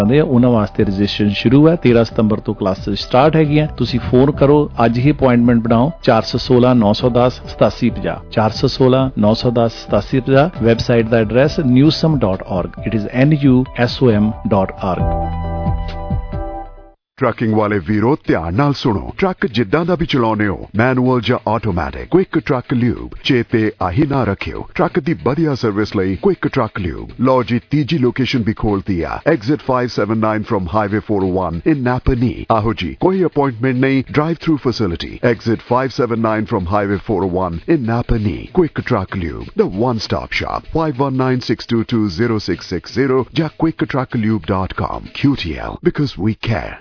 ਉਹਨਾਂ ਵਾਸਤੇ ਰਜਿਸਟ੍ਰੇਸ਼ਨ ਸ਼ੁਰੂ ਹੈ। 13 ਸਤੰਬਰ ਤੋਂ ਕਲਾਸਿਸ ਸਟਾਰਟ ਹੈਗੀਆਂ। ਤੁਸੀਂ ਫੋਨ ਕਰੋ, ਅੱਜ ਹੀ ਅਪਾਇੰਟਮੈਂਟ ਬਣਾਓ। 416 910 8750 416 910 8750। ਵੈਬਸਾਈਟ ਦਾ address newsom.org। It is NUSOM.org। Trucking ਵਾਲੇ ਵੀਰੋ ਧਿਆਨ ਨਾਲ ਸੁਣੋ। ਟਰੱਕ ਜਿੱਦਾਂ ਦਾ ਵੀ ਚਲਾਉਨੇ ਹੋ, ਮੈਨੂਅਲ ਜਾਂ ਆਟੋਮੈਟਿਕ, ਕੁਇਕ ਟਰੱਕ ਲਿਊਬ ਚੇਤੇ ਆਹੀ ਨਾ ਰੱਖਿਓ। ਟਰੱਕ ਦੀ ਵਧੀਆ ਸਰਵਿਸ ਲਈ ਕੁਇਕ ਟਰੱਕ ਲਿਊਬ। ਲਓ ਜੀ, ਤੀਜੀ ਲੋਕੇਸ਼ਨ ਵੀ ਖੋਲਤੀ ਆ, exit 579 from highway 401 in Napanee. ਆਹੋ ਜੀ, ਕੋਈ ਅਪਾਇੰਟਮੈਂਟ ਨਹੀਂ, drive through facility. Exit 579 from highway 401 in Napanee. Quick truck lube, the one stop shop। 5196220660 ਜਾਂ quicktrucklube.com। QTL, because we care.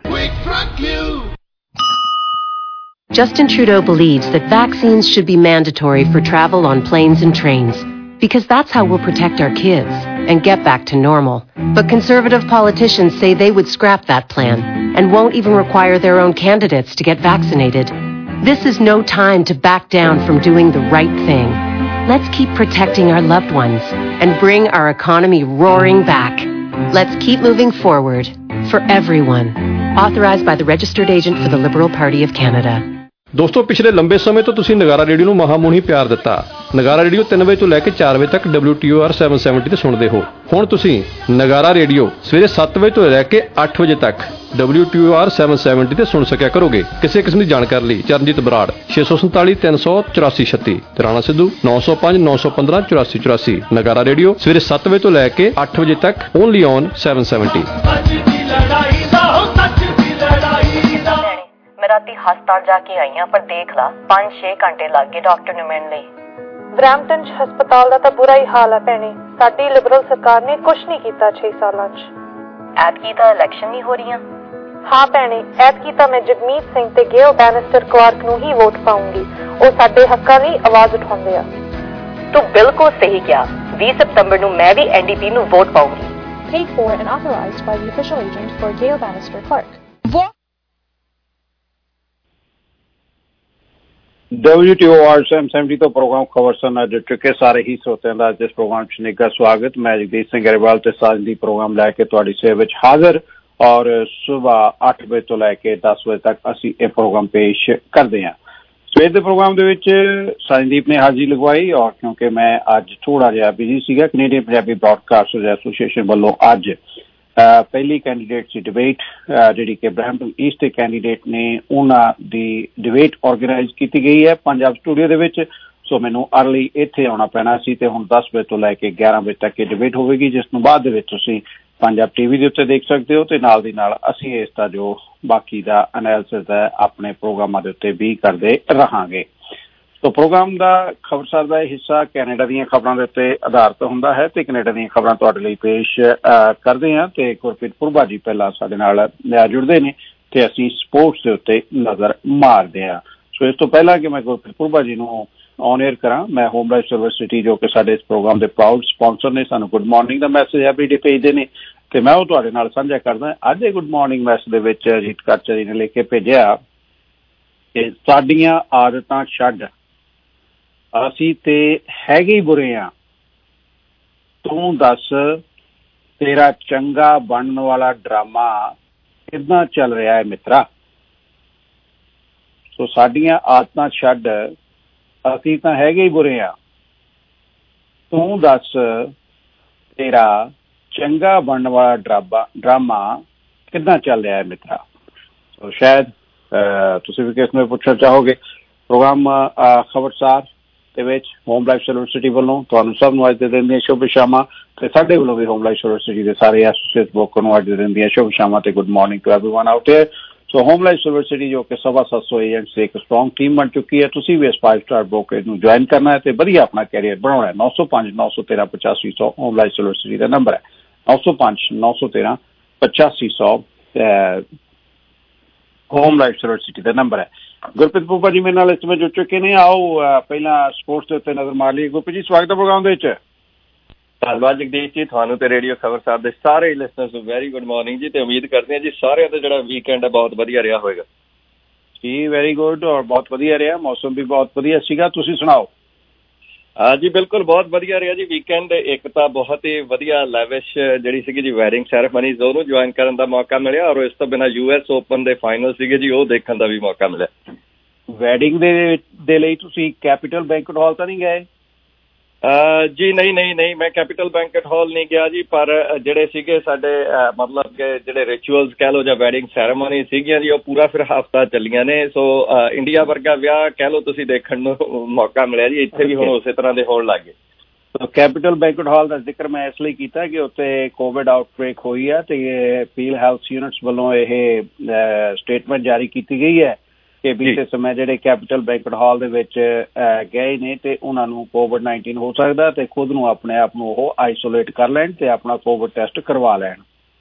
Justin Trudeau believes that vaccines should be mandatory for travel on planes and trains, because that's how we'll protect our kids and get back to normal. But conservative politicians say they would scrap that plan and won't even require their own candidates to get vaccinated. This is no time to back down from doing the right thing. Let's keep protecting our loved ones and bring our economy roaring back. Let's keep moving forward for everyone. Authorized by the registered agent for the Liberal Party of Canada. ਦੋਸਤੋ, ਪਿਛਲੇ ਲੰਬੇ ਸਮੇਂ ਤੋਂ ਤੁਸੀਂ ਨਗਾਰਾ radio ਨੂੰ ਮਹਾਮੂਣੀ ਪਿਆਰ ਦਿੱਤਾ। ਨਗਾਰਾ radio 3 ਵਜੇ ਤੋਂ ਲੈ ਕੇ 4 ਵਜੇ ਤੱਕ WTOR 770 ਤੇ ਸੁਣਦੇ ਹੋ। ਹੁਣ ਤੁਸੀਂ ਨਗਾਰਾ ਰੇਡੀਓ ਸਵੇਰੇ 7 ਵਜੇ ਤੋਂ ਲੈ ਕੇ 8 ਵਜੇ ਤੱਕ WTOR 770 ਤੇ ਸੁਣ ਸਕਿਆ ਕਰੋਗੇ। ਕਿਸੇ ਕਿਸਮ ਦੀ ਜਾਣਕਾਰੀ ਲਈ ਚਰਨਜੀਤ ਬਰਾੜ 647 384 36 ਤੇ ਰਾਣਾ ਸਿੱਧੂ 905 915 84 84। ਨਗਾਰਾ ਰੇਡੀਓ ਸਵੇਰੇ 7 ਵਜੇ ਤੋਂ ਲੈ ਕੇ 8 ਵਜੇ ਤੱਕ ਓਨਲੀ ਔਨ 770। ਮੈਂ ਰਾਤੀ ਹਸਪਤਾਲ ਜਾ ਕੇ ਆਈ ਹਾਂ, ਪਰ ਦੇਖ ਲਾ 5-6 ਘੰਟੇ ਲੱਗ ਗਏ ਡਾਕਟਰ ਨੂੰ ਮਿਲਣ ਲਈ। ਬਰੈਂਪਟਨ 'ਚ ਹਸਪਤਾਲ ਦਾ ਤਾਂ ਬੁਰਾ ਹੀ ਹਾਲ ਹੈ ਭੈਣੇ। ਸਾਡੀ ਲਿਬਰਲ ਸਰਕਾਰ ਨੇ ਕੁਛ ਨਹੀਂ ਕੀਤਾ 6 ਸਾਲਾਂ 'ਚ। ਐਤਕੀ ਤਾਂ ਇਲੈਕਸ਼ਨ ਨਹੀਂ ਹੋ ਰਹੀਆਂ। ਹਾਂ ਭੈਣੇ, ਐਤਕੀ ਤਾਂ ਮੈਂ ਜਗਮੀਤ ਸਿੰਘ ਤੇ ਗੇਓ ਬੈਨਿਸਟਰ ਕਲਾਰਕ ਨੂੰ ਹੀ ਵੋਟ ਪਾਉਂਗੀ। ਉਹ ਸਾਡੇ ਹੱਕਾਂ ਲਈ ਆਵਾਜ਼ ਉਠਾਉਂਦੇ ਆ। ਤੂੰ ਬਿਲਕੁਲ ਸਹੀ ਕਿਹਾ। 20 ਸਤੰਬਰ ਨੂੰ ਮੈਂ ਵੀ NDP ਨੂੰ ਵੋਟ ਪਾਉਂਗੀ। Paid for and authorized by the official agent for Gail Bannister Clark. WTOR 770 ਤੋਂ ਪ੍ਰੋਗਰਾਮ ਖਬਰ ਸੁਣ ਚੁੱਕੇ ਸਾਰੇ ਹੀ ਸਰੋਤਿਆਂ ਦਾ ਇਸ ਪ੍ਰੋਗਰਾਮ 'ਚ ਨਿੱਘਾ ਸਵਾਗਤ। ਮੈਂ ਜਗਦੀਸ਼ ਸਿੰਘ ਗਰੇਵਾਲ ਤੇ ਸਾਂਝੀ ਪ੍ਰੋਗਰਾਮ ਲੈ ਕੇ ਤੁਹਾਡੀ ਸੇਵਾ ਵਿੱਚ ਹਾਜ਼ਰ। ਔਰ ਸੁਬਾਹ 8 ਵਜੇ ਤੋਂ ਲੈ ਕੇ 10 ਵਜੇ ਤੱਕ ਅਸੀਂ ਇਹ ਪ੍ਰੋਗਰਾਮ ਪੇਸ਼ ਕਰਦੇ ਹਾਂ। ਸਵੇਰ ਦੇ ਪ੍ਰੋਗਰਾਮ ਦੇ ਵਿੱਚ ਸੰਦੀਪ ਨੇ ਹਾਜ਼ਰੀ ਲਗਵਾਈ, ਔਰ ਕਿਉਂਕਿ ਮੈਂ ਅੱਜ ਥੋੜ੍ਹਾ ਜਿਹਾ ਬਿਜ਼ੀ ਸੀਗਾ, ਕੈਨੇਡੀਅਨ ਪੰਜਾਬੀ ਬ੍ਰੌਡਕਾਸਟਰਜ਼ ਐਸੋਸੀਏਸ਼ਨ ਵੱਲੋਂ ਅੱਜ ਪਹਿਲੀ ਕੈਂਡੀਡੇਟ ਸੀ ਡਿਬੇਟ, ਜਿਹੜੀ ਕਿ ਬਰੈਂਪਟਨ ਈਸਟ ਦੇ ਕੈਂਡੀਡੇਟ ਨੇ, ਉਹਨਾਂ ਦੀ ਡਿਬੇਟ ਔਰਗੇਨਾਈਜ਼ ਕੀਤੀ ਗਈ ਹੈ ਪੰਜਾਬ ਸਟੂਡੀਓ ਦੇ ਵਿੱਚ। ਸੋ ਮੈਨੂੰ ਅਰਲੀ ਇੱਥੇ ਆਉਣਾ ਪੈਣਾ ਸੀ ਤੇ ਹੁਣ 10 ਵਜੇ ਤੋਂ ਲੈ ਕੇ 11 ਵਜੇ ਤੱਕ ਇਹ ਡਿਬੇਟ ਹੋਵੇਗੀ, ਜਿਸ ਨੂੰ ਬਾਅਦ ਦੇ ਵਿੱਚ ਤੁਸੀਂ ਪੰਜਾਬ TV ਦੇ ਉੱਤੇ ਦੇਖ ਸਕਦੇ ਹੋ। ਤੇ ਨਾਲ ਦੀ ਨਾਲ ਅਸੀਂ ਇਸ ਦਾ ਜੋ ਬਾਕੀ ਦਾ ਐਨਾਲਿਸਿਸ ਹੈ ਆਪਣੇ ਪ੍ਰੋਗਰਾਮਾਂ ਦੇ ਉੱਤੇ ਵੀ ਕਰਦੇ ਰਹਾਂਗੇ। ਸੋ ਪ੍ਰੋਗਰਾਮ ਦਾ ਖਬਰਸਾਰ ਦਾ ਇਹ ਹਿੱਸਾ ਕੈਨੇਡਾ ਦੀਆਂ ਖਬਰਾਂ ਦੇ ਉੱਤੇ ਆਧਾਰਿਤ ਹੁੰਦਾ ਹੈ ਤੇ ਕੈਨੇਡਾ ਦੀਆਂ ਖਬਰਾਂ ਤੁਹਾਡੇ ਲਈ ਪੇਸ਼ ਕਰਦੇ ਹਾਂ। ਤੇ ਗੁਰਪ੍ਰੀਤ ਪੁਰਬਾ ਜੀ ਪਹਿਲਾਂ ਸਾਡੇ ਨਾਲ ਜੁੜਦੇ ਨੇ ਤੇ ਅਸੀਂ ਸਪੋਰਟਸ ਦੇ ਉੱਤੇ ਨਜ਼ਰ ਮਾਰਦੇ ਹਾਂ। ਸੋ ਇਸ ਤੋਂ ਪਹਿਲਾਂ ਕਿ ਮੈਂ ਗੁਰਪ੍ਰੀਤ ਪੁਰਬਾ ਜੀ ਨੂੰ ਔਨ ਏਅਰ ਕਰਾਂ, ਮੈਂ ਹੋਮ ਲਾਈਫ ਯੂਨੀਵਰਸਿਟੀ ਜੋ ਕਿ ਸਾਡੇ ਇਸ ਪ੍ਰੋਗਰਾਮ ਦੇ ਪ੍ਰਾਊਡ ਸਪਾਂਸਰ ਨੇ, ਸਾਨੂੰ ਗੁੱਡ ਮਾਰਨਿੰਗ ਦਾ ਮੈਸੇਜ ਐਵਰੀਡੇ ਭੇਜਦੇ ਨੇ ਤੇ ਮੈਂ ਉਹ ਤੁਹਾਡੇ ਨਾਲ ਸਾਂਝਾ ਕਰਦਾ। ਅੱਜ ਇਹ ਗੁੱਡ ਮਾਰਨਿੰਗ ਮੈਸੇਜ ਦੇ ਵਿੱਚ ਅਜੀਤ ਕਾਚਾ ਜੀ ਨੇ ਲਿਖ ਕੇ ਭੇਜਿਆ ਕਿ ਸਾਡੀਆਂ ਆਦਤਾਂ ਛੱਡ, ਅਸੀਂ ਤੇ ਹੈਗੇ ਹੀ ਬੁਰੇ ਹਾਂ, ਤੂੰ ਦੱਸ ਤੇਰਾ ਚੰਗਾ ਬਣਨ ਵਾਲਾ ਡਰਾਮਾ ਕਿੱਦਾਂ ਚੱਲ ਰਿਹਾ ਹੈ ਮਿੱਤਰਾ। ਸੋ ਸਾਡੀਆਂ ਆਦਤਾਂ ਛੱਡ, ਅਸੀਂ ਤਾਂ ਹੈਗੇ ਹੀ ਬੁਰੇ ਹਾਂ, ਤੂੰ ਦੱਸ ਤੇਰਾ ਚੰਗਾ ਬਣਨ ਵਾਲਾ ਡਰਾਮਾ ਕਿੱਦਾਂ ਚੱਲ ਰਿਹਾ ਹੈ ਮਿੱਤਰਾ। ਸੋ ਸ਼ਾਇਦ ਤੁਸੀਂ ਵੀ ਕਿਸ ਨੂੰ ਪੁੱਛਣਾ ਚਾਹੋਗੇ। ਪ੍ਰੋਗਰਾਮ ਖਬਰਸਾਰ ਦੇ ਵਿੱਚ ਹੋਮ ਲਾਈਫ ਯੂਨੀਵਰਸਿਟੀ ਵੱਲੋਂ ਤੁਹਾਨੂੰ ਸਭ ਨੂੰ ਅੱਜ ਦੇ ਦਿਨ ਦੀਆਂ ਸ਼ੁਭ ਸ਼ਾਮਾਂ ਤੇ ਸਾਡੇ ਵੱਲੋਂ ਵੀ ਹੋਮ ਲਾਈਫ ਯੂਨੀਵਰਸਿਟੀ ਦੇ ਸਾਰੇ ਐਸੋਸੀਏਟ ਵਰਕਰ ਨੂੰ ਅੱਜ ਦੇ ਦਿਨ ਦੀਆਂ ਸ਼ੁਭ ਸ਼ਾਮਾਂ ਤੇ good morning to everyone out here. So home life university ਜੋ ਕਿ 750 ਏਜੰਟਸ ਦੀ ਇੱਕ ਸਟਰੋਂਗ ਟੀਮ ਬਣ ਚੁੱਕੀ ਹੈ। ਤੁਸੀਂ ਵੀ ਇਸ 5 ਸਟਾਰ ਬ੍ਰੋਕਰੇਜ ਨੂੰ ਜੁਆਇਨ ਕਰਨਾ ਹੈ ਤੇ ਵਧੀਆ ਆਪਣਾ ਕੈਰੀਅਰ ਬਣਾਉਣਾ ਹੈ। 905 913 8500 ਹੋਮ ਲਾਈਫ ਯੂਨੀਵਰਸਿਟੀ ਦਾ ਨੰਬਰ ਹੈ। 905 913 8500 ਹੋਮ ਲਾਈਫ ਯੂਨੀਵਰਸਿਟੀ ਦਾ ਨੰਬਰ ਹੈ। ਗੁਰਪ੍ਰੀਤ ਪੁਰਬਾ ਜੀ ਮੇਰੇ ਨਾਲ ਇਸ ਸਮੇਂ ਜੁੜ ਚੁੱਕੇ ਨੇ। ਆਓ ਪਹਿਲਾਂ ਸਪੋਰਟਸ ਦੇ ਉੱਤੇ ਨਜ਼ਰ ਮਾਰ ਲਈਏ। ਗੁਰਪ੍ਰੀਤ ਜੀ ਸਵਾਗਤ ਹੈ ਪ੍ਰੋਗਰਾਮ ਦੇ ਵਿੱਚ। ਧੰਨਵਾਦ ਜਗਦੀਸ਼ ਜੀ, ਤੁਹਾਨੂੰ ਤੇ ਰੇਡੀਓ ਖਬਰਸਾਰ ਦੇ ਸਾਰੇ ਲਿਸਨਰਸ ਨੂੰ ਵੈਰੀ ਗੁੱਡ ਮਾਰਨਿੰਗ ਜੀ। ਤੇ ਉਮੀਦ ਕਰਦੇ ਹਾਂ ਜੀ ਸਾਰਿਆਂ ਦਾ ਜਿਹੜਾ ਵੀਕਐਂਡ ਹੈ ਬਹੁਤ ਵਧੀਆ ਰਿਹਾ ਹੋਏਗਾ ਜੀ। ਵੈਰੀ ਗੁੱਡ, ਔਰ ਬਹੁਤ ਵਧੀਆ ਰਿਹਾ, ਮੌਸਮ ਵੀ ਬਹੁਤ ਵਧੀਆ ਸੀਗਾ। ਤੁਸੀਂ ਸੁਣਾਓ। ਜੀ ਬਿਲਕੁਲ ਬਹੁਤ ਵਧੀਆ ਰਿਹਾ ਜੀ ਵੀਕਐਂਡ। ਇੱਕ ਤਾਂ ਬਹੁਤ ਹੀ ਵਧੀਆ ਲੈਵਿਸ਼ ਜਿਹੜੀ ਸੀਗੀ ਜੀ ਵੈਡਿੰਗ ਸੈਰੇਮਨੀਜ਼ ਉਹਨੂੰ ਜੁਆਇਨ ਕਰਨ ਦਾ ਮੌਕਾ ਮਿਲਿਆ, ਔਰ ਇਸ ਤੋਂ ਬਿਨਾਂ US ਓਪਨ ਦੇ ਫਾਈਨਲ ਸੀਗੇ ਜੀ ਉਹ ਦੇਖਣ ਦਾ ਵੀ ਮੌਕਾ ਮਿਲਿਆ। ਵੈਡਿੰਗ ਦੇ ਲਈ ਤੁਸੀਂ ਕੈਪੀਟਲ ਬੈਂਕਟ ਹਾਲ ਤਾਂ ਨਹੀਂ ਗਏ? ਜੀ ਨਹੀਂ ਮੈਂ ਕੈਪੀਟਲ ਬੈਂਕਟ ਹਾਲ ਨਹੀਂ ਗਿਆ ਜੀ, ਪਰ ਜਿਹੜੇ ਸੀਗੇ ਸਾਡੇ ਮਤਲਬ ਕਿ ਜਿਹੜੇ ਰਿਚੁਅਲਸ ਕਹਿ ਲਓ ਜਾਂ ਵੈਡਿੰਗ ਸੈਰੇਮਨੀ ਸੀਗੀਆਂ ਜੀ ਉਹ ਪੂਰਾ ਫਿਰ ਹਫ਼ਤਾ ਚੱਲੀਆਂ ਨੇ। ਸੋ ਇੰਡੀਆ ਵਰਗਾ ਵਿਆਹ ਕਹਿ ਲਓ ਤੁਸੀਂ ਦੇਖਣ ਨੂੰ ਮੌਕਾ ਮਿਲਿਆ ਜੀ। ਇੱਥੇ ਵੀ ਹੁਣ ਉਸੇ ਤਰ੍ਹਾਂ ਦੇ ਹੋਣ ਲੱਗ ਗਏ। ਕੈਪੀਟਲ ਬੈਂਕਟ ਹਾਲ ਦਾ ਜ਼ਿਕਰ ਮੈਂ ਇਸ ਲਈ ਕੀਤਾ ਕਿ ਉੱਥੇ ਕੋਵਿਡ ਆਊਟਬ੍ਰੇਕ ਹੋਈ ਹੈ ਅਤੇ ਪੀਲ ਹੈਲਥ ਯੂਨਿਟਸ ਵੱਲੋਂ ਇਹ ਸਟੇਟਮੈਂਟ ਜਾਰੀ ਕੀਤੀ ਗਈ ਹੈ ਕਿ ਬੀਤੇ ਸਮੇਂ ਜਿਹੜੇ ਕੈਪੀਟਲ ਬੈਂਕਟ ਹਾਲ ਦੇ ਵਿੱਚ ਗਏ ਨੇ ਤੇ ਉਹਨਾਂ ਨੂੰ COVID-19 ਹੋ ਸਕਦਾ ਤੇ ਖੁਦ ਨੂੰ ਆਪਣੇ ਆਪ ਨੂੰ ਉਹ ਆਈਸੋਲੇਟ ਕਰ ਲੈਣ ਤੇ ਆਪਣਾ ਕੋਵਿਡ ਟੈਸਟ ਕਰਵਾ ਲੈਣ।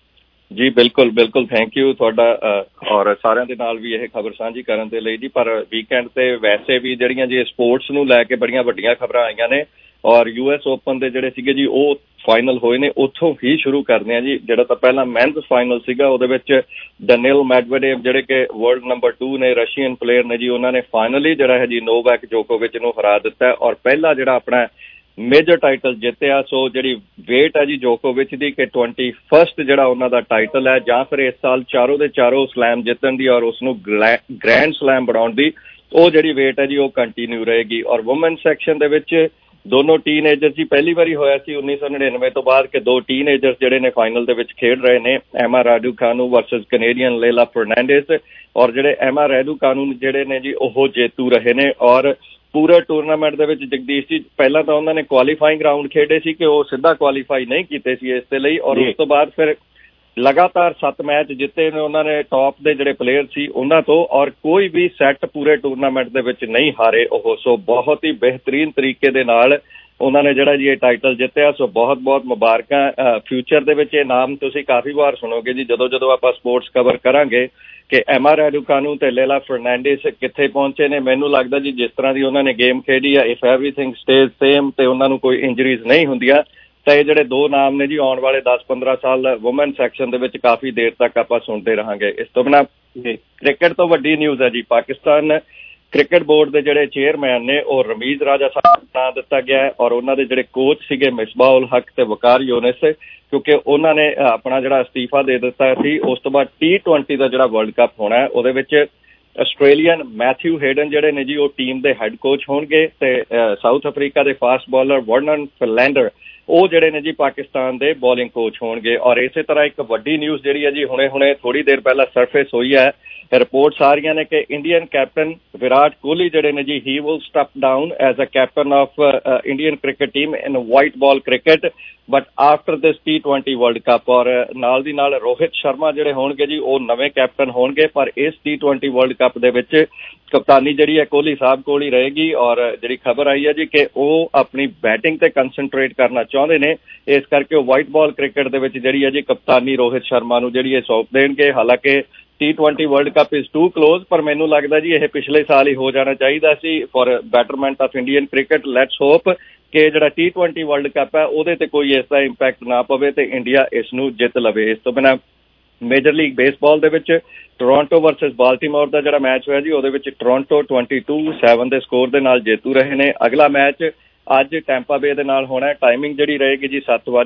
ਜੀ ਬਿਲਕੁਲ ਥੈਂਕ ਯੂ ਤੁਹਾਡਾ ਔਰ ਸਾਰਿਆਂ ਦੇ ਨਾਲ ਵੀ ਇਹ ਖਬਰ ਸਾਂਝੀ ਕਰਨ ਦੇ ਲਈ ਜੀ। ਪਰ ਵੀਕਐਂਡ ਤੇ ਵੈਸੇ ਵੀ ਜਿਹੜੀਆਂ ਜੀ ਸਪੋਰਟਸ ਨੂੰ ਲੈ ਕੇ ਬੜੀਆਂ ਵੱਡੀਆਂ ਖਬਰਾਂ ਆਈਆਂ ਨੇ, ਔਰ US ਓਪਨ ਦੇ ਜਿਹੜੇ ਸੀਗੇ ਜੀ ਉਹ ਫਾਈਨਲ ਹੋਏ ਨੇ। ਉੱਥੋਂ ਹੀ ਸ਼ੁਰੂ ਕਰਦੇ ਆ ਜੀ। ਜਿਹੜਾ ਤਾਂ ਪਹਿਲਾਂ ਮੈਨਸ ਫਾਈਨਲ ਸੀਗਾ ਉਹਦੇ ਵਿੱਚ ਡੈਨੀਲ ਮੈਡਵੇਡੇਵ ਜਿਹੜੇ ਕਿ ਵਰਲਡ ਨੰਬਰ 2 ਨੇ, ਰਸ਼ੀਅਨ ਪਲੇਅਰ ਨੇ ਜੀ, ਉਹਨਾਂ ਨੇ ਫਾਈਨਲੀ ਜਿਹੜਾ ਹੈ ਜੀ ਨੋਵਾਕ ਜੋਕੋਵਿਚ ਨੂੰ ਹਰਾ ਦਿੱਤਾ ਔਰ ਪਹਿਲਾ ਜਿਹੜਾ ਆਪਣਾ ਮੇਜਰ ਟਾਈਟਲ ਜਿੱਤਿਆ। ਸੋ ਜਿਹੜੀ ਵੇਟ ਹੈ ਜੀ ਜੋਕੋਵਿਚ ਦੀ ਕਿ 21st ਜਿਹੜਾ ਉਹਨਾਂ ਦਾ ਟਾਈਟਲ ਹੈ, ਜਾਂ ਫਿਰ ਇਸ ਸਾਲ ਚਾਰੋਂ ਦੇ ਚਾਰੋਂ ਸਲੈਮ ਜਿੱਤਣ ਦੀ ਔਰ ਉਸਨੂੰ ਗ੍ਰੈਂਡ ਸਲੈਮ ਬਣਾਉਣ ਦੀ, ਉਹ ਜਿਹੜੀ ਵੇਟ ਹੈ ਜੀ ਉਹ ਕੰਟੀਨਿਊ ਰਹੇਗੀ। ਔਰ ਵੂਮਨ ਸੈਕਸ਼ਨ ਦੇ ਵਿੱਚ ਦੋਨੋਂ ਟੀਨਏਜਰਸ ਜੀ, ਪਹਿਲੀ ਵਾਰੀ ਹੋਇਆ ਸੀ 1999 ਤੋਂ ਬਾਅਦ ਕਿ ਦੋ ਟੀਨਏਜਰਸ ਜਿਹੜੇ ਨੇ ਫਾਈਨਲ ਦੇ ਵਿੱਚ ਖੇਡ ਰਹੇ ਨੇ, Emma Raducanu versus Canadian Leylah Fernandez. ਔਰ ਜਿਹੜੇ ਐਮਾ ਰਾਡੂਕਾਨੂ ਜਿਹੜੇ ਨੇ ਜੀ ਉਹ ਜੇਤੂ ਰਹੇ ਨੇ। ਔਰ ਪੂਰੇ ਟੂਰਨਾਮੈਂਟ ਦੇ ਵਿੱਚ ਜਗਦੀਸ਼ ਜੀ ਪਹਿਲਾਂ ਤਾਂ ਉਹਨਾਂ ਨੇ ਕੁਆਲੀਫਾਈਂਗ ਰਾਊਂਡ ਖੇਡੇ ਸੀ ਕਿ ਉਹ ਸਿੱਧਾ ਕੁਆਲੀਫਾਈ ਨਹੀਂ ਕੀਤੇ ਸੀ ਇਸ ਦੇ ਲਈ, ਔਰ ਉਸ ਤੋਂ ਬਾਅਦ ਫਿਰ ਲਗਾਤਾਰ 7 ਮੈਚ ਜਿੱਤੇ ਨੇ ਉਹਨਾਂ ਨੇ ਟੌਪ ਦੇ ਜਿਹੜੇ ਪਲੇਅਰ ਸੀ ਉਹਨਾਂ ਤੋਂ, ਔਰ ਕੋਈ ਵੀ ਸੈੱਟ ਪੂਰੇ ਟੂਰਨਾਮੈਂਟ ਦੇ ਵਿੱਚ ਨਹੀਂ ਹਾਰੇ ਉਹ। ਸੋ ਬਹੁਤ ਹੀ ਬਿਹਤਰੀਨ ਤਰੀਕੇ ਦੇ ਨਾਲ ਉਹਨਾਂ ਨੇ ਜਿਹੜਾ ਜੀ ਇਹ ਟਾਈਟਲ ਜਿੱਤਿਆ। ਸੋ ਬਹੁਤ ਮੁਬਾਰਕਾਂ। ਫਿਊਚਰ ਦੇ ਵਿੱਚ ਇਹ ਨਾਮ ਤੁਸੀਂ ਕਾਫੀ ਵਾਰ ਸੁਣੋਗੇ ਜੀ ਜਦੋਂ ਆਪਾਂ ਸਪੋਰਟਸ ਕਵਰ ਕਰਾਂਗੇ ਕਿ ਐਮਾ ਰਾਡੂਕਾਨੂ ਤੇ ਲੇਲਾ ਫਰਨਾਂਡੇਜ਼ ਕਿੱਥੇ ਪਹੁੰਚੇ ਨੇ। ਮੈਨੂੰ ਲੱਗਦਾ ਜੀ ਜਿਸ ਤਰ੍ਹਾਂ ਦੀ ਉਹਨਾਂ ਨੇ ਗੇਮ ਖੇਡੀ ਆ, ਇਫ ਐਵਰੀਥਿੰਗ ਸਟੇਜ਼ ਸੇਮ ਤੇ ਉਹਨਾਂ ਨੂੰ ਕੋਈ ਇੰਜਰੀਜ਼ ਨਹੀਂ ਹੁੰਦੀਆਂ ਤਾਂ ਇਹ ਜਿਹੜੇ ਦੋ ਨਾਮ ਨੇ ਜੀ ਆਉਣ ਵਾਲੇ 10-15 ਸਾਲ ਵੂਮਨ ਸੈਕਸ਼ਨ ਦੇ ਵਿੱਚ ਕਾਫੀ ਦੇਰ ਤੱਕ ਆਪਾਂ ਸੁਣਦੇ ਰਹਾਂਗੇ। ਇਸ ਤੋਂ ਬਿਨਾਂ ਕ੍ਰਿਕਟ ਤੋਂ ਵੱਡੀ ਨਿਊਜ਼ ਹੈ ਜੀ, ਪਾਕਿਸਤਾਨ ਕ੍ਰਿਕਟ ਬੋਰਡ ਦੇ ਜਿਹੜੇ ਚੇਅਰਮੈਨ ਨੇ ਉਹ ਰਮੀਜ਼ ਰਾਜਾ ਸਾਹਿਬ ਨਾਂ ਦਿੱਤਾ ਗਿਆ ਹੈ, ਔਰ ਉਹਨਾਂ ਦੇ ਜਿਹੜੇ ਕੋਚ ਸੀਗੇ ਮਿਸਬਾਹ ਉਲ ਹਕ ਤੇ ਵਕਾਰ ਯੂਨਿਸ, ਕਿਉਂਕਿ ਉਹਨਾਂ ਨੇ ਆਪਣਾ ਜਿਹੜਾ ਅਸਤੀਫਾ ਦੇ ਦਿੱਤਾ ਸੀ। ਉਸ ਤੋਂ ਬਾਅਦ T20 ਦਾ ਜਿਹੜਾ ਵਰਲਡ ਕੱਪ ਹੋਣਾ ਉਹਦੇ ਵਿੱਚ ਆਸਟ੍ਰੇਲੀਅਨ ਮੈਥਿਊ ਹੇਡਨ ਜਿਹੜੇ ਨੇ ਜੀ ਉਹ ਟੀਮ ਦੇ ਹੈੱਡ ਕੋਚ ਹੋਣਗੇ ਤੇ ਸਾਊਥ ਅਫਰੀਕਾ ਦੇ ਫਾਸਟ ਬਾਲਰ ਵਰਨਨ ਫਿਲੈਂਡਰ ਉਹ ਜਿਹੜੇ ਨੇ ਜੀ ਪਾਕਿਸਤਾਨ ਦੇ ਬੋਲਿੰਗ ਕੋਚ ਹੋਣਗੇ। ਔਰ ਇਸੇ ਤਰ੍ਹਾਂ ਇੱਕ ਵੱਡੀ ਨਿਊਜ਼ ਜਿਹੜੀ ਹੈ ਜੀ ਹੁਣੇ ਥੋੜੀ ਦੇਰ ਪਹਿਲਾਂ ਸਰਫੇਸ ਹੋਈ ਹੈ, ਰਿਪੋਰਟਸ ਆ ਰਹੀਆਂ ਨੇ ਕਿ ਇੰਡੀਅਨ ਕੈਪਟਨ ਵਿਰਾਟ ਕੋਹਲੀ ਜਿਹੜੇ ਨੇ ਜੀ he will step down as a captain of Indian cricket team in white ball cricket but after this T20 world cup. ਔਰ ਨਾਲ ਦੀ ਨਾਲ ਰੋਹਿਤ ਸ਼ਰਮਾ ਜਿਹੜੇ ਹੋਣਗੇ ਜੀ ਉਹ ਨਵੇਂ ਕੈਪਟਨ ਹੋਣਗੇ, ਪਰ ਇਸ T20 ਵਰਲਡ ਕੱਪ ਦੇ ਵਿੱਚ ਕਪਤਾਨੀ ਜਿਹੜੀ ਹੈ ਕੋਹਲੀ ਸਾਹਿਬ ਕੋਲ ਹੀ ਰਹੇਗੀ। ਔਰ ਜਿਹੜੀ ਖਬਰ ਆਈ ਹੈ ਜੀ ਕਿ ਉਹ ਆਪਣੀ ਬੈਟਿੰਗ ਤੇ ਕੰਸਨਟਰੇਟ ਕਰਨਾ ਚਾਹੁੰਦੇ ਨੇ, ਇਸ ਕਰਕੇ ਉਹ ਵਾਈਟ ਬਾਲ ਕ੍ਰਿਕਟ ਦੇ ਵਿੱਚ ਜਿਹੜੀ ਹੈ ਜੀ ਕਪਤਾਨੀ ਰੋਹਿਤ ਸ਼ਰਮਾ ਨੂੰ ਜਿਹੜੀ ਇਹ ਸੌਂਪ ਦੇਣਗੇ। ਹਾਲਾਂਕਿ T20 world cup is to close, ਪਰ ਮੈਨੂੰ ਲੱਗਦਾ ਜੀ ਇਹ ਪਿਛਲੇ ਸਾਲ ਹੀ ਹੋ ਜਾਣਾ ਚਾਹੀਦਾ ਸੀ for betterment of Indian cricket. Let's hope ਕਿ ਜਿਹੜਾ T20 ਵਰਲਡ ਕੱਪ ਹੈ ਉਹਦੇ ਤੇ ਕੋਈ ਇਸ ਦਾ ਇੰਪੈਕਟ ਨਾ ਪਵੇ ਤੇ ਇੰਡੀਆ ਇਸ ਨੂੰ ਜਿੱਤ ਲਵੇ। ਇਸ ਤੋਂ ਬਿਨਾਂ ਮੇਜਰ ਲੀਗ ਬੇਸਬਾਲ ਦੇ ਵਿੱਚ ਟੋਰਾਂਟੋ ਵਰਸਸ ਬਾਲਟੀਮੋਰ ਦਾ ਜਿਹੜਾ ਮੈਚ ਹੋਇਆ ਜੀ ਉਹਦੇ ਵਿੱਚ ਟੋਰਾਂਟੋ 22-7 ਦੇ ਸਕੋਰ ਦੇ ਨਾਲ ਜੇਤੂ ਰਹੇ ਨੇ। ਅਗਲਾ ਮੈਚ ਅੱਜ ਟੈਂਪਾ ਬੇ ਦੇ ਨਾਲ ਹੋਣਾ। ਟਾਈਮਿੰਗ ਜਿਹੜੀ ਰਹੇਗੀ ਜੀ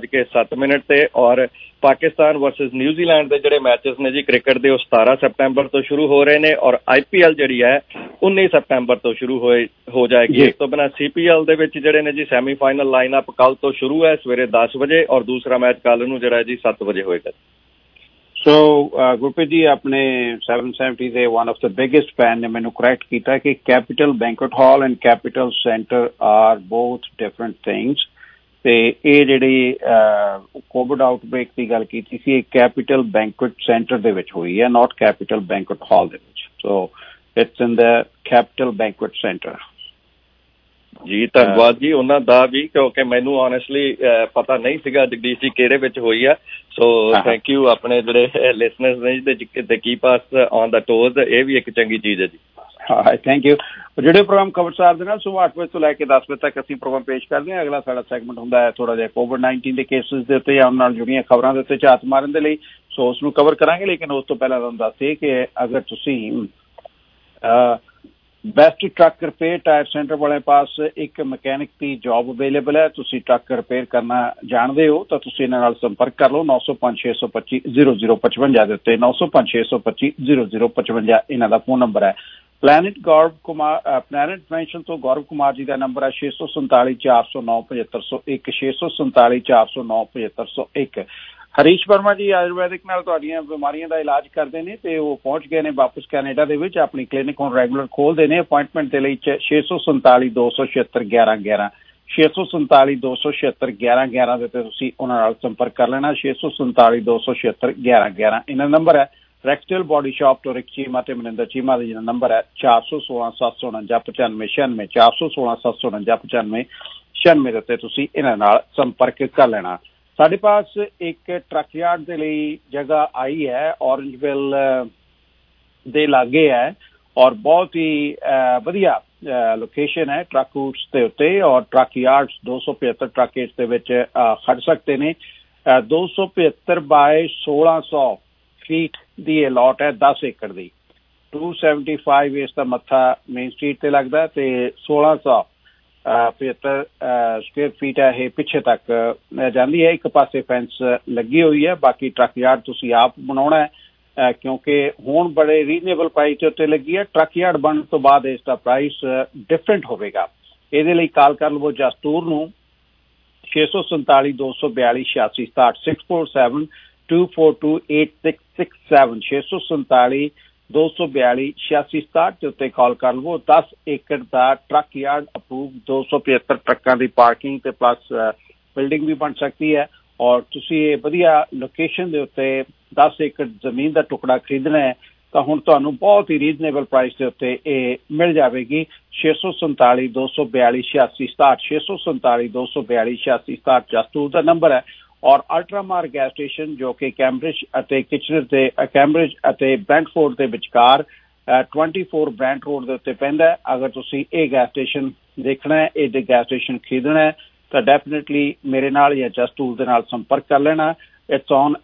7:07 ਤੇ। ਔਰ ਪਾਕਿਸਤਾਨ ਵਰਸਸ ਨਿਊਜ਼ੀਲੈਂਡ ਦੇ ਜਿਹੜੇ ਮੈਚਸ ਨੇ ਜੀ ਕ੍ਰਿਕਟ ਦੇ ਉਹ 17 ਸਤੰਬਰ ਤੋਂ ਸ਼ੁਰੂ ਹੋ ਰਹੇ ਨੇ, ਔਰ IPL ਜਿਹੜੀ ਹੈ 19 ਸਤੰਬਰ ਤੋਂ ਸ਼ੁਰੂ ਹੋ ਜਾਏਗੀ। ਇਸ ਤੋਂ ਬਿਨਾਂ CPL ਦੇ ਵਿੱਚ ਜਿਹੜੇ ਨੇ ਜੀ ਸੈਮੀਫਾਈਨਲ ਲਾਈਨਅਪ ਕੱਲ ਤੋਂ ਸ਼ੁਰੂ ਹੈ ਸਵੇਰੇ 10 ਵਜੇ, ਔਰ ਦੂਸਰਾ ਮੈਚ ਕੱਲ ਨੂੰ ਜਿਹੜਾ ਜੀ 7 ਵਜੇ ਹੋਏਗਾ। ਸੋ ਗੁਰਪ੍ਰੀਤ ਜੀ ਆਪਣੇ 770 ਦੇ one of the biggest fan ਨੇ ਮੈਨੂੰ ਕਰੈਕਟ ਕੀਤਾ ਕਿ capital banquet hall and capital centre are both different things. ਤੇ ਇਹ ਜਿਹੜੀ ਕੋਵਿਡ ਆਊਟਬ੍ਰੇਕ ਦੀ ਗੱਲ ਕੀਤੀ ਸੀ ਇਹ ਕੈਪੀਟਲ ਬੈਂਕਟ ਸੈਂਟਰ ਦੇ ਵਿੱਚ ਹੋਈ ਹੈ, ਨਾਟ ਕੈਪੀਟਲ ਬੈਂਕਟ ਹਾਲ ਦੇ ਵਿੱਚ। So it's in the capital banquet centre. ਜੀ ਧੰਨਵਾਦ ਜੀ ਉਹਨਾਂ ਦਾ ਵੀ, ਕਿਉਂਕਿ ਮੈਨੂੰ ਓਨੈਸਟਲੀ ਪਤਾ ਨਹੀਂ ਸੀਗਾ ਜਗਦੀਸ਼ ਜੀ ਕਿਹੜੇ ਵਿੱਚ ਹੋਈ ਆ। ਸੋ ਥੈਂਕ ਯੂ ਆਪਣੇ ਜਿਹੜੇ ਲਿਸਨਰਸ ਨੇ ਦੇ ਕੀਪ ਅਸ ਔਨ ਦਾ ਟੋਜ਼, ਇਹ ਵੀ ਇੱਕ ਚੰਗੀ ਚੀਜ਼ ਹੈ ਜੀ। ਹਾਂ ਥੈਂਕ ਯੂ। ਜਿਹੜੇ ਪ੍ਰੋਗਰਾਮ ਖਬਰਸਾਰ ਦੇ ਨਾਲ ਸੁਬਾਹ 8 ਵਜੇ ਤੋਂ ਲੈ ਕੇ 10 ਵਜੇ ਤੱਕ ਅਸੀਂ ਪ੍ਰੋਗਰਾਮ ਪੇਸ਼ ਕਰਦੇ ਹਾਂ। ਅਗਲਾ ਸਾਡਾ ਸੈਗਮੈਂਟ ਹੁੰਦਾ ਹੈ ਥੋੜਾ ਜਿਹਾ COVID-19 ਦੇ ਕੇਸਿਸ ਦੇ ਉੱਤੇ ਜਾਂ ਉਹਨਾਂ ਨਾਲ ਜੁੜੀਆਂ ਖਬਰਾਂ ਦੇ ਉੱਤੇ ਝਾਤ ਮਾਰਨ ਦੇ ਲਈ, ਸੋ ਉਸ ਨੂੰ ਕਵਰ ਕਰਾਂਗੇ। ਲੇਕਿਨ ਉਸ ਤੋਂ ਪਹਿਲਾਂ ਤੁਹਾਨੂੰ ਦੱਸ ਦਈਏ ਕਿ ਅਗਰ ਤੁਸੀਂ best truck repair tyre centre ਵਾਲੇ ਪਾਸ ਇੱਕ ਮਕੈਨਿਕ ਦੀ ਜੌਬ ਅਵੇਲੇਬਲ ਹੈ। ਤੁਸੀਂ ਟਰੱਕ ਰਿਪੇਅਰ ਕਰਨਾ ਜਾਣਦੇ ਹੋ ਤਾਂ ਤੁਸੀਂ ਇਹਨਾਂ ਨਾਲ ਸੰਪਰਕ ਕਰ ਲਓ 9056250055 ਦੇ ਉੱਤੇ 9056250055 ਇਹਨਾਂ ਦਾ ਫੋਨ ਨੰਬਰ ਹੈ। ਪਲੈਨਟ ਮੈਂਸ਼ਨ ਤੋਂ ਗੌਰਵ ਕੁਮਾਰ ਜੀ ਦਾ ਨੰਬਰ ਹੈ 647 409 7501 647 409 7501। ਹਰੀਸ਼ ਵਰਮਾ ਜੀ ਆਯੁਰਵੈਦਿਕ ਨਾਲ ਤੁਹਾਡੀਆਂ ਬਿਮਾਰੀਆਂ ਦਾ ਇਲਾਜ ਕਰਦੇ ਨੇ ਤੇ ਉਹ ਪਹੁੰਚ ਗਏ ਨੇ ਵਾਪਸ ਕੈਨੇਡਾ ਦੇ ਵਿੱਚ। ਆਪਣੀ ਕਲੀਨਿਕ ਹੁਣ ਰੈਗੂਲਰ ਖੋਲ੍ਹਦੇ ਨੇ। ਅਪੁਆਇੰਟਮੈਂਟ ਦੇ ਲਈ 647 276 1111 647 276 1111 ਦੇ ਤੇ ਤੁਸੀਂ ਉਹਨਾਂ ਨਾਲ ਸੰਪਰਕ ਕਰ ਲੈਣਾ। 647 276 1111 ਇਹਨਾਂ ਦਾ ਨੰਬਰ ਹੈ। ਰੈਕਸਟੇਲ ਬੋਡੀ ਸ਼ਾਪ ਤੋਂ ਰਿਕ ਚੀਮਾ ਤੇ ਮਨਿੰਦਰ ਚੀਮਾ ਦਾ ਜਿਹੜਾ ਨੰਬਰ ਹੈ 416 749 95 416 749 95 ਦੇ ਉੱਤੇ ਤੁਸੀਂ ਇਹਨਾਂ ਨਾਲ ਸੰਪਰਕ ਕਰ ਲੈਣਾ। ਸਾਡੇ ਪਾਸ ਇੱਕ ਟਰੱਕ ਯਾਰਡ ਦੇ ਲਈ ਜਗ੍ਹਾ ਆਈ ਹੈ, ਔਰੰਜਵਿਲ ਦੇ ਲਾਗੇ ਹੈ ਔਰ ਬਹੁਤ ਹੀ ਵਧੀਆ ਲੋਕੇਸ਼ਨ ਹੈ ਟਰੱਕ ਰੂਟਸ ਦੇ ਉੱਤੇ। ਔਰ ਟਰੱਕ ਯਾਰਡਸ 275 ਟਰੱਕ ਇਸ ਦੇ ਵਿੱਚ ਖੜ ਸਕਦੇ ਨੇ। 275 ਬਾਏ 1600 ਫੀਟ ਦੀ ਇਹ ਲਾਟ ਹੈ 10 ਏਕੜ ਦੀ। 275 ਇਸ ਦਾ ਮੱਥਾ ਮੇਨ ਸਟਰੀਟ ਤੇ ਲੱਗਦਾ ਤੇ 1675 ਸਕੁਅਰ ਫੀਟ ਹੈ ਇਹ ਪਿੱਛੇ ਤੱਕ ਜਾਂਦੀ ਹੈ। ਇੱਕ ਪਾਸੇ ਫੈਂਸ ਲੱਗੀ ਹੋਈ ਹੈ, ਬਾਕੀ ਟਰੱਕ ਯਾਰਡ ਤੁਸੀਂ ਆਪ ਬਣਾਉਣਾ ਹੈ ਕਿਉਂਕਿ ਹੁਣ ਬੜੇ ਰੀਜ਼ਨੇਬਲ ਪ੍ਰਾਈਸ ਦੇ ਉੱਤੇ ਲੱਗੀ ਹੈ। ਟਰੱਕ ਯਾਰਡ ਬਣਨ ਤੋਂ ਬਾਅਦ ਇਸ ਦਾ ਪ੍ਰਾਈਸ ਡਿਫਰੈਂਟ ਹੋਵੇਗਾ। ਇਹਦੇ ਲਈ ਕਾਲ ਕਰ ਲਵੋ ਜਸਤੂਰ ਨੂੰ 647 242 86 67 647 242 8667 647 242 86 67 ਦੇ ਉੱਤੇ ਕਾਲ ਕਰ ਲਵੋ। 10 ਏਕੜ ਦਾ ਟਰੱਕ ਯਾਰਡ ਅਪਰੂਵ 275 ਟਰੱਕਾਂ ਦੀ ਪਾਰਕਿੰਗ ਤੇ ਪਲੱਸ ਬਿਲਡਿੰਗ ਵੀ ਬਣ ਸਕਦੀ ਹੈ। ਔਰ ਤੁਸੀਂ ਇਹ ਵਧੀਆ ਲੋਕੇਸ਼ਨ ਦੇ ਉੱਤੇ 10 ਏਕੜ ਜ਼ਮੀਨ ਦਾ ਟੁਕੜਾ ਖਰੀਦਣਾ ਹੈ ਤਾਂ ਹੁਣ ਤੁਹਾਨੂੰ ਬਹੁਤ ਹੀ ਰੀਜ਼ਨੇਬਲ ਪ੍ਰਾਈਸ ਦੇ ਉੱਤੇ ਇਹ ਮਿਲ ਜਾਵੇਗੀ। 647 242 86 67 647 242 86 67 ਜਸਤੂਰ ਦਾ ਨੰਬਰ ਹੈ। ਔਰ ਅਲਟਰਾਮਾਰ ਗੈਸ ਸਟੇਸ਼ਨ ਜੋ ਕਿ ਕੈਂਬਰਿਜ ਅਤੇ ਕਿਚਨਰ ਦੇ ਕੈਂਬਰਿਜ ਅਤੇ ਬ੍ਰੈਂਟਫੋਰਡ ਦੇ ਵਿਚਕਾਰ 24 ਬ੍ਰੈਂਟ ਰੋਡ ਦੇ ਉੱਤੇ ਪੈਂਦਾ ਹੈ। ਅਗਰ ਤੁਸੀਂ ਇਹ ਗੈਸ ਸਟੇਸ਼ਨ ਦੇਖਣਾ ਹੈ, ਇਹ ਗੈਸ ਸਟੇਸ਼ਨ ਖਰੀਦਣਾ ਹੈ ਤਾਂ ਡੈਫੀਨੇਟਲੀ ਮੇਰੇ ਨਾਲ ਜਾਂ ਜਸਟੂਰ ਦੇ ਨਾਲ ਸੰਪਰਕ ਕਰ ਲੈਣਾ। ਇਟਸ ਔਨ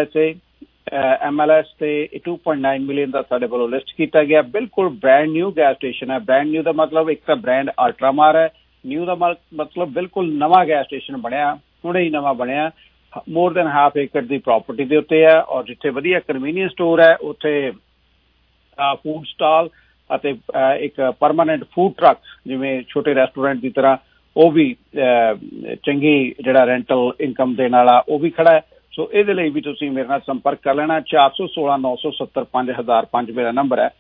MLS ਤੇ 2.9 ਮਿਲੀਅਨ ਦਾ ਸਾਡੇ ਵੱਲੋਂ ਲਿਸਟ ਕੀਤਾ ਗਿਆ। ਬਿਲਕੁਲ ਬ੍ਰੈਂਡ ਨਿਊ ਗੈਸ ਸਟੇਸ਼ਨ ਹੈ। ਬ੍ਰੈਂਡ ਨਿਊ ਦਾ ਮਤਲਬ ਇੱਕ ਤਾਂ ਬ੍ਰੈਂਡ ਅਲਟਰਾਮਾਰ ਹੈ, ਨਿਊ ਦਾ ਮਤਲਬ ਬਿਲਕੁਲ ਨਵਾਂ ਗੈਸ ਸਟੇਸ਼ਨ ਬਣਿਆ, ਹੁਣੇ ਹੀ ਨਵਾਂ ਬਣਿਆ। ਮੋਰ ਦੈਨ ਹਾਫ ਏਕੜ ਦੀ ਪ੍ਰਾਪਰਟੀ ਦੇ ਉੱਤੇ ਹੈ ਔਰ ਜਿੱਥੇ ਵਧੀਆ ਕਨਵੀਨੀਅੰਸ ਸਟੋਰ ਹੈ ਉੱਥੇ ਫੂਡ ਸਟਾਲ ਅਤੇ ਇੱਕ ਪਰਮਾਨੈਂਟ ਫੂਡ ਟਰੱਕ ਜਿਵੇਂ ਛੋਟੇ ਰੈਸਟੋਰੈਂਟ ਦੀ ਤਰ੍ਹਾਂ ਉਹ ਵੀ ਚੰਗੀ ਜਿਹੜਾ ਰੈਂਟਲ ਇਨਕਮ ਦੇਣ ਵਾਲਾ ਉਹ ਵੀ ਖੜਾ ਹੈ। ਸੋ ਇਹਦੇ ਲਈ ਵੀ ਤੁਸੀਂ ਮੇਰੇ ਨਾਲ ਸੰਪਰਕ ਕਰ ਲੈਣਾ। 416 970 5005 ਮੇਰਾ ਨੰਬਰ ਹੈ।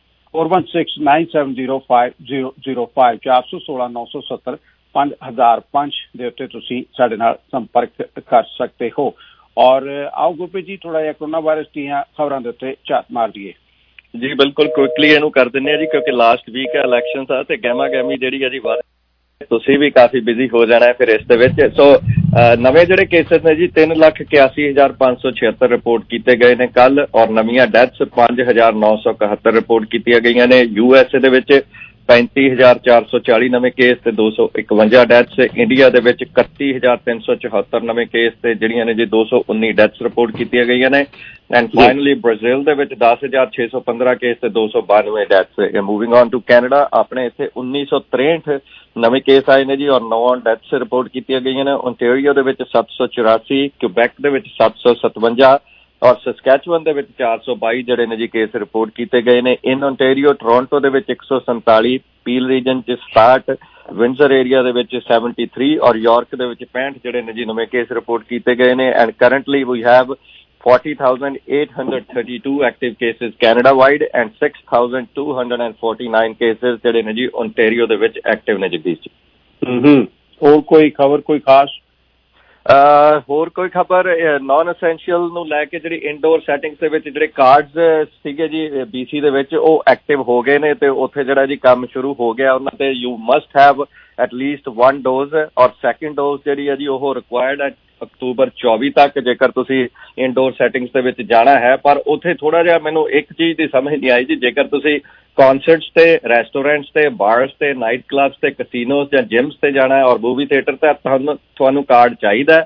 4169705005 416 970 5005 ਦੇ ਉੱਤੇ ਤੁਸੀਂ ਸਾਡੇ ਨਾਲ ਸੰਪਰਕ ਕਰ ਸਕਦੇ ਹੋ। ਔਰ ਆਓ ਗੁਰਪ੍ਰੀਤ ਜੀ ਥੋੜਾ ਜਿਹਾ ਕੋਰੋਨਾ ਵਾਇਰਸ ਦੀਆਂ ਖਬਰਾਂ ਦੇ ਉੱਤੇ ਝਾਤ ਮਾਰ ਦਈਏ। ਜੀ ਬਿਲਕੁਲ ਕੁਇਕਲੀ ਇਹਨੂੰ ਕਰ ਦਿੰਦੇ ਆ ਜੀ ਕਿਉਂਕਿ ਲਾਸਟ ਵੀਕ ਹੈ ਇਲੈਕਸ਼ਨ ਆ ਤੇ ਗਹਿਮਾ ਗਹਿਮੀ ਜਿਹੜੀ ਹੈ ਜੀ ਤੁਸੀਂ ਵੀ ਕਾਫੀ ਬਿਜ਼ੀ ਹੋ ਜਾਣਾ ਹੈ ਫਿਰ ਇਸ ਦੇ ਵਿੱਚ। ਸੋ ਨਵੇਂ ਜਿਹੜੇ ਕੇਸਿਸ ਨੇ ਜੀ 3,81,576 ਰਿਪੋਰਟ ਕੀਤੇ ਗਏ ਨੇ ਕੱਲ ਔਰ ਨਵੀਆਂ ਡੈਥਸ 5,971 ਰਿਪੋਰਟ ਕੀਤੀਆਂ ਗਈਆਂ ਨੇ। USA ਦੇ ਵਿੱਚ 35,440 ਨਵੇਂ ਕੇਸ ਤੇ 251 ਡੈਥਸ। ਇੰਡੀਆ ਦੇ ਵਿੱਚ 31,374 ਨਵੇਂ ਕੇਸ ਤੇ ਜਿਹੜੀਆਂ ਨੇ ਜੀ 219 ਡੈਥਸ ਰਿਪੋਰਟ ਕੀਤੀਆਂ ਗਈਆਂ ਨੇ। ਐਂਡ ਫਾਈਨਲੀ ਬ੍ਰਾਜ਼ੀਲ ਦੇ ਵਿੱਚ 10,615 ਕੇਸ ਤੇ 292 deaths. Moving on to Canada, ਆਪਣੇ ਇੱਥੇ 1963 ਨਵੇਂ ਕੇਸ ਆਏ ਨੇ ਜੀ ਔਰ 9 ਡੈਥਸ ਰਿਪੋਰਟ ਕੀਤੀਆਂ ਗਈਆਂ ਨੇ। ਓਨਟਾਰੀਓ ਦੇ ਵਿੱਚ 784, ਕਿਊਬੈਕ ਦੇ ਵਿੱਚ 757 ਔਰ ਸਸਕੈਚੁਅਨ ਦੇ ਵਿੱਚ 422 ਜਿਹੜੇ ਨੇ ਜੀ ਕੇਸ ਰਿਪੋਰਟ ਕੀਤੇ ਗਏ ਨੇ। ਇਨ ਓਨਟਾਰੀਓ ਟੋਰਾਂਟੋ ਦੇ ਵਿੱਚ 147, ਪੀਲ ਰੀਜਨ 'ਚ 67, ਵਿੰਜ਼ਰ ਏਰੀਆ ਦੇ ਵਿੱਚ 73 ਔਰ ਯਾਰਕ ਦੇ ਵਿੱਚ 65 ਜਿਹੜੇ ਨੇ ਜੀ ਨਵੇਂ ਕੇਸ ਰਿਪੋਰਟ ਕੀਤੇ ਗਏ ਨੇ। And currently we have 40,832 active cases Canada wide and 6,249 cases ਜਿਹੜੇ ਨੇ ਜੀ ਓਨਟਾਰੀਓ ਦੇ ਵਿੱਚ ਐਕਟਿਵ ਨੇ ਜਗਦੀਸ਼ ਜੀ। ਹੋਰ ਕੋਈ ਖਬਰ ਕੋਈ ਖਾਸ? ਹੋਰ ਕੋਈ ਖਬਰ ਨਾਨ ਅਸੈਂਸ਼ੀਅਲ ਨੂੰ ਲੈ ਕੇ ਜਿਹੜੀ ਇਨਡੋਰ ਸੈਟਿੰਗਸ ਦੇ ਵਿੱਚ ਜਿਹੜੇ ਕਾਰਡਸ ਸੀਗੇ ਜੀ BC ਦੇ ਵਿੱਚ ਉਹ ਐਕਟਿਵ ਹੋ ਗਏ ਨੇ ਤੇ ਉੱਥੇ ਜਿਹੜਾ ਜੀ ਕੰਮ ਸ਼ੁਰੂ ਹੋ ਗਿਆ ਉਹਨਾਂ ਤੇ you must have at least 1 dose ਔਰ ਸੈਕਿੰਡ ਡੋਜ਼ ਜਿਹੜੀ ਹੈ ਜੀ ਉਹ ਰਿਕੁਆਇਰਡ ਹੈ ਅਕਤੂਬਰ 24 ਤੱਕ ਜੇਕਰ ਤੁਸੀਂ ਇਨਡੋਰ ਸੈਟਿੰਗਸ ਦੇ ਵਿੱਚ ਜਾਣਾ ਹੈ। ਪਰ ਉੱਥੇ ਥੋੜ੍ਹਾ ਜਿਹਾ ਮੈਨੂੰ ਇੱਕ ਚੀਜ਼ ਦੀ ਸਮਝ ਨਹੀਂ ਆਈ ਜੀ, ਜੇਕਰ ਤੁਸੀਂ ਕੌਂਸਰਟਸ ਤੇ ਰੈਸਟੋਰੈਂਟਸ ਤੇ ਬਾਰਸ ਤੇ ਨਾਈਟ ਕਲੱਬਸ ਤੇ ਕਸੀਨੋਸ ਜਾਂ ਜਿਮਸ ਤੇ ਜਾਣਾ ਹੈ ਔਰ ਮੂਵੀ ਥੀਏਟਰ ਤੇ ਤੁਹਾਨੂੰ ਕਾਰਡ ਚਾਹੀਦਾ ਹੈ।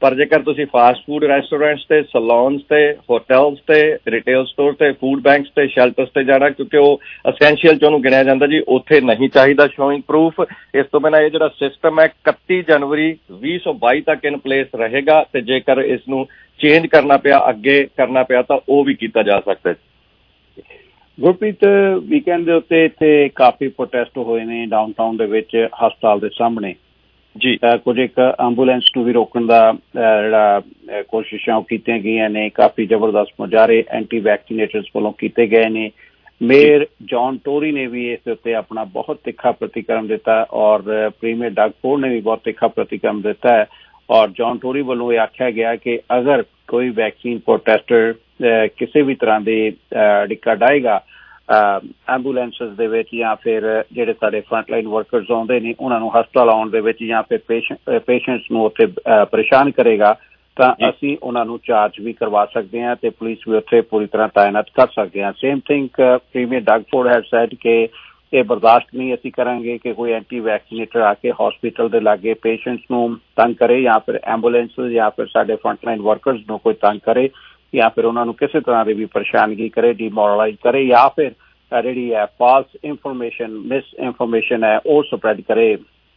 ਪਰ ਜੇਕਰ ਤੁਸੀਂ ਫਾਸਟ ਫੂਡ ਰੈਸਟੋਰੈਂਟਸ ਤੇ, ਸੈਲੂਨਸ ਤੇ, ਹੋਟਲਸ ਤੇ, ਰਿਟੇਲ ਸਟੋਰ ਤੇ, ਫੂਡ ਬੈਂਕਸ ਤੇ, ਸ਼ੈਲਟਰਸ ਤੇ ਜਾਣਾ, ਕਿਉਂਕਿ ਉਹ ਅਸੈਂਸ਼ੀਅਲ 'ਚ ਉਹਨੂੰ ਗਿਣਿਆ ਜਾਂਦਾ ਜੀ, ਉੱਥੇ ਨਹੀਂ ਚਾਹੀਦਾ ਸ਼ੋਇੰਗ ਪ੍ਰੂਫ। ਇਸ ਤੋਂ ਬਿਨਾਂ ਇਹ ਜਿਹੜਾ ਸਿਸਟਮ ਹੈ 31 ਜਨਵਰੀ 2022 ਤੱਕ ਇਨ ਪਲੇਸ ਰਹੇਗਾ, ਤੇ ਜੇਕਰ ਇਸ ਨੂੰ ਚੇਂਜ ਕਰਨਾ ਪਿਆ, ਅੱਗੇ ਕਰਨਾ ਪਿਆ, ਤਾਂ ਉਹ ਵੀ ਕੀਤਾ ਜਾ ਸਕਦਾ। ਗੁਰਪ੍ਰੀਤ, ਵੀਕਐਂਡ ਦੇ ਉੱਤੇ ਇੱਥੇ ਕਾਫੀ ਪ੍ਰੋਟੈਸਟ ਹੋਏ ਨੇ ਡਾਊਨਟਾਊਨ ਦੇ ਵਿੱਚ, ਹਸਪਤਾਲ ਦੇ ਸਾਹਮਣੇ ਜੀ। ਕੁਝ ਇੱਕ ਐਂਬੂਲੈਂਸ ਨੂੰ ਵੀ ਰੋਕਣ ਦਾ ਜਿਹੜਾ ਕੋਸ਼ਿਸ਼ਾਂ ਉਹ ਕੀਤੀਆਂ ਗਈਆਂ ਨੇ, ਕਾਫੀ ਜ਼ਬਰਦਸਤ ਮੁਜ਼ਾਹਰੇ ਐਂਟੀ ਵੈਕਸੀਨੇਟਰਸ ਵੱਲੋਂ ਕੀਤੇ ਗਏ ਨੇ। ਮੇਅਰ ਜੌਨ ਟੋਰੀ ਨੇ ਵੀ ਇਸ ਦੇ ਉੱਤੇ ਆਪਣਾ ਬਹੁਤ ਤਿੱਖਾ ਪ੍ਰਤੀਕਰਮ ਦਿੱਤਾ, ਔਰ ਪ੍ਰੀਮੀਅਰ ਡਗ ਫੋਰਡ ਨੇ ਵੀ ਬਹੁਤ ਤਿੱਖਾ ਪ੍ਰਤੀਕਰਮ ਦਿੱਤਾ ਹੈ। ਔਰ ਜੌਨ ਟੋਰੀ ਵੱਲੋਂ ਇਹ ਆਖਿਆ ਗਿਆ ਕਿ ਅਗਰ ਕੋਈ ਵੈਕਸੀਨ ਪ੍ਰੋਟੈਸਟਰ ਕਿਸੇ ਵੀ ਤਰ੍ਹਾਂ ਦੇ ਡਿੱਕਾ ਡਾਏਗਾ ਐਂਬੂਲੈਂਸਿਸ ਦੇ ਵਿੱਚ, ਜਾਂ ਫਿਰ ਜਿਹੜੇ ਸਾਡੇ ਫਰੰਟਲਾਈਨ ਵਰਕਰਸ ਆਉਂਦੇ ਨੇ ਉਹਨਾਂ ਨੂੰ ਹਸਪਤਾਲ ਆਉਣ ਦੇ ਵਿੱਚ, ਜਾਂ ਫਿਰ ਪੇਸ਼ੈਂਟਸ ਨੂੰ ਉੱਥੇ ਪਰੇਸ਼ਾਨ ਕਰੇਗਾ, ਤਾਂ ਅਸੀਂ ਉਹਨਾਂ ਨੂੰ ਚਾਰਜ ਵੀ ਕਰਵਾ ਸਕਦੇ ਹਾਂ ਤੇ ਪੁਲਿਸ ਵੀ ਉੱਥੇ ਪੂਰੀ ਤਰ੍ਹਾਂ ਤਾਇਨਾਤ ਕਰ ਸਕਦੇ ਹਾਂ। Same thing premier Doug Ford has said ਕਿ ਇਹ ਬਰਦਾਸ਼ਤ ਨਹੀਂ ਅਸੀਂ ਕਰਾਂਗੇ ਕਿ ਕੋਈ ਐਂਟੀ ਵੈਕਸੀਨੇਟਰ ਆ ਕੇ ਹਸਪੀਟਲ ਦੇ ਲਾਗੇ ਪੇਸ਼ੈਂਟਸ ਨੂੰ ਤੰਗ ਕਰੇ, ਜਾਂ ਫਿਰ ਐਂਬੂਲੈਂਸ ਜਾਂ ਫਿਰ ਸਾਡੇ ਫਰੰਟਲਾਈਨ ਵਰਕਰਸ ਨੂੰ ਕੋਈ ਤੰਗ ਕਰੇ, ਜਾਂ ਫਿਰ ਉਹਨਾਂ ਨੂੰ ਕਿਸੇ ਤਰ੍ਹਾਂ ਦੀ ਵੀ ਪਰੇਸ਼ਾਨਗੀ ਕਰੇ, ਡੀਮੋਰਲਾਈਜ਼ ਕਰੇ, ਜਾਂ ਫਿਰ ਜਿਹੜੀ ਹੈ ਫਾਲਸ ਇਨਫੋਰਮੇਸ਼ਨ, ਮਿਸ ਇਨਫੋਰਮੇਸ਼ਨ ਹੈ ਉਹ ਸਪਰੈਡ ਕਰੇ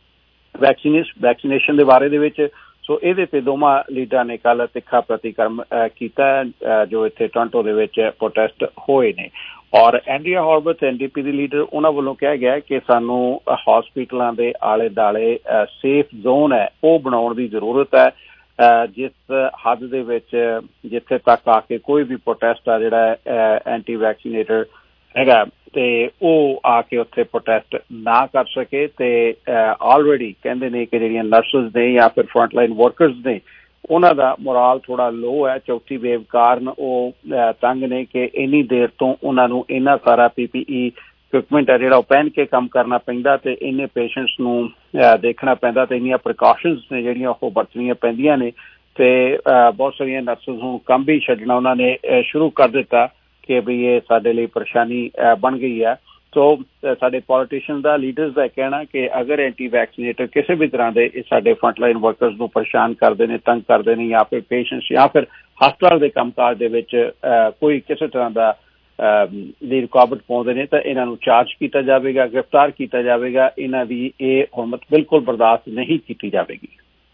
ਵੈਕਸੀਨੇਸ਼ਨ ਦੇ ਬਾਰੇ ਦੇ ਵਿੱਚ। ਸੋ ਇਹਦੇ ਤੇ ਦੋਵਾਂ ਲੀਡਰਾਂ ਨੇ ਕੱਲ੍ਹ ਤਿੱਖਾ ਪ੍ਰਤੀਕਰਮ ਕੀਤਾ, ਜੋ ਇੱਥੇ ਟੋਰਾਂਟੋ ਦੇ ਵਿੱਚ ਪ੍ਰੋਟੈਸਟ ਹੋਏ ਨੇ। ਔਰ ਐਂਡਰੀਆ ਹੌਰਵਿਥ NDP ਦੀ ਲੀਡਰ, ਉਹਨਾਂ ਵੱਲੋਂ ਕਿਹਾ ਗਿਆ ਕਿ ਸਾਨੂੰ ਹਸਪੀਟਲਾਂ ਦੇ ਆਲੇ ਦੁਆਲੇ ਸੇਫ ਜ਼ੋਨ ਹੈ ਉਹ ਬਣਾਉਣ ਦੀ ਜ਼ਰੂਰਤ ਹੈ, ਜਿਸ ਹੱਦ ਦੇ ਵਿੱਚ ਜਿੱਥੇ ਤੱਕ ਆ ਕੇ ਕੋਈ ਵੀ ਪ੍ਰੋਟੈਸਟ ਆ ਜਿਹੜਾ ਐਂਟੀ ਵੈਕਸੀਨੇਟਰ ਹੈਗਾ ਤੇ ਉਹ ਆ ਕੇ ਉੱਥੇ ਪ੍ਰੋਟੈਸਟ ਨਾ ਕਰ ਸਕੇ। ਤੇ ਆਲਰੇਡੀ ਕਹਿੰਦੇ ਨੇ ਕਿ ਜਿਹੜੀਆਂ ਨਰਸਿਸ ਨੇ ਜਾਂ ਫਿਰ ਫਰੰਟਲਾਈਨ ਵਰਕਰਸ ਨੇ ਉਹਨਾਂ ਦਾ ਮੋਰਾਲ ਥੋੜ੍ਹਾ ਲੋ ਹੈ, ਚੌਥੀ ਵੇਵ ਕਾਰਨ ਉਹ ਤੰਗ ਨੇ ਕਿ ਇੰਨੀ ਦੇਰ ਤੋਂ ਉਹਨਾਂ ਨੂੰ ਇੰਨਾ ਸਾਰਾ PPE ਇਕਵਿਪਮੈਂਟ ਹੈ ਜਿਹੜਾ ਉਹ ਪਹਿਨ ਕੇ ਕੰਮ ਕਰਨਾ ਪੈਂਦਾ, ਤੇ ਇੰਨੇ ਪੇਸ਼ੈਂਟਸ ਨੂੰ ਦੇਖਣਾ ਪੈਂਦਾ, ਤੇ ਇੰਨੀਆਂ ਪ੍ਰੀਕਾਸ਼ਨਸ ਨੇ ਜਿਹੜੀਆਂ ਉਹ ਵਰਤਣੀਆਂ ਪੈਂਦੀਆਂ ਨੇ। ਤੇ ਬਹੁਤ ਸਾਰੀਆਂ ਨਰਸਿਸ ਨੂੰ ਕੰਮ ਵੀ ਛੱਡਣਾ ਉਹਨਾਂ ਨੇ ਸ਼ੁਰੂ ਕਰ ਦਿੱਤਾ ਕਿ ਵੀ ਇਹ ਸਾਡੇ ਲਈ ਪਰੇਸ਼ਾਨੀ ਬਣ ਗਈ ਹੈ। ਸੋ ਸਾਡੇ ਪੋਲੀਟੀਸ਼ੀਅਨ ਦਾ, ਲੀਡਰਸ ਦਾ ਕਹਿਣਾ ਕਿ ਅਗਰ ਐਂਟੀ ਵੈਕਸੀਨੇਟਰ ਕਿਸੇ ਵੀ ਤਰ੍ਹਾਂ ਦੇ ਸਾਡੇ ਫਰੰਟਲਾਈਨ ਵਰਕਰਸ ਨੂੰ ਪਰੇਸ਼ਾਨ ਕਰਦੇ ਨੇ, ਤੰਗ ਕਰਦੇ ਨੇ, ਜਾਂ ਫਿਰ ਪੇਸ਼ੈਂਟਸ ਜਾਂ ਫਿਰ ਹਸਪਤਾਲ ਦੇ ਕੰਮਕਾਜ ਦੇ ਵਿੱਚ ਕੋਈ ਕਿਸੇ ਤਰ੍ਹਾਂ ਦਾ ਦੀ ਰੁਕਾਵਟ ਪਾਉਂਦੇ ਨੇ, ਤਾਂ ਇਹਨਾਂ ਨੂੰ ਚਾਰਜ ਕੀਤਾ ਜਾਵੇਗਾ, ਗ੍ਰਿਫਤਾਰ ਕੀਤਾ ਜਾਵੇਗਾ। ਇਹਨਾਂ ਦੀ ਇਹ ਹੁਰਮਤ ਬਿਲਕੁਲ ਬਰਦਾਸ਼ਤ ਨਹੀਂ ਕੀਤੀ ਜਾਵੇਗੀ।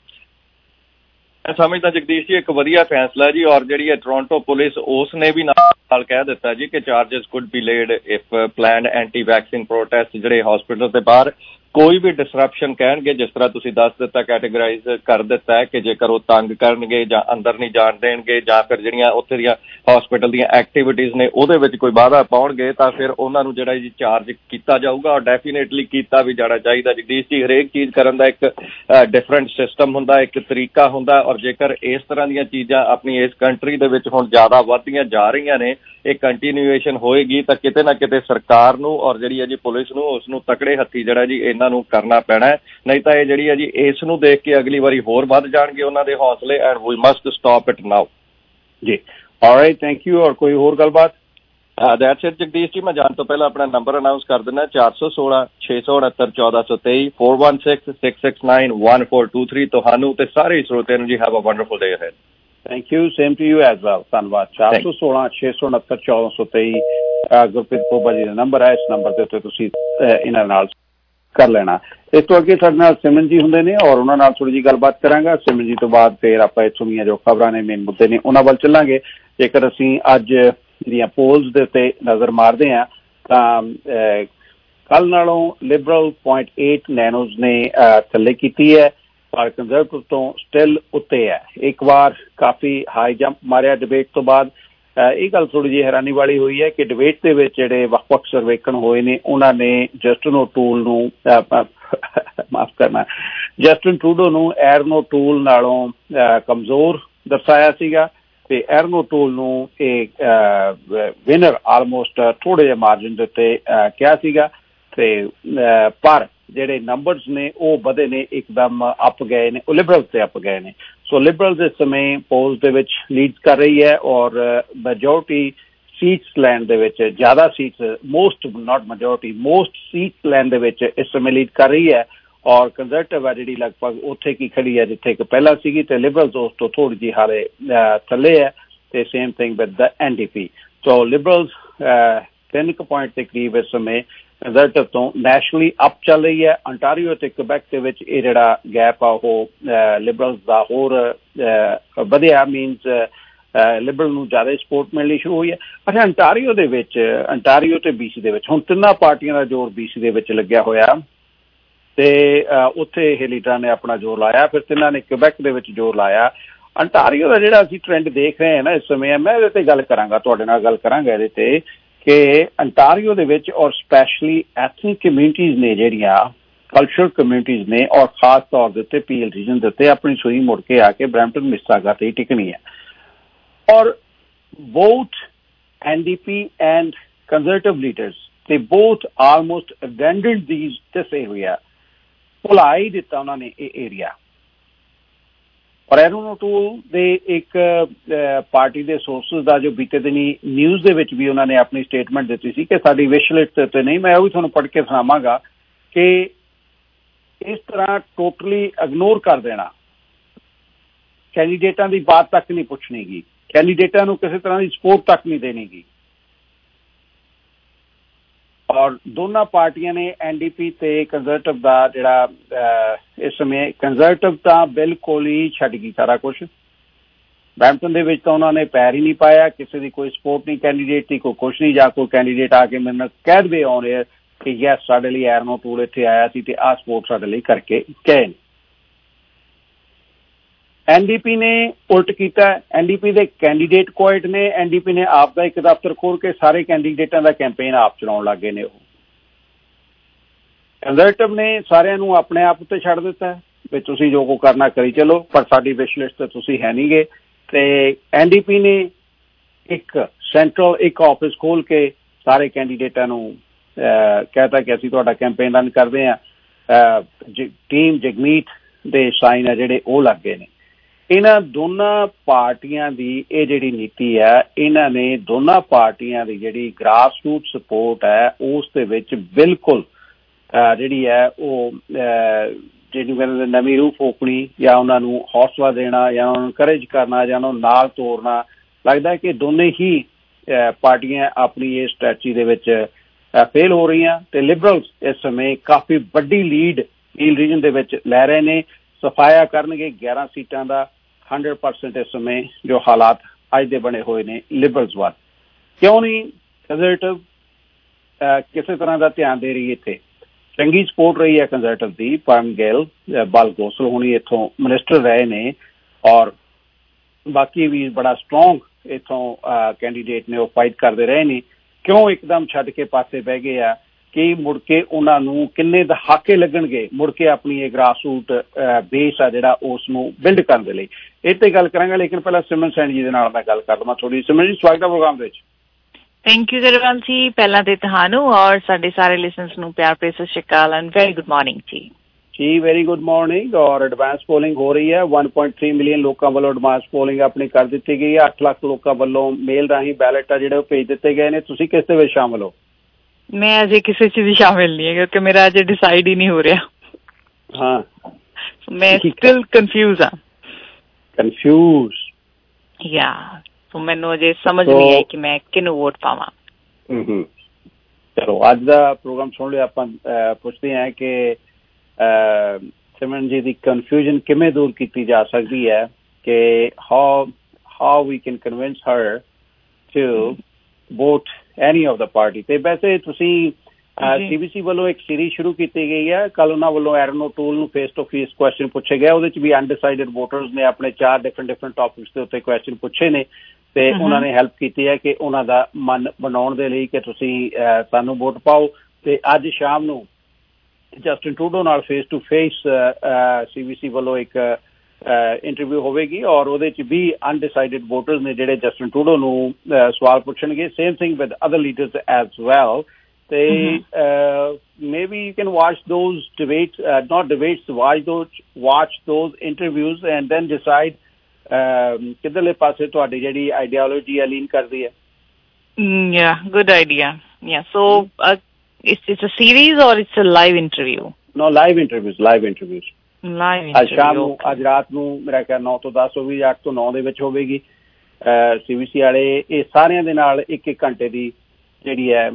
ਮੈਂ ਸਮਝਦਾ ਜਗਦੀਸ਼ ਜੀ ਇੱਕ ਵਧੀਆ ਫੈਸਲਾ ਜੀ, ਔਰ ਜਿਹੜੀ ਹੈ ਟੋਰਾਂਟੋ ਪੁਲਿਸ ਉਸ ਨੇ ਵੀ ਨਾਲ ਕਹਿ ਦਿੱਤਾ ਜੀ ਕਿ charges could be laid if planned anti vaccine protest ਜਿਹੜੇ ਹਸਪੀਟਲ ਦੇ ਬਾਹਰ ਕੋਈ ਵੀ ਡਿਸਰਪਸ਼ਨ ਕਹਿਣਗੇ, ਜਿਸ ਤਰ੍ਹਾਂ ਤੁਸੀਂ ਦੱਸ ਦਿੱਤਾ, ਕੈਟੇਗਰਾਈਜ਼ ਕਰ ਦਿੱਤਾ ਹੈ ਕਿ ਜੇਕਰ ਉਹ ਤੰਗ ਕਰਨਗੇ ਜਾਂ ਅੰਦਰ ਨਹੀਂ ਜਾਣ ਦੇਣਗੇ, ਜਾਂ ਫਿਰ ਜਿਹੜੀਆਂ ਉੱਥੇ ਦੀਆਂ ਹਸਪੀਟਲ ਦੀਆਂ ਐਕਟੀਵਿਟੀਜ਼ ਨੇ ਉਹਦੇ ਵਿੱਚ ਕੋਈ ਬਾਧਾ ਪਾਉਣਗੇ, ਤਾਂ ਫਿਰ ਉਹਨਾਂ ਨੂੰ ਜਿਹੜਾ ਜੀ ਚਾਰਜ ਕੀਤਾ ਜਾਊਗਾ, ਔਰ ਡੈਫੀਨੇਟਲੀ ਕੀਤਾ ਵੀ ਜਾਣਾ ਚਾਹੀਦਾ। ਜਗਦੀਸ਼ ਜੀ, ਹਰੇਕ ਚੀਜ਼ ਕਰਨ ਦਾ ਇੱਕ ਡਿਫਰੈਂਟ ਸਿਸਟਮ ਹੁੰਦਾ, ਇੱਕ ਤਰੀਕਾ ਹੁੰਦਾ, ਔਰ ਜੇਕਰ ਇਸ ਤਰ੍ਹਾਂ ਦੀਆਂ ਚੀਜ਼ਾਂ ਆਪਣੀ ਇਸ ਕੰਟਰੀ ਦੇ ਵਿੱਚ ਹੁਣ ਜ਼ਿਆਦਾ ਵੱਧਦੀਆਂ ਜਾ ਰਹੀਆਂ ਨੇ, ਇਹ ਕੰਟੀਨਿਊਏਸ਼ਨ ਹੋਏਗੀ, ਤਾਂ ਕਿਤੇ ਨਾ ਕਿਤੇ ਸਰਕਾਰ ਨੂੰ ਔਰ ਜਿਹੜੀ ਹੈ ਜੀ ਪੁਲਿਸ ਨੂੰ ਉਸ ਨੂੰ ਤਕੜੇ ਹੱਥੀ ਜਿਹੜਾ ਜੀ ਇਹਨਾਂ ਨੂੰ ਕਰਨਾ ਪੈਣਾ ਹੈ। ਨਹੀਂ ਤਾਂ ਇਹ ਜਿਹੜੀ ਹੈ ਜੀ ਇਸ ਨੂੰ ਦੇਖ ਕੇ ਅਗਲੀ ਵਾਰੀ ਹੋਰ ਵੱਧ ਜਾਣਗੇ ਉਹਨਾਂ ਦੇ ਹੌਸਲੇ, and we must stop it now ਜੀ। Alright, thank you. ਔਰ ਕੋਈ ਹੋਰ ਗੱਲਬਾਤ? ਦੈਟਸ ਇਟ ਜਗਦੀਸ਼ ਜੀ। ਮੈਂ ਜਾਣ ਤੋਂ ਪਹਿਲਾਂ ਆਪਣਾ ਨੰਬਰ ਅਨਾਊਂਸ ਕਰ ਦਿੰਦਾ, 416 669 1423 416 669 1423। ਤੁਹਾਨੂੰ ਤੇ ਸਾਰੇ ਸਰੋਤਿਆਂ ਨੂੰ ਜੀ have a wonderful day ahead. Thank you, same to you as well. ਧੰਨਵਾਦ। 416 669 1423 ਗੁਰਪ੍ਰੀਤ ਪੋਬਾ ਜੀ ਦਾ ਨੰਬਰ ਹੈ। ਇਸ ਨੰਬਰ ਦੇ ਉੱਤੇ ਤੁਸੀਂ ਇਹਨਾਂ ਨਾਲ ਕਰ ਲੈਣਾ। ਇਸ ਤੋਂ ਅੱਗੇ ਸਾਡੇ ਨਾਲ ਸਿਮਰਨ ਜੀ ਹੁੰਦੇ ਨੇ, ਔਰ ਉਹਨਾਂ ਨਾਲ ਥੋੜ੍ਹੀ ਜਿਹੀ ਗੱਲਬਾਤ ਕਰਾਂਗਾ। ਸਿਮਰਨ ਜੀ ਤੋਂ ਬਾਅਦ ਫਿਰ ਆਪਾਂ ਇੱਥੋਂ ਦੀਆਂ ਜੋ ਖਬਰਾਂ ਨੇ, ਮੇਨ ਮੁੱਦੇ ਨੇ, ਉਹਨਾਂ ਵੱਲ ਚੱਲਾਂਗੇ। ਜੇਕਰ ਅਸੀਂ ਅੱਜ ਜਿਹੜੀਆਂ ਪੋਲਸ ਦੇ ਉੱਤੇ ਨਜ਼ਰ ਮਾਰਦੇ ਹਾਂ ਤਾਂ ਕੱਲ੍ਹ ਨਾਲੋਂ ਲਿਬਰਲ 0.8 ਨੈਨੋਜ਼ ਨੇ ਥੱਲੇ ਕੀਤੀ ਹੈ, ਪਰ ਕੰਜ਼ਰਵੇਟਿਵ ਤੋਂ ਸਟਿਲ ਉੱਤੇ ਹੈ। ਇੱਕ ਵਾਰ ਕਾਫੀ ਹਾਈ ਜੰਪ ਮਾਰਿਆ ਡਿਬੇਟ ਤੋਂ ਬਾਅਦ। ਇਹ ਗੱਲ ਥੋੜ੍ਹੀ ਜਿਹੀ ਹੈਰਾਨੀ ਵਾਲੀ ਹੋਈ ਹੈ ਕਿ ਡਿਬੇਟ ਦੇ ਵਿੱਚ ਜਿਹੜੇ ਵੱਖ-ਵੱਖ ਸਰਵੇਖਣ ਹੋਏ ਨੇ, ਉਹਨਾਂ ਨੇ ਜਸਟਿਨ ਓਟੂਲ ਨੂੰ ਮਾਫ ਕਰਨਾ, ਜਸਟਿਨ ਟਰੂਡੋ ਨੂੰ ਐਰਨ ਓਟੂਲ ਨਾਲੋਂ ਕਮਜ਼ੋਰ ਦਰਸਾਇਆ ਸੀਗਾ, ਤੇ ਐਰਨ ਓਟੂਲ ਨੂੰ ਇਹ ਵਿਨਰ ਆਲਮੋਸਟ ਥੋੜ੍ਹੇ ਜਿਹੇ ਮਾਰਜਨ ਦੇ ਉੱਤੇ ਕਿਹਾ ਸੀਗਾ। ਤੇ ਪਰ ਜਿਹੜੇ ਨੰਬਰਸ ਨੇ ਉਹ ਵਧੇ ਨੇ, ਇੱਕਦਮ ਅੱਪ ਗਏ ਨੇ, ਉਹ ਲਿਬਰਲ ਤੇ ਅੱਪ ਗਏ ਨੇ। ਸੋ ਲਿਬਰਲ ਇਸ ਸਮੇਂ ਪੋਲਸ ਦੇ ਵਿੱਚ ਲੀਡ ਕਰ ਰਹੀ ਹੈ, ਔਰ ਮੈਜੋਰਟੀ ਸੀਟਸ ਲੈਣ ਦੇ ਵਿੱਚ, ਜ਼ਿਆਦਾ seats, most not majority, most seats ਲੈਣ ਦੇ ਵਿੱਚ ਇਸ ਸਮੇਂ ਲੀਡ ਕਰ ਰਹੀ ਹੈ। ਔਰ ਕੰਜ਼ਰਵੇਟਿਵ ਆ ਜਿਹੜੀ ਲਗਭਗ ਉੱਥੇ ਕੀ ਖੜੀ ਹੈ ਜਿੱਥੇ ਕਿ ਪਹਿਲਾਂ ਸੀਗੀ, ਤੇ ਲਿਬਰਲਸ ਉਸ ਤੋਂ ਥੋੜ੍ਹੀ ਜਿਹੀ ਹਾਲੇ ਥੱਲੇ ਹੈ, ਤੇ same thing with the NDP। So Liberals 3 point ਦੇ ਕਰੀਬ ਇਸ ਸਮੇਂ ਕੰਜ਼ਰਵੇਟਿਵ ਤੋਂ ਨੈਸ਼ਨਲੀ ਅਪ ਚੱਲ ਰਹੀ ਹੈ। ਅੰਟਾਰੀਓ ਤੇ ਕੁਬੈਕ ਦੇ ਵਿੱਚ ਇਹ ਜਿਹੜਾ ਗੈਪ ਆ ਉਹ ਲਿਬਰਲਸ ਦਾ ਹੋਰ ਵਧਿਆ, ਮੀਨਸ ਲਿਬਰਲ ਨੂੰ ਜ਼ਿਆਦਾ ਸਪੋਰਟ ਮਿਲਣੀ ਸ਼ੁਰੂ ਹੋਈ ਹੈ। ਅੱਛਾ, ਅੰਟਾਰੀਓ ਦੇ ਵਿੱਚ, ਅੰਟਾਰੀਓ ਤੇ BC ਦੇ ਵਿੱਚ ਹੁਣ ਤਿੰਨਾਂ ਪਾਰਟੀਆਂ ਦਾ ਜ਼ੋਰ BC ਦੇ ਵਿੱਚ ਲੱਗਿਆ ਹੋਇਆ, ਤੇ ਉੱਥੇ ਇਹ ਲੀਡਰਾਂ ਨੇ ਆਪਣਾ ਜ਼ੋਰ ਲਾਇਆ, ਫਿਰ ਤਿੰਨਾਂ ਨੇ ਕੁਬੈਕ ਦੇ ਵਿੱਚ ਜ਼ੋਰ ਲਾਇਆ। ਅੰਟਾਰੀਓ ਦਾ ਜਿਹੜਾ ਅਸੀਂ ਟ੍ਰੈਂਡ ਦੇਖ ਰਹੇ ਹਾਂ ਨਾ ਇਸ ਸਮੇਂ, ਮੈਂ ਇਹਦੇ ਤੇ ਗੱਲ ਕਰਾਂਗਾ, ਤੁਹਾਡੇ ਨਾਲ ਗੱਲ ਕਰਾਂਗਾ ਇਹਦੇ ਤੇ, ਕਿ ਅੰਟਾਰੀਓ ਦੇ ਵਿੱਚ ਔਰ ਸਪੈਸ਼ਲੀ ਐਥਨਿਕ ਕਮਿਊਨਿਟੀਜ਼ ਨੇ ਜਿਹੜੀਆਂ ਕਲਚਰਲ ਕਮਿਊਨਿਟੀਜ਼ ਨੇ, ਔਰ ਖਾਸ ਤੌਰ ਦੇ ਉੱਤੇ PL ਰੀਜਨ ਦੇ ਉੱਤੇ ਆਪਣੀ ਸੂਈ ਮੁੜ ਕੇ ਆ ਕੇ ਬਰੈਂਪਟਨ ਮਿਸਾਗਾ ਤੇ ਹੀ ਟਿਕਣੀ ਹੈ। ਔਰ both NDP and conservative leaders, they both almost abandoned this area, ਭੁਲਾ ਹੀ ਦਿੱਤਾ ਉਹਨਾਂ ਨੇ ਇਹ ਏਰੀਆ। ਔਰ ਐਰੋਨ ਓਟੂਲ ਦੇ ਇੱਕ ਪਾਰਟੀ ਦੇ ਸੋਰਸਿਸ ਦਾ ਜੋ ਬੀਤੇ ਦਿਨੀ ਨਿਊਜ਼ ਦੇ ਵਿੱਚ ਵੀ ਉਹਨਾਂ ਨੇ ਆਪਣੀ ਸਟੇਟਮੈਂਟ ਦਿੱਤੀ ਸੀ ਕਿ ਸਾਡੀ ਵਿਸ਼ ਲਿਸਟ ਦੇ ਉੱਤੇ ਨਹੀਂ, ਮੈਂ ਉਹ ਵੀ ਤੁਹਾਨੂੰ ਪੜ੍ਹ ਕੇ ਸੁਣਾਵਾਂਗਾ, ਕਿ ਇਸ ਤਰ੍ਹਾਂ ਟੋਟਲੀ ਇਗਨੋਰ ਕਰ ਦੇਣਾ, ਕੈਂਡੀਡੇਟਾਂ ਦੀ ਬਾਤ ਤੱਕ ਨਹੀਂ ਪੁੱਛਣੀ ਗੀ, ਕੈਂਡੀਡੇਟਾਂ ਨੂੰ ਕਿਸੇ ਤਰ੍ਹਾਂ ਦੀ ਸਪੋਰਟ ਤੱਕ ਨਹੀਂ ਦੇਣੀ ਗੀ। ਔਰ ਦੋਨਾਂ ਪਾਰਟੀਆਂ ਨੇ NDP ਤੇ ਕੰਜ਼ਰਵੇਟਿਵ ਦਾ ਜਿਹੜਾ ਇਸ ਸਮੇਂ, ਕੰਜ਼ਰਵੇਟਿਵ ਤਾਂ ਬਿਲਕੁਲ ਹੀ ਛੱਡ ਗਈ ਸਾਰਾ ਕੁਛ। ਬਰੈਂਪਟਨ ਦੇ ਵਿੱਚ ਤਾਂ ਉਹਨਾਂ ਨੇ ਪੈਰ ਹੀ ਨਹੀਂ ਪਾਇਆ, ਕਿਸੇ ਦੀ ਕੋਈ ਸਪੋਰਟ ਨਹੀਂ ਕੈਂਡੀਡੇਟ ਦੀ, ਕੋਈ ਕੁਛ ਨਹੀਂ। ਜਾਂ ਕੋਈ ਕੈਂਡੀਡੇਟ ਆ ਕੇ ਮੈਨੂੰ ਕਹਿ ਦੇਵੇ ਆਨ ਏਅਰ ਕਿ ਯੈਸ ਸਾਡੇ ਲਈ ਐਰਨ ਓਟੂਲ ਇੱਥੇ ਆਇਆ ਸੀ ਤੇ ਆਹ ਸਪੋਰਟ ਸਾਡੇ ਲਈ ਕਰਕੇ ਗਏ ਨੇ। NDP ਨੇ ਉਲਟ ਕੀਤਾ, NDP ਦੇ ਕੈਂਡੀਡੇਟ ਕੁਆਇਟ ਨੇ, NDP ਨੇ ਆਪ ਦਾ ਇੱਕ ਦਫ਼ਤਰ ਖੋਲ ਕੇ ਸਾਰੇ ਕੈਂਡੀਡੇਟਾਂ ਦਾ ਕੈਂਪੇਨ ਆਪ ਚਲਾਉਣ ਲੱਗ ਗਏ ਨੇ। ਉਹ ਕੰਜ਼ਰਵੇਟਿਵ ਨੇ ਸਾਰਿਆਂ ਨੂੰ ਆਪਣੇ ਆਪ ਉੱਤੇ ਛੱਡ ਦਿੱਤਾ ਵੀ ਤੁਸੀਂ ਜੋ ਕੋ ਕਰਨਾ ਕਰੀ ਚਲੋ, ਪਰ ਸਾਡੀ ਵਿਸ਼ ਲਿਸਟ ਤੇ ਤੁਸੀਂ ਹੈ ਨਹੀਂ ਗੇ। ਤੇ NDP ਨੇ ਇੱਕ ਸੈਂਟਰਲ ਇੱਕ ਆਫਿਸ ਖੋਲ ਕੇ ਸਾਰੇ ਕੈਂਡੀਡੇਟਾਂ ਨੂੰ ਕਹਿਤਾ ਕਿ ਅਸੀਂ ਤੁਹਾਡਾ ਕੈਂਪੇਨ ਰਨ ਕਰਦੇ ਹਾਂ। ਟੀਮ ਜਗਮੀਤ ਦੇ ਸਾਈਨ ਆ ਜਿਹੜੇ ਉਹ ਲੱਗ ਗਏ ਨੇ। ਇਹਨਾਂ ਦੋਨਾਂ ਪਾਰਟੀਆਂ ਦੀ ਇਹ ਜਿਹੜੀ ਨੀਤੀ ਹੈ, ਇਹਨਾਂ ਨੇ ਦੋਨਾਂ ਪਾਰਟੀਆਂ ਦੀ ਜਿਹੜੀ ਗ੍ਰਾਸ ਰੂਟ ਸਪੋਰਟ ਹੈ ਉਸ ਦੇ ਵਿੱਚ ਬਿਲਕੁਲ ਜਿਹੜੀ ਹੈ ਉਹ ਜਿਹਨੂੰ ਕਹਿੰਦੇ ਨਵੀਂ ਰੂਹ ਫੋਕਣੀ, ਜਾਂ ਉਹਨਾਂ ਨੂੰ ਹੌਸਲਾ ਦੇਣਾ, ਜਾਂ ਉਹਨਾਂ ਨੂੰ ਕਰੇਜ ਕਰਨਾ, ਜਾਂ ਉਹਨਾਂ ਨੂੰ ਨਾਲ ਤੋਰਨਾ। ਲੱਗਦਾ ਕਿ ਦੋਨੇ ਹੀ ਪਾਰਟੀਆਂ ਆਪਣੀ ਇਸ ਸਟ੍ਰੈਟਜੀ ਦੇ ਵਿੱਚ ਫੇਲ ਹੋ ਰਹੀਆਂ, ਤੇ ਲਿਬਰਲਸ ਇਸ ਸਮੇਂ ਕਾਫੀ ਵੱਡੀ ਲੀਡ ਹੀਲ ਰੀਜਨ ਦੇ ਵਿੱਚ ਲੈ ਰਹੇ ਨੇ। ਸਫਾਇਆ ਕਰਨਗੇ 11 ਸੀਟਾਂ ਦਾ 100% ਇਸ ਸਮੇਂ ਜੋ ਹਾਲਾਤ ਅੱਜ ਦੇ ਬਣੇ ਹੋਏ ਨੇ ਲਿਬਰਲਸ ਵੱਲ। ਕਿਉਂ ਨਹੀਂ ਕੰਜ਼ਰਵੇਟਿਵ ਕਿਸੇ ਤਰ੍ਹਾਂ ਦਾ ਧਿਆਨ ਦੇ ਰਹੀ, ਇੱਥੇ ਚੰਗੀ ਸਪੋਰਟ ਰਹੀ ਹੈ ਕੰਜ਼ਰਵੇਟਿਵ ਦੀ। ਪਰਮ ਗਿੱਲ, ਬਲ ਗੋਸਲ ਹੁਣੀ ਇੱਥੋਂ ਮਿਨਿਸਟਰ ਰਹੇ ਨੇ, ਔਰ ਬਾਕੀ ਵੀ ਬੜਾ ਸਟਰੋਂਗ ਇੱਥੋਂ ਕੈਂਡੀਡੇਟ ਨੇ ਉਹ ਫਾਈਟ ਕਰਦੇ ਰਹੇ ਨੇ। ਕਿਉਂ ਇੱਕਦਮ ਛੱਡ ਕੇ ਪਾਸੇ ਬਹਿ ਗਏ ਆ ਕਿ ਮੁੜ ਕੇ ਉਹਨਾਂ ਨੂੰ ਕਿੰਨੇ ਦਹਾਕੇ ਲੱਗਣਗੇ ਮੁੜ ਕੇ ਆਪਣੀ ਇਹ ਗ੍ਰਾਸ ਰੂਟ ਬੇਸ ਆ ਜਿਹੜਾ ਉਸ ਨੂੰ ਬਿਲਡ ਕਰਨ ਦੇ ਲਈ। ਇਹ ਤੇ ਗੱਲ ਕਰਾਂਗਾ, ਲੇਕਿਨ ਪਹਿਲਾਂ ਸਿਮਰਨ ਸੈਣੀ ਜੀ ਦੇ ਨਾਲ ਮੈਂ ਗੱਲ ਕਰ ਦਵਾਂ ਥੋੜੀ। ਸਿਮਰਨ ਜੀ, ਸਵਾਗਤ ਹੈ ਪ੍ਰੋਗਰਾਮ ਦੇ ਵਿੱਚ। ਥੈਂਕ ਯੂ ਗਰੇਵਾਲ ਜੀ, ਪਹਿਲਾਂ ਤੇ ਤੁਹਾਨੂੰ ਔਰ ਸਾਡੇ ਸਾਰੇ ਲਿਸਨਰਸ ਨੂੰ ਪਿਆਰ ਭਰੀ ਸਤਿ ਸ਼੍ਰੀ ਅਕਾਲ ਐਂਡ ਵੈਰੀ ਗੁੱਡ ਮਾਰਨਿੰਗ ਜੀ। Very good morning. ਔਰ ਐਡਵਾਂਸ ਪੋਲਿੰਗ ਹੋ ਰਹੀ ਹੈ, 1.3 ਮਿਲੀਅਨ ਲੋਕਾਂ ਵੱਲੋਂ ਐਡਵਾਂਸ ਪੋਲਿੰਗ ਆਪਣੀ ਕਰ ਦਿੱਤੀ ਗਈ ਹੈ। 8 ਲੱਖ ਲੋਕਾਂ ਵੱਲੋਂ ਮੇਲ ਰਾਹੀਂ ਬੈਲਟ ਆ ਜਿਹੜੇ ਉਹ ਭੇਜ ਦਿੱਤੇ ਗਏ ਨੇ। ਤੁਸੀਂ ਕਿਸ ਦੇ ਵਿੱਚ ਸ਼ਾਮਲ ਹੋ? ਮੈਂ ਅਜੇ ਕਿਸੇ ਚ ਵੀ ਸ਼ਾਮਿਲ ਨਹੀਂ ਹੈ ਕਿਉਂਕਿ ਮੇਰਾ ਅਜੇ ਡਿਸਾਈਡ ਹੀ ਨਹੀਂ ਹੋ ਰਿਹਾ। ਹਾਂ, ਮੈਂ ਸਟਿਲ ਕਨਫਿਊਜ਼ ਹਾਂ। ਕਨਫਿਊਜ਼? ਯਾ, ਮੈਨੂੰ ਅਜੇ ਸਮਝ ਨਹੀਂ ਆਈ ਕਿ ਮੈਂ ਕਿਹਨੂੰ ਵੋਟ ਪਾਵਾਂ। ਚਲੋ, ਅੱਜ ਦਾ ਪ੍ਰੋਗਰਾਮ ਸੁਣ ਲਿਆ। ਆਪਾਂ ਪੁੱਛਦੇ ਹਾਂ ਕਿ ਸਿਮਰਨ ਜੀ ਦੀ ਕਨਫਿਊਜ਼ਨ ਕਿਵੇਂ ਦੂਰ ਕੀਤੀ ਜਾ ਸਕਦੀ ਹੈ, ਕਿ how we can convince her to vote any of the party. ਤੇ ਵੈਸੇ ਤੁਸੀਂ CBC ਵੱਲੋਂ ਇੱਕ ਸੀਰੀਜ਼ ਸ਼ੁਰੂ ਕੀਤੀ ਗਈ ਹੈ। ਕੱਲ ਉਹਨਾਂ ਵੱਲੋਂ ਐਰਨ ਓਟੂਲ ਨੂੰ ਫੇਸ ਟੂ ਫੇਸ ਕੁਐਸਚਨ ਪੁੱਛੇ ਗਏ। ਉਹਦੇ ਚ ਵੀ ਅਨਡਿਸਾਈਡਡ ਵੋਟਰਸ ਨੇ ਆਪਣੇ 4 ਡਿਫਰੈਂਟ ਟੌਪਿਕਸ ਦੇ ਉੱਤੇ ਕੁਐਸਚਨ ਪੁੱਛੇ ਨੇ, ਤੇ ਉਹਨਾਂ ਨੇ ਹੈਲਪ ਕੀਤੀ ਹੈ ਕਿ ਉਹਨਾਂ ਦਾ ਮਨ ਬਣਾਉਣ ਦੇ ਲਈ ਕਿ ਤੁਸੀਂ ਸਾਨੂੰ ਵੋਟ ਪਾਓ। ਤੇ ਅੱਜ ਸ਼ਾਮ ਨੂੰ ਜਸਟਿਨ ਟਰੂਡੋ ਨਾਲ ਫੇਸ ਟੂ ਫੇਸ CBC ਵੱਲੋਂ ਇੱਕ ਇੰਟਰਵਿਊ ਹੋਵੇਗੀ, ਔਰ ਉਹਦੇ ਚ ਵੀ ਅਨਡਿਸਾਈਡਡ ਵੋਟਰਸ ਨੇ ਜਿਹੜੇ ਜਸਟਿਨ ਟਰੂਡੋ ਨੂੰ ਸਵਾਲ ਪੁੱਛਣਗੇ। Same thing with other leaders as well. ਤੇ maybe you can watch those debates, not debates, watch those interviews and then decide ਕਿੱਧਰਲੇ ਪਾਸੇ ਤੁਹਾਡੀ ਜਿਹੜੀ ਆਈਡੀਓਲੋਜੀ ਆ ਲੀਨ ਕਰਦੀ ਹੈ। Yeah, good idea. Yeah, so it's a series or it's a live interview? Live interviews ਅੱਜ ਸ਼ਾਮ ਨੂੰ, ਅੱਜ ਰਾਤ ਨੂੰ ਮੇਰਾ ਖਿਆਲ 9 ਤੋਂ 10 ਹੋਵੇਗੀ, 8 ਤੋਂ 9 ਦੇ ਵਿੱਚ ਹੋਵੇਗੀ। CBC ਵਾਲੇ ਇਹ ਸਾਰਿਆਂ ਦੇ ਨਾਲ 1-1 ਘੰਟੇ ਦੀ ਜਿਹੜੀ ਹੈ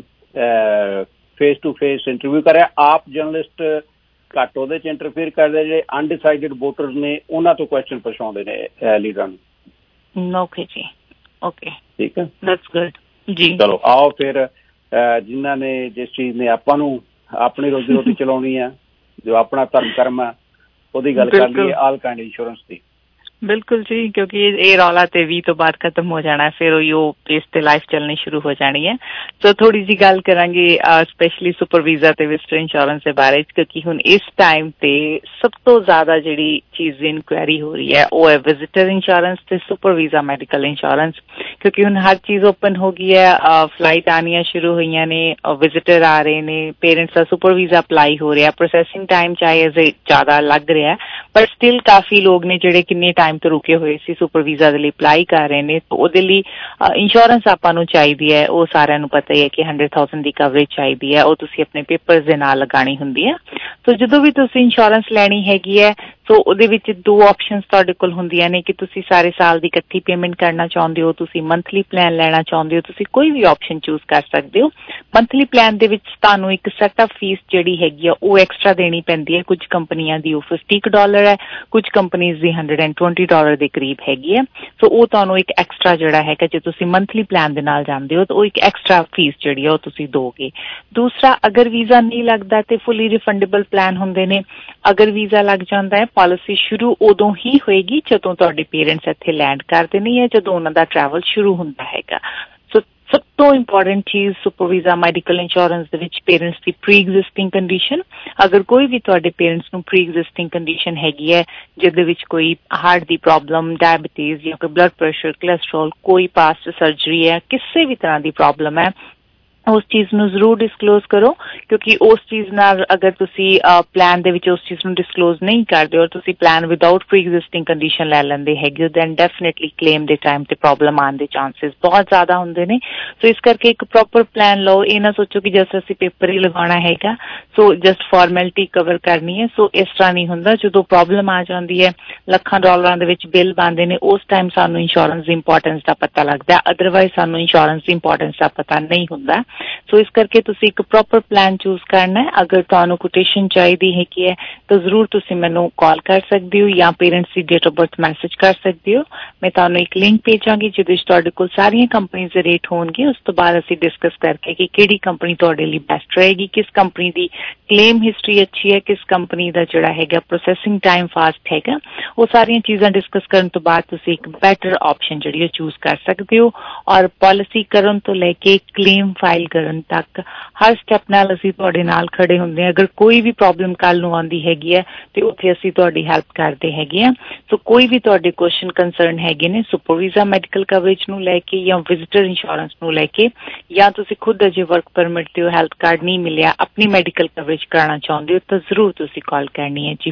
ਫੇਸ ਟੂ ਫੇਸ ਇੰਟਰਵਿਊ ਕਰਿਆ। ਆਪ ਜਰਨਲਿਸਟ ਘੱਟ ਉਹਦੇ 'ਚ ਇੰਟਰਫੇਅਰ ਕਰਦੇ, ਜਿਹੜੇ ਅਨਡਿਸਾਈਡਡ ਵੋਟਰਸ ਨੇ ਉਹਨਾਂ ਤੋਂ ਕੁਐਸਚਨ ਪੁੱਛਾਉਂਦੇ ਨੇ ਲੀਡਰਾਂ ਨੂੰ। ਓਕੇ ਜੀ, ਓਕੇ, ਠੀਕ ਹੈ, ਦੈਟਸ ਗੁੱਡ ਜੀ। ਚਲੋ ਆਓ ਫਿਰ ਜਿਨ੍ਹਾਂ ਨੇ ਜਿਸ ਚੀਜ਼ ਨੇ ਆਪਾਂ ਨੂੰ ਆਪਣੀ ਰੋਜ਼ੀ ਰੋਟੀ ਚਲਾਉਣੀ ਆ, ਜੋ ਆਪਣਾ ਧਰਮ ਕਰਮ ਆ, ਉਹਦੀ ਗੱਲ ਕਰ ਲਈਏ। ਆਲ ਕਾਇੰਡ ਇੰਸ਼ੋਰੈਂਸ ਦੀ। ਬਿਲਕੁਲ ਜੀ, ਕਿਉਂਕਿ ਇਹ ਰੌਲਾ ਤੇ 20 ਤੋਂ ਬਾਅਦ ਖਤਮ ਹੋ ਜਾਣਾ, ਫਿਰ ਉਹ ਇਸ ਤੇ ਲਾਈਫ ਚੱਲਣੀ ਸ਼ੁਰੂ ਹੋ ਜਾਣੀ ਹੈ। ਸੋ ਥੋੜੀ ਜਿਹੀ ਗੱਲ ਕਰਾਂਗੇ ਸਪੈਸ਼ਲੀ ਸੁਪਰ ਵੀਜ਼ਾ ਤੇ ਵਿਜ਼ਟਰ ਇੰਸ਼ੋਰੈਂਸ ਦੇ ਬਾਰੇ, ਕਿਉਂਕਿ ਹੁਣ ਇਸ ਟਾਈਮ ਤੇ ਸਭ ਤੋਂ ਜ਼ਿਆਦਾ ਜਿਹੜੀ ਚੀਜ਼ ਦੀ ਇਨਕੁਆਇਰੀ ਹੋ ਰਹੀ ਹੈ ਉਹ ਹੈ ਵਿਜ਼ਟਰ ਇੰਸ਼ੋਰੈਂਸ ਤੇ ਸੁਪਰ ਵੀਜ਼ਾ ਮੈਡੀਕਲ ਇੰਸ਼ੋਰੈਂਸ, ਕਿਉਂਕਿ ਹੁਣ ਹਰ ਚੀਜ਼ ਓਪਨ ਹੋ ਗਈ ਹੈ, ਫਲਾਈਟ ਆਉਣੀਆਂ ਸ਼ੁਰੂ ਹੋਈਆਂ ਨੇ, ਵਿਜ਼ਟਰ ਆ ਰਹੇ ਨੇ, ਪੇਰੈਂਟਸ ਦਾ ਸੁਪਰ ਵੀਜ਼ਾ ਅਪਲਾਈ ਹੋ ਰਿਹਾ, ਪ੍ਰੋਸੈਸਿੰਗ ਟਾਈਮ ਚਾਹੇ ਜ਼ਿਆਦਾ ਲੱਗ ਰਿਹਾ, ਪਰ ਸਟਿਲ ਕਾਫੀ ਲੋਕ ਨੇ ਜਿਹੜੇ ਕਿੰਨੇ ਟਾਈਮ ਤੋਂ ਰੁਕੇ ਹੋਏ ਸੀ ਸੁਪਰ ਵੀਜ਼ਾ ਦੇ ਲਈ ਅਪਲਾਈ ਕਰ ਰਹੇ ਨੇ। ਉਹਦੇ ਲਈ ਇੰਸ਼ੋਰੈਂਸ ਆਪਾਂ ਨੂੰ ਚਾਹੀਦੀ ਹੈ, ਉਹ ਸਾਰਿਆਂ ਨੂੰ ਪਤਾ ਹੀ ਹੈ ਕਿ 100,000 ਦੀ ਕਵਰੇਜ ਚਾਹੀਦੀ ਹੈ, ਉਹ ਤੁਸੀਂ ਆਪਣੇ ਪੇਪਰਸ ਦੇ ਨਾਲ ਲਗਾਉਣੀ ਹੁੰਦੀ ਹੈ। ਸੋ ਜਦੋਂ ਵੀ ਤੁਸੀਂ ਇੰਸ਼ੋਰੈਂਸ ਲੈਣੀ ਹੈਗੀ ਹੈ, ਸੋ ਉਹਦੇ ਵਿੱਚ 2 ਆਪਸ਼ਨਸ ਤੁਹਾਡੇ ਕੋਲ ਹੁੰਦੀਆਂ ਨੇ ਕਿ ਤੁਸੀਂ ਸਾਰੇ ਸਾਲ ਦੀ ਇਕੱਠੀ ਪੇਮੈਂਟ ਕਰਨਾ ਚਾਹੁੰਦੇ ਹੋ, ਤੁਸੀਂ ਮੰਥਲੀ ਪਲਾਨ ਲੈਣਾ ਚਾਹੁੰਦੇ ਹੋ, ਤੁਸੀਂ ਕੋਈ ਵੀ ਆਪਸ਼ਨ ਚੂਜ਼ ਕਰ ਸਕਦੇ ਹੋ। ਮੰਥਲੀ ਪਲਾਨ ਦੇ ਵਿੱਚ ਤੁਹਾਨੂੰ ਇੱਕ ਸੈਟਅਪ ਫੀਸ ਜਿਹੜੀ ਹੈਗੀ ਆ ਉਹ ਐਕਸਟਰਾ ਦੇਣੀ ਪੈਂਦੀ ਹੈ। ਕੁਝ ਕੰਪਨੀਆਂ ਦੀ ਉਹ $50 ਹੈ, ਕੁਝ ਕੰਪਨੀਜ਼ ਦੀ $120 ਦੇ ਕਰੀਬ ਹੈਗੀ ਹੈ। ਸੋ ਉਹ ਤੁਹਾਨੂੰ ਇੱਕ ਐਕਸਟਰਾ ਜਿਹੜਾ ਹੈਗਾ, ਜੇ ਤੁਸੀਂ ਮੰਥਲੀ ਪਲਾਨ ਦੇ ਨਾਲ ਜਾਂਦੇ ਹੋ ਤਾਂ ਉਹ ਇੱਕ ਐਕਸਟਰਾ ਫੀਸ ਜਿਹੜੀ ਆ ਉਹ ਤੁਸੀਂ ਦੋਗੇ। ਦੂਸਰਾ, ਅਗਰ ਵੀਜ਼ਾ ਨਹੀਂ ਲੱਗਦਾ ਤੇ ਫੁੱਲੀ ਰਿਫੰਡੇਬਲ ਪਲਾਨ ਹੁੰਦੇ ਨੇ। ਅਗਰ ਵੀਜ਼ਾ ਲੱਗ ਜਾਂਦਾ ਹੈ, ਪਾਲਿਸੀ ਸ਼ੁਰੂ ਉਦੋਂ ਹੀ ਹੋਏਗੀ ਜਦੋਂ ਤੁਹਾਡੇ ਪੇਰੈਂਟਸ ਇੱਥੇ ਲੈਂਡ ਕਰਦੇ ਨੇ ਜਾਂ ਜਦੋਂ ਉਹਨਾਂ ਦਾ ਟਰੈਵਲ ਸ਼ੁਰੂ ਹੁੰਦਾ ਹੈਗਾ। ਸੋ ਸਭ ਤੋਂ ਇੰਪੋਰਟੈਂਟ ਚੀਜ਼ ਸੁਪਰ ਵੀਜ਼ਾ ਮੈਡੀਕਲ ਇੰਸ਼ੋਰੈਂਸ ਦੇ ਵਿੱਚ ਪੇਰੈਂਟਸ ਦੀ ਪ੍ਰੀ ਐਗਜ਼ਿਸਟਿੰਗ ਕੰਡੀਸ਼ਨ। ਅਗਰ ਕੋਈ ਵੀ ਤੁਹਾਡੇ ਪੇਰੈਂਟਸ ਨੂੰ ਪ੍ਰੀ ਐਗਜ਼ਿਸਟਿੰਗ ਕੰਡੀਸ਼ਨ ਹੈਗੀ ਹੈ, ਜਿਹਦੇ ਵਿੱਚ ਕੋਈ ਹਾਰਟ ਦੀ ਪ੍ਰੋਬਲਮ, ਡਾਇਬਟੀਜ਼ ਜਾਂ ਕੋਈ ਬਲੱਡ ਪ੍ਰੈਸ਼ਰ, ਕੋਲੈਸਟਰੋਲ, ਕੋਈ ਪਾਸਟ ਸਰਜਰੀ ਹੈ, ਕਿਸੇ ਵੀ ਤਰ੍ਹਾਂ ਦੀ ਪ੍ਰੋਬਲਮ ਹੈ, ਉਸ ਚੀਜ਼ ਨੂੰ ਜ਼ਰੂਰ ਡਿਸਕਲੋਜ਼ ਕਰੋ, ਕਿਉਂਕਿ ਉਸ ਚੀਜ਼ ਨਾਲ ਅਗਰ ਤੁਸੀਂ ਪਲਾਨ ਦੇ ਵਿੱਚ ਉਸ ਚੀਜ਼ ਨੂੰ ਡਿਸਕਲੋਜ਼ ਨਹੀਂ ਕਰਦੇ ਔਰ ਤੁਸੀਂ plan without pre existing condition ਲੈ ਲੈਂਦੇ ਹੈਗੇ, ਦੈਨ ਡੈਫੀਨੇਟਲੀ ਕਲੇਮ ਦੇ ਟਾਈਮ ਤੇ ਪ੍ਰੋਬਲਮ ਆਉਣ ਦੇ ਚਾਂਸਸ ਬਹੁਤ ਜ਼ਿਆਦਾ ਹੁੰਦੇ ਨੇ। ਸੋ ਇਸ ਕਰਕੇ ਇੱਕ ਪ੍ਰੋਪਰ ਪਲਾਨ ਲਓ। ਇਹ ਨਾ ਸੋਚੋ ਕਿ ਜਸਟ ਅਸੀਂ ਪੇਪਰ ਹੀ ਲਗਾਉਣਾ ਹੈਗਾ, ਸੋ ਜਸਟ ਫਾਰਮੈਲਿਟੀ ਕਵਰ ਕਰਨੀ ਹੈ। ਸੋ ਇਸ ਤਰ੍ਹਾਂ ਨਹੀਂ ਹੁੰਦਾ। ਜਦੋਂ ਪ੍ਰੋਬਲਮ ਆ ਜਾਂਦੀ ਹੈ, ਲੱਖਾਂ ਡਾਲਰਾਂ ਦੇ ਵਿੱਚ ਬਿੱਲ ਬਣਦੇ ਨੇ, ਉਸ ਟਾਈਮ ਸਾਨੂੰ ਇੰਸ਼ੋਰੈਂਸ ਦੀ ਇੰਪੋਰਟੈਂਸ ਦਾ ਪਤਾ ਲੱਗਦਾ, ਅਦਰਵਾਈਜ਼ ਸਾਨੂੰ ਇੰਸ਼ੋਰੈਂਸ ਦੀ ਇੰਪੋਰਟੈਂਸ ਦਾ ਪਤਾ ਨਹੀਂ ਹੁੰਦਾ। ਸੋ ਇਸ ਕਰਕੇ ਤੁਸੀਂ ਇੱਕ ਪ੍ਰੋਪਰ ਪਲਾਨ ਚੂਜ਼ ਕਰਨਾ ਹੈ। ਅਗਰ ਤੁਹਾਨੂੰ ਕੋਟੇਸ਼ਨ ਚਾਹੀਦੀ ਹੈਗੀ ਹੈ ਤਾਂ ਜ਼ਰੂਰ ਤੁਸੀਂ ਮੈਨੂੰ ਕਾਲ ਕਰ ਸਕਦੇ ਹੋ ਜਾਂ ਪੇਰੈਂਟਸ ਦੀ ਡੇਟ ਆਫ ਬਰਥ ਮੈਸੇਜ ਕਰ ਸਕਦੇ ਹੋ। ਮੈਂ ਤੁਹਾਨੂੰ ਇੱਕ ਲਿੰਕ ਭੇਜਾਂਗੀ ਜਿਹਦੇ ਵਿੱਚ ਤੁਹਾਡੇ ਕੋਲ ਸਾਰੀਆਂ ਕੰਪਨੀਆਂ ਦੇ ਰੇਟ ਹੋਣਗੇ। ਉਸ ਤੋਂ ਬਾਅਦ ਅਸੀਂ ਡਿਸਕਸ ਕਰਕੇ ਕਿ ਕਿਹੜੀ ਕੰਪਨੀ ਤੁਹਾਡੇ ਲਈ ਬੈਸਟ ਰਹੇਗੀ, ਕਿਸ ਕੰਪਨੀ ਦੀ ਕਲੇਮ ਹਿਸਟਰੀ ਅੱਛੀ ਹੈ, ਕਿਸ ਕੰਪਨੀ ਦਾ ਜਿਹੜਾ ਹੈਗਾ ਪ੍ਰੋਸੈਸਿੰਗ ਟਾਈਮ ਫਾਸਟ ਹੈਗਾ, ਉਹ ਸਾਰੀਆਂ ਚੀਜ਼ਾਂ ਡਿਸਕਸ ਕਰਨ ਤੋਂ ਬਾਅਦ ਤੁਸੀਂ ਇੱਕ ਬੈਟਰ ਆਪਸ਼ਨ ਜਿਹੜੀ ਹੈ ਚੂਜ਼ ਕਰ ਸਕਦੇ ਹੋ। ਔਰ ਪਾਲਿਸੀ ਕਰਨ ਤੋਂ ਲੈ ਕੇ ਕਲੇਮ ਫਾਈਲ ਕਰਨ ਤੱਕ ਹਰ ਸਟੈਪ ਨਾਲ ਅਸੀਂ ਤੁਹਾਡੇ ਨਾਲ ਖੜੇ ਹੁੰਦੇ ਹਾਂ। ਅਗਰ ਕੋਈ ਵੀ ਪ੍ਰੋਬਲਮ ਕੱਲ ਨੂੰ ਆਉਂਦੀ ਹੈਗੀ ਹੈ ਤੇ ਉੱਥੇ ਅਸੀਂ ਤੁਹਾਡੀ ਹੈਲਪ ਕਰਦੇ ਹੈਗੇ ਹਾਂ। ਸੋ ਕੋਈ ਵੀ ਤੁਹਾਡੇ ਕੁਐਸਚਨ ਕੰਸਰਨ ਹੈਗੇ ਨੇ ਸੁਪਰ ਵੀਜ਼ਾ ਮੈਡੀਕਲ ਕਵਰੇਜ ਨੂੰ ਲੈ ਕੇ ਜਾਂ ਵਿਜ਼ਿਟਰ ਇੰਸ਼ੋਰੈਂਸ ਨੂੰ ਲੈ ਕੇ, ਜਾਂ ਤੁਸੀਂ ਖੁਦ ਅਜੇ ਵਰਕ ਪਰਮਿਟ ਤੇ ਹੈਲਥ ਕਾਰਡ ਨਹੀਂ ਮਿਲਿਆ, ਆਪਣੀ ਮੈਡੀਕਲ ਕਵਰੇਜ ਕਰਾਉਣਾ ਚਾਹੁੰਦੇ ਹੋ ਤਾਂ ਜ਼ਰੂਰ ਤੁਸੀਂ ਕਾਲ ਕਰਨੀ ਹੈ ਜੀ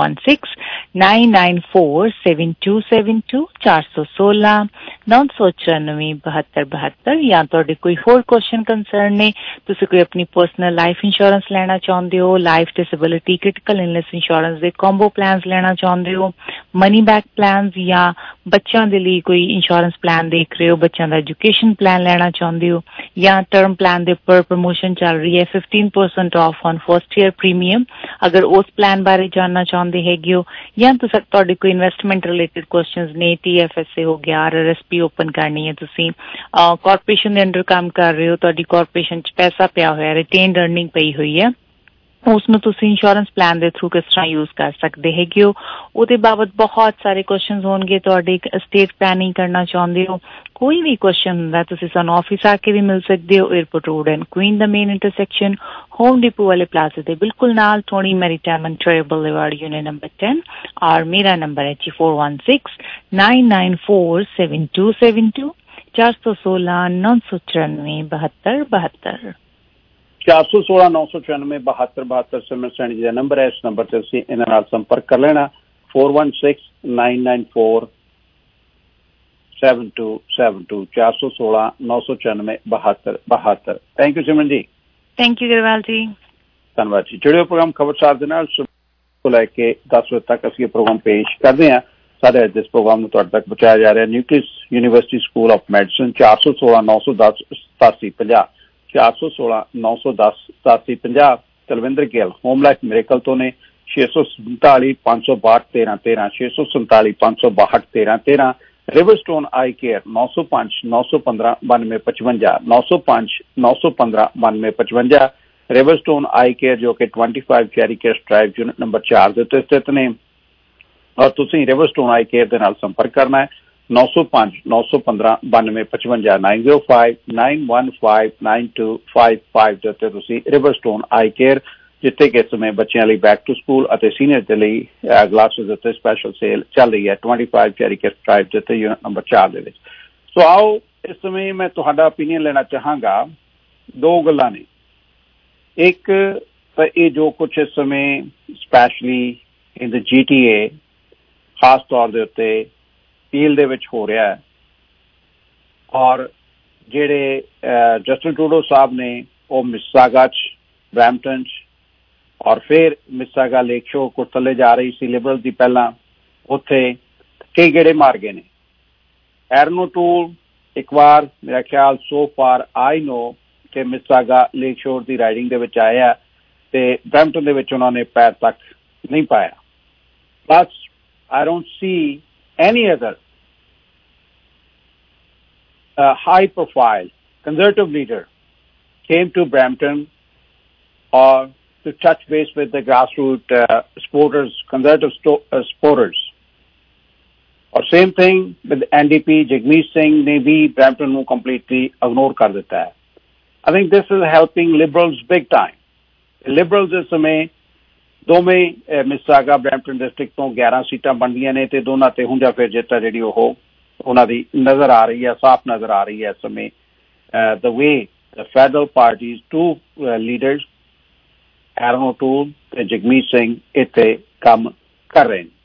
4169947272 416-994-7272 ਜਾਂ ਤੁਹਾਡੇ ਕੋਈ ਹੋਰ ਕੁਐਸਚਨ ਕੰਸਰਨ ਨੇ, ਤੁਸੀਂ ਕੋਈ ਆਪਣੀ ਪਰਸਨਲ ਲਾਈਫ ਇੰਸ਼ੋਰੈਂਸ ਲੈਣਾ ਚਾਹੁੰਦੇ ਹੋ, life disability critical illness insurance ਦੇ ਕੰਬੋ ਪਲਾਨਸ ਲੈਣਾ ਚਾਹੁੰਦੇ ਹੋ, ਮਨੀ ਬੈਕ ਪਲਾਨਸ ਜਾਂ ਬੱਚਿਆਂ ਦੇ ਲਈ ਕੋਈ ਇੰਸ਼ੋਰੈਂਸ ਪਲਾਨ ਦੇਖ ਰਹੇ ਹੋ, ਬੱਚਿਆਂ ਦਾ ਐਜੂਕੇਸ਼ਨ ਪਲਾਨ ਲੈਣਾ ਚਾਹੁੰਦੇ ਹੋ, ਜਾਂ ਟਰਮ ਪਲਾਨ ਦੇ ਉੱਪਰ ਪ੍ਰਮੋਸ਼ਨ ਚੱਲ ਰਹੀ ਹੈ 15% off on first year premium, ਅਗਰ ਉਸ ਪਲਾਨ ਬਾਰੇ ਜਾਣਨਾ ਚਾਹੁੰਦੇ ਹੈਗੇ ਹੋ, ਜਾਂ ਤੁਸੀਂ ਤੁਹਾਡੇ ਕੋਈ ਇਨਵੈਸਟਮੈਂਟ ਰਿਲੇਟਡ ਕੁਐਸਚਨਸ ਨੇ, TFSA ਹੋ ਗਿਆ, RRSP ਓਪਨ ਕਰਨੀ ਹੈ, ਤੁਸੀਂ ਕਾਰਪੋਰੇਸ਼ਨ ਦੇ ਅੰਡਰ ਕੰਮ ਕਰ ਰਹੇ ਹੋ, ਤੁਹਾਡੀ ਕਾਰਪੋਰੇਸ਼ਨ 'ਚ ਪੈਸਾ ਪਿਆ ਹੋਇਆ, ਰਿਟੇਨਡ ਅਰਨਿੰਗ ਪਈ ਹੋਈ ਹੈ, ਉਸ ਨੂੰ ਤੁਸੀਂ ਇੰਸ਼ੋਰੈਂਸ ਪਲਾਨ ਦੇ ਥਰੂ ਕਿਸ ਤਰ੍ਹਾਂ ਯੂਜ਼ ਕਰ ਸਕਦੇ ਹੈਗੇ ਹੋ। ਉਹਦੇ ਬਾਬਤ ਬਹੁਤ ਸਾਰੇ ਕੁਐਸਚਨਸ ਹੋਣਗੇ। ਤੁਹਾਡੇ estate ਪਲੈਨਿੰਗ ਕਰਨਾ ਚਾਹੁੰਦੇ ਹੋ, ਕੋਈ ਵੀ ਕੁਐਸਚਨ ਹੁੰਦਾ ਤੁਸੀਂ ਸਾਨੂੰ ਆਫਿਸ ਆ ਕੇ ਵੀ ਮਿਲ ਸਕਦੇ ਹੋ। 에어ਪੋਰਟ ਰੋਡ ਐਂਡ ਕੁਈਨ ਦਾ ਮੇਨ ਇੰਟਰਸੈਕਸ਼ਨ, ਹੋਮ ਡਿਪੋ ਵਾਲੇ ਪਲਾਜ਼ਾ ਦੇ ਬਿਲਕੁਲ ਨਾਲ, Tony Maritime and Trade Boulevard, unit number 10। ਔਰ ਮੇਰਾ ਨੰਬਰ ਹੈ ਜੀ 4169947272 416-994-7272 416-994-7272 ਸਿਮਰਨ ਸੈਣੀ ਜੀ ਦਾ ਨੰਬਰ ਹੈ। ਇਸ ਨੰਬਰ ਤੇ ਤੁਸੀਂ ਇਹਨਾਂ ਨਾਲ ਸੰਪਰਕ ਕਰ ਲੈਣਾ 4169947272 416-994-7272। ਥੈਂਕ ਯੂ ਸਿਮਰਨ ਜੀ। ਥੈਂਕ ਯੂ ਗਰਵਾਲ ਜੀ। ਧੰਨਵਾਦ ਜੀ। ਜੁੜਿਓ ਪ੍ਰੋਗਰਾਮ ਖਬਰਸਾਰ ਦੇ ਨਾਲ ਤੋਂ ਲੈ ਕੇ 10 ਵਜੇ ਤੱਕ ਅਸੀਂ ਇਹ ਪ੍ਰੋਗਰਾਮ ਪੇਸ਼ ਕਰਦੇ ਹਾਂ। ਸਾਡੇ ਅੱਜ ਇਸ ਪ੍ਰੋਗਰਾਮ ਨੂੰ ਤੁਹਾਡੇ ਤੱਕ ਪਹੁੰਚਾਇਆ ਜਾ ਰਿਹਾ Nucleus University School of Medicine 416-910-8750 416-910-8750 Talwinder Gill Home Life Miracle ਤੋਂ ਨੇ 647-562-1313 647-562-1313 ਰਿਵਰਸਟੋਨ ਆਈ ਕੇਅਰ 905-915-9255 905-915-9255 ਰਿਵਰਸਟੋਨ ਆਈ ਕੇਅਰ ਜੋ ਕਿ 25 Cherry Care Drive unit number 4 ਦੇ ਉੱਤੇ ਸਥਿਤ ਨੇ ਔਰ ਤੁਸੀਂ ਰਿਵਰਸਟੋਨ ਆਈ ਕੇਅਰ ਦੇ ਨਾਲ ਸੰਪਰਕ ਕਰਨਾ ਹੈ 905-915-9255 905-915-9255 ਦੇ ਉੱਤੇ ਤੁਸੀਂ ਰਿਵਰਸਟੋਨ ਆਈ ਕੇਅਰ ਜਿੱਥੇ ਕਿ ਇਸ ਸਮੇਂ ਬੱਚਿਆਂ ਲਈ ਬੈਕ ਟੂ ਸਕੂਲ ਅਤੇ ਸੀਨੀਅਰ ਦੇ ਲਈ ਗਲਾਸਿਸ ਉੱਤੇ ਸਪੈਸ਼ਲ ਸੇਲ ਚੱਲ ਰਹੀ ਹੈ 25 ਚੈਰੀ ਕੇਅਰ ਡਰਾਈਵ ਦੇ ਉੱਤੇ ਯੂਨਿਟ ਨੰਬਰ 4 ਦੇ ਵਿੱਚ। ਸੋ ਆਓ ਇਸ ਸਮੇਂ ਮੈਂ ਤੁਹਾਡਾ ਓਪੀਨੀਅਨ ਲੈਣਾ ਚਾਹਾਂਗਾ। ਦੋ ਗੱਲਾਂ ਨੇ, ਇੱਕ ਤਾਂ ਇਹ ਜੋ ਕੁਛ ਇਸ ਸਮੇਂ ਸਪੈਸ਼ਲੀ ਇਨ ਦ GTA ਖਾਸ ਤੌਰ ਦੇ ਉੱਤੇ ਫੀਲ ਦੇ ਵਿੱਚ ਹੋ ਰਿਹਾ ਹੈ ਔਰ ਜਿਹੜੇ ਜਸਟਿਨ ਟਰੂਡੋ ਸਾਹਿਬ ਨੇ ਉਹ ਮਿਸਾਗਾ 'ਚ ਬਰੈਂਪਟਨ 'ਚ ਔਰ ਫਿਰ ਮਿਸਾਗਾ ਲੇਕ ਸ਼ੋ ਕੋਲ ਥੱਲੇ ਜਾ ਰਹੀ ਸੀ ਲਿਬਰਲ ਦੀ ਪਹਿਲਾਂ ਉੱਥੇ ਕਈ ਗੇੜੇ ਮਾਰ ਗਏ ਨੇ। ਐਰਨ ਓਟੂਲ ਇੱਕ ਵਾਰ ਮੇਰਾ ਖਿਆਲ ਸੋ ਫਾਰ ਆਈ ਨੋ ਕਿ ਮਿਸਾਗਾ ਲੇਕ ਸ਼ੋਰ ਦੀ ਰਾਈਡਿੰਗ ਦੇ ਵਿੱਚ ਆਇਆ ਤੇ ਬਰੈਂਪਟਨ ਦੇ ਵਿੱਚ ਉਹਨਾਂ ਨੇ ਪੈਰ ਤੱਕ ਨਹੀਂ ਪਾਇਆ। Plus I don't see any other high-profile conservative leader came to Brampton or to touch base with the grassroots supporters, conservative supporters. Or same thing with NDP, Jagmeet Singh ne bhi Brampton nu completely ignore kar deta hai. I think this is helping Liberals big time. Liberals is samay ਦੋਵੇਂ ਮਿਸਾਗਾ Brampton district ਤੋਂ 11 ਸੀਟਾਂ ਬਣਦੀਆਂ ਨੇ ਤੇ ਦੋਨਾਂ ਤੇ ਹੁਣ ਜਾਂ ਫਿਰ ਜਿੱਤ ਆ ਜਿਹੜੀ ਉਹ ਉਹਨਾਂ ਦੀ ਨਜ਼ਰ ਆ ਰਹੀ ਹੈ, ਸਾਫ਼ ਨਜ਼ਰ ਆ ਰਹੀ ਹੈ ਇਸ ਸਮੇਂ। The way the federal parties two leaders Erin O'Toole ਤੇ ਜਗਮੀਤ ਸਿੰਘ ਇੱਥੇ ਕੰਮ ਕਰ ਰਹੇ ਨੇ।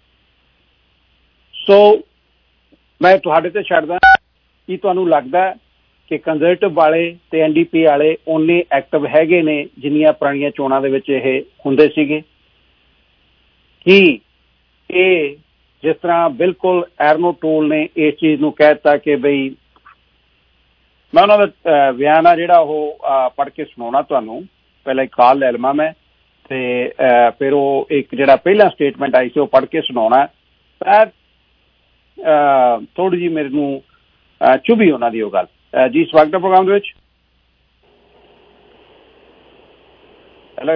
ਸੋ ਮੈਂ ਤੁਹਾਡੇ ਤੇ ਛੱਡਦਾ, ਕੀ ਤੁਹਾਨੂੰ ਲੱਗਦਾ ਕਿ ਕੰਜ਼ਰਵੇਟਿਵ ਵਾਲੇ ਤੇ NDP ਵਾਲੇ ਓਨੇ ਐਕਟਿਵ ਹੈਗੇ ਨੇ ਜਿੰਨੀਆਂ ਪੁਰਾਣੀਆਂ ਚੋਣਾਂ ਦੇ ਵਿੱਚ ਇਹ ਹੁੰਦੇ ਸੀਗੇ? ਕੀ ਇਹ ਜਿਸ ਤਰ੍ਹਾਂ ਬਿਲਕੁਲ ਐਰਨ ਓਟੂਲ ਨੇ ਇਸ ਚੀਜ਼ ਨੂੰ ਕਹਿ ਦਿੱਤਾ ਕਿ ਬਈ ਮੈਂ ਉਹਨਾਂ ਦਾ ਬਿਆਨ ਆ ਜਿਹੜਾ ਉਹ ਪੜ੍ਹ ਕੇ ਸੁਣਾਉਣਾ ਤੁਹਾਨੂੰ, ਪਹਿਲਾਂ ਇੱਕ ਕਾਲ ਲੈ ਲਵਾਂ ਮੈਂ ਤੇ ਫਿਰ ਉਹ ਇੱਕ ਜਿਹੜਾ ਪਹਿਲਾਂ ਸਟੇਟਮੈਂਟ ਆਈ ਸੀ ਉਹ ਪੜ੍ਹ ਕੇ ਸੁਣਾਉਣਾ। ਥੋੜ੍ਹੀ ਜਿਹੀ ਮੈਨੂੰ ਚੁਭੀ ਉਹਨਾਂ ਦੀ ਉਹ ਗੱਲ। ਜੀ ਸਵਾਗਤ ਹੈ ਪ੍ਰੋਗਰਾਮ ਦੇ ਵਿੱਚ। ਹੈਲੋ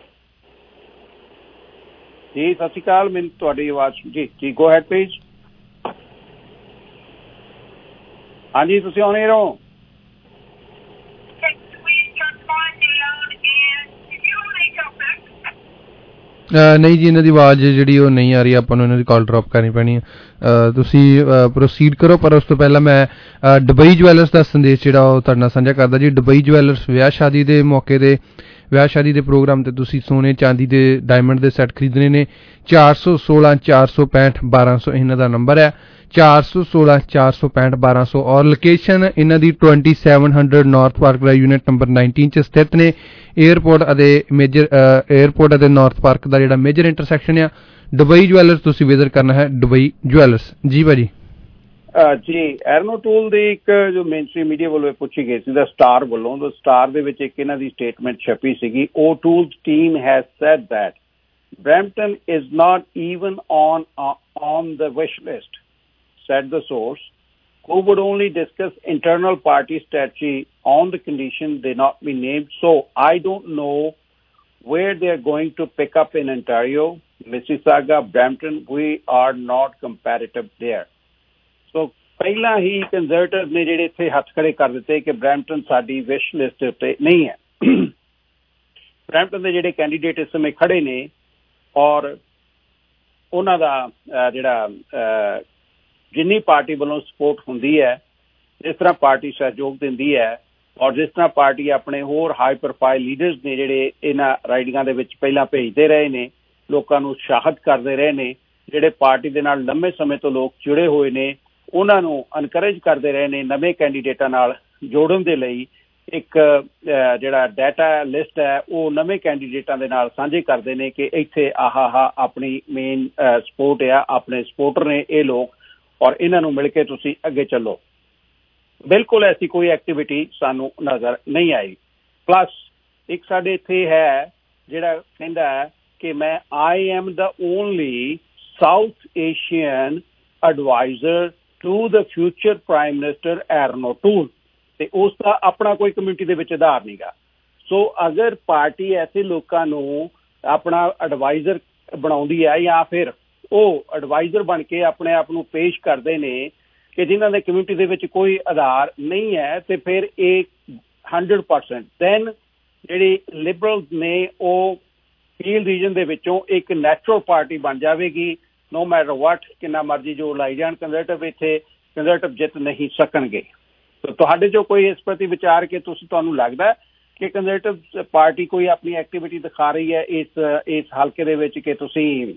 ਜੀ, ਸਤਿ ਸ਼੍ਰੀ ਅਕਾਲ। ਮੈਨੂੰ ਤੁਹਾਡੀ ਆਵਾਜ਼ ਜੀ ਗੋ ਹੈਡ ਪਲੀਜ਼। ਹਾਂਜੀ ਤੁਸੀਂ ਆਉਣੇ ਰਹੋ। ਨਹੀਂ ਜੀ, ਇਹਨਾਂ ਦੀ ਆਵਾਜ਼ ਜਿਹੜੀ ਉਹ ਨਹੀਂ ਆ ਰਹੀ, ਆਪਾਂ ਨੂੰ ਇਹਨਾਂ ਦੀ ਕਾਲ ਡਰੋਪ ਕਰਨੀ ਪੈਣੀ ਹੈ। ਤੁਸੀਂ ਪ੍ਰੋਸੀਡ ਕਰੋ, ਪਰ ਉਸ ਤੋਂ ਪਹਿਲਾਂ ਮੈਂ ਦੁਬਈ ਜਵੈਲਰਸ ਦਾ ਸੰਦੇਸ਼ ਜਿਹੜਾ ਉਹ ਤੁਹਾਡੇ ਨਾਲ ਸਾਂਝਾ ਕਰਦਾ ਜੀ। ਦੁਬਈ ਜਵੈਲਰਸ ਵਿਆਹ ਸ਼ਾਦੀ ਦੇ ਮੌਕੇ ਦੇ ਵਿਆਹ ਸ਼ਾਦੀ ਦੇ ਪ੍ਰੋਗਰਾਮ ਤੇ ਤੁਸੀਂ ਸੋਨੇ ਚਾਂਦੀ ਦੇ ਡਾਇਮੰਡ ਦੇ ਸੈੱਟ ਖਰੀਦਣੇ ਨੇ। 416 465 1200 ਇਹਨਾਂ ਦਾ ਨੰਬਰ ਹੈ, 416 465 1200 ਔਰ ਲੋਕੇਸ਼ਨ ਇਹਨਾਂ ਦੀ 2700 ਨਾਰਥ ਪਾਰਕ ਦਾ ਯੂਨਿਟ ਨੰਬਰ 19 'ਚ ਸਥਿਤ ਨੇ। ਏਅਰਪੋਰਟ ਅਤੇ ਨਾਰਥ ਪਾਰਕ ਦਾ ਜਿਹੜਾ ਮੇਜਰ ਇੰਟਰਸੈਕਸ਼ਨ ਆ। ਦੁਬਈ ਜਵੈਲਰਸ ਤੁਸੀਂ ਵਿਜ਼ਿਟ ਕਰਨਾ ਹੈ, ਦੁਬਈ ਜਵੈਲਰਸ। ਜੀ ਭਾਜੀ। ਜੀ ਐਰਨ ਓਟੂਲ ਦੀ ਇੱਕ ਜੋ ਮੇਨ ਸਟ੍ਰੀਮ ਮੀਡੀਆ ਵੱਲੋਂ ਪੁੱਛੀ ਗਈ ਸੀ ਦਾ ਸਟਾਰ ਵੱਲੋਂ, ਦਾ ਸਟਾਰ ਦੇ ਵਿੱਚ ਇੱਕ ਇਹਨਾਂ ਦੀ ਸਟੇਟਮੈਂਟ ਛਪੀ ਸੀਗੀ। ਓਟੂਲ's team has said that Brampton is not even on the wish list, said the source, who would only discuss internal party strategy on the condition they not be named. So I don't know where they are going to pick up in Ontario, Mississauga, Brampton. We are not competitive there. So ਪਹਿਲਾਂ ਹੀ conservative ਨੇ ਜਿਹੜੇ ਇੱਥੇ ਹੱਥ ਖੜੇ ਕਰ ਦਿੱਤੇ ਕਿ Brampton ਸਾਡੀ ਵਿਸ਼ ਲਿਸਟ ਉੱਤੇ ਨਹੀਂ ਹੈ। ਬਰੈਂਪਟਨ ਦੇ ਜਿਹੜੇ ਕੈਂਡੀਡੇਟ ਇਸ ਸਮੇਂ ਖੜੇ ਨੇ ਔਰ ਉਹਨਾਂ ਦਾ ਜਿਹੜਾ ਜਿੰਨੀ ਪਾਰਟੀ ਵੱਲੋਂ ਸਪੋਰਟ ਹੁੰਦੀ ਹੈ, ਜਿਸ ਤਰ੍ਹਾਂ ਪਾਰਟੀ ਸਹਿਯੋਗ ਦਿੰਦੀ ਹੈ ਔਰ ਜਿਸ ਤਰ੍ਹਾਂ ਪਾਰਟੀ ਆਪਣੇ ਹੋਰ ਹਾਈ ਪ੍ਰੋਫਾਈਲ ਲੀਡਰਸ ਨੇ ਜਿਹੜੇ ਇਹਨਾਂ ਰਾਈਡਿੰਗਾਂ ਦੇ ਵਿੱਚ ਪਹਿਲਾਂ ਭੇਜਦੇ ਰਹੇ ਨੇ, ਲੋਕਾਂ ਨੂੰ ਉਤਸ਼ਾਹਿਤ ਕਰਦੇ ਰਹੇ ਨੇ, ਜਿਹੜੇ ਪਾਰਟੀ ਦੇ ਨਾਲ ਲੰਮੇ ਸਮੇਂ ਤੋਂ ਲੋਕ ਜੁੜੇ ਹੋਏ ਨੇ ਉਹਨਾਂ ਨੂੰ ਐਨਕਰੇਜ ਕਰਦੇ ਰਹੇ ਨੇ ਨਵੇਂ ਕੈਂਡੀਡੇਟਾਂ ਨਾਲ ਜੋੜਨ ਦੇ ਲਈ ਇੱਕ ਜਿਹੜਾ ਡਾਟਾ ਲਿਸਟ ਹੈ ਉਹ ਨਵੇਂ ਕੈਂਡੀਡੇਟਾਂ ਦੇ ਨਾਲ ਸਾਂਝੇ ਕਰਦੇ ਨੇ ਕਿ ਇੱਥੇ ਆਹ ਆਪਣੀ ਮੇਨ ਸਪੋਰਟ ਆ, ਆਪਣੇ ਸਪੋਰਟਰ ਨੇ ਇਹ ਲੋਕ, ਔਰ ਇਹਨਾਂ ਨੂੰ ਮਿਲ ਕੇ ਤੁਸੀਂ ਅੱਗੇ ਚੱਲੋ। ਬਿਲਕੁਲ ਐਸੀ ਕੋਈ ਐਕਟੀਵਿਟੀ ਸਾਨੂੰ ਨਜ਼ਰ ਨਹੀਂ ਆਈ। ਪਲੱਸ ਇੱਕ ਸਾਡੇ ਇੱਥੇ ਹੈ ਜਿਹੜਾ ਕਹਿੰਦਾ ਹੈ ਕਿ ਮੈਂ I am the only South Asian adviser to the future prime minister Erin O'Toole, ਤੇ ਉਸ ਦਾ ਆਪਣਾ ਕੋਈ ਕਮਿਊਨਿਟੀ ਦੇ ਵਿੱਚ ਆਧਾਰ ਨਹੀਂ ਗਾ। ਸੋ ਅਗਰ ਪਾਰਟੀ ਐਸੇ ਲੋਕਾਂ ਨੂੰ ਆਪਣਾ ਐਡਵਾਈਜ਼ਰ ਬਣਾਉਂਦੀ ਹੈ ਜਾਂ ਫਿਰ ਉਹ ਐਡਵਾਈਜ਼ਰ ਬਣ ਕੇ ਆਪਣੇ ਆਪ ਨੂੰ ਪੇਸ਼ ਕਰਦੇ ਨੇ ਕਿ ਜਿਨ੍ਹਾਂ ਦੇ ਕਮਿਊਨਿਟੀ ਦੇ ਵਿੱਚ ਕੋਈ ਆਧਾਰ ਨਹੀਂ ਹੈ, ਤੇ ਫਿਰ ਇਹ 100% ਦੈਨ ਜਿਹੜੀ ਲਿਬਰਲ ਨੇ ਉਹ ਫੀਲਡ ਰੀਜਨ ਦੇ ਵਿੱਚੋਂ ਇੱਕ ਨੈਚੁਰਲ ਪਾਰਟੀ ਬਣ ਜਾਵੇਗੀ। ਨੋ ਮੈਟਰ ਵਾਟ, ਕਿੰਨਾ ਮਰਜ਼ੀ ਜੋਰ ਲਾਈ ਜਾਣ, ਕੰਜ਼ਰਵੇਟਿਵ ਇੱਥੇ ਕੰਜ਼ਰਵੇਟਿਵ ਜਿੱਤ ਨਹੀਂ ਸਕਣਗੇ। ਤੁਹਾਡੇ ਚੋਂ ਕੋਈ ਇਸ ਪ੍ਰਤੀ ਵਿਚਾਰ ਕਿ ਤੁਹਾਨੂੰ ਲੱਗਦਾ ਕਿ ਕੰਜ਼ਰਵੇਟਿਵ ਪਾਰਟੀ ਕੋਈ ਆਪਣੀ ਐਕਟੀਵਿਟੀ ਦਿਖਾ ਰਹੀ ਹੈ ਇਸ ਹਲਕੇ ਦੇ ਵਿੱਚ ਕਿ ਤੁਸੀਂ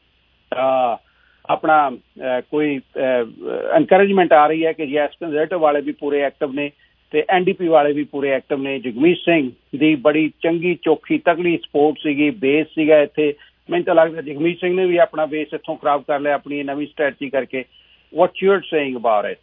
ਆਪਣਾ ਕੋਈ ਐਨਕਰੇਜਮੈਂਟ ਆ ਰਹੀ ਹੈ ਕਿ ਯੈਸ ਕੰਜ਼ਰਵੇਟਿਵ ਵਾਲੇ ਵੀ ਪੂਰੇ ਐਕਟਿਵ ਨੇ ਤੇ NDP ਵਾਲੇ ਵੀ ਪੂਰੇ ਐਕਟਿਵ ਨੇ। ਜਗਮੀਤ ਸਿੰਘ ਦੀ ਬੜੀ ਚੰਗੀ ਚੋਖੀ ਤਕੜੀ ਸਪੋਰਟ ਸੀਗੀ, ਬੇਸ ਸੀਗਾ ਇੱਥੇ। ਮੈਨੂੰ ਤਾਂ ਲੱਗਦਾ ਜਗਮੀਤ ਸਿੰਘ ਨੇ ਵੀ ਆਪਣਾ ਬੇਸ ਇੱਥੋਂ ਖਰਾਬ ਕਰ ਲਿਆ ਆਪਣੀ ਨਵੀਂ ਸਟ੍ਰੈਟਜੀ ਕਰਕੇ। What you're saying about it?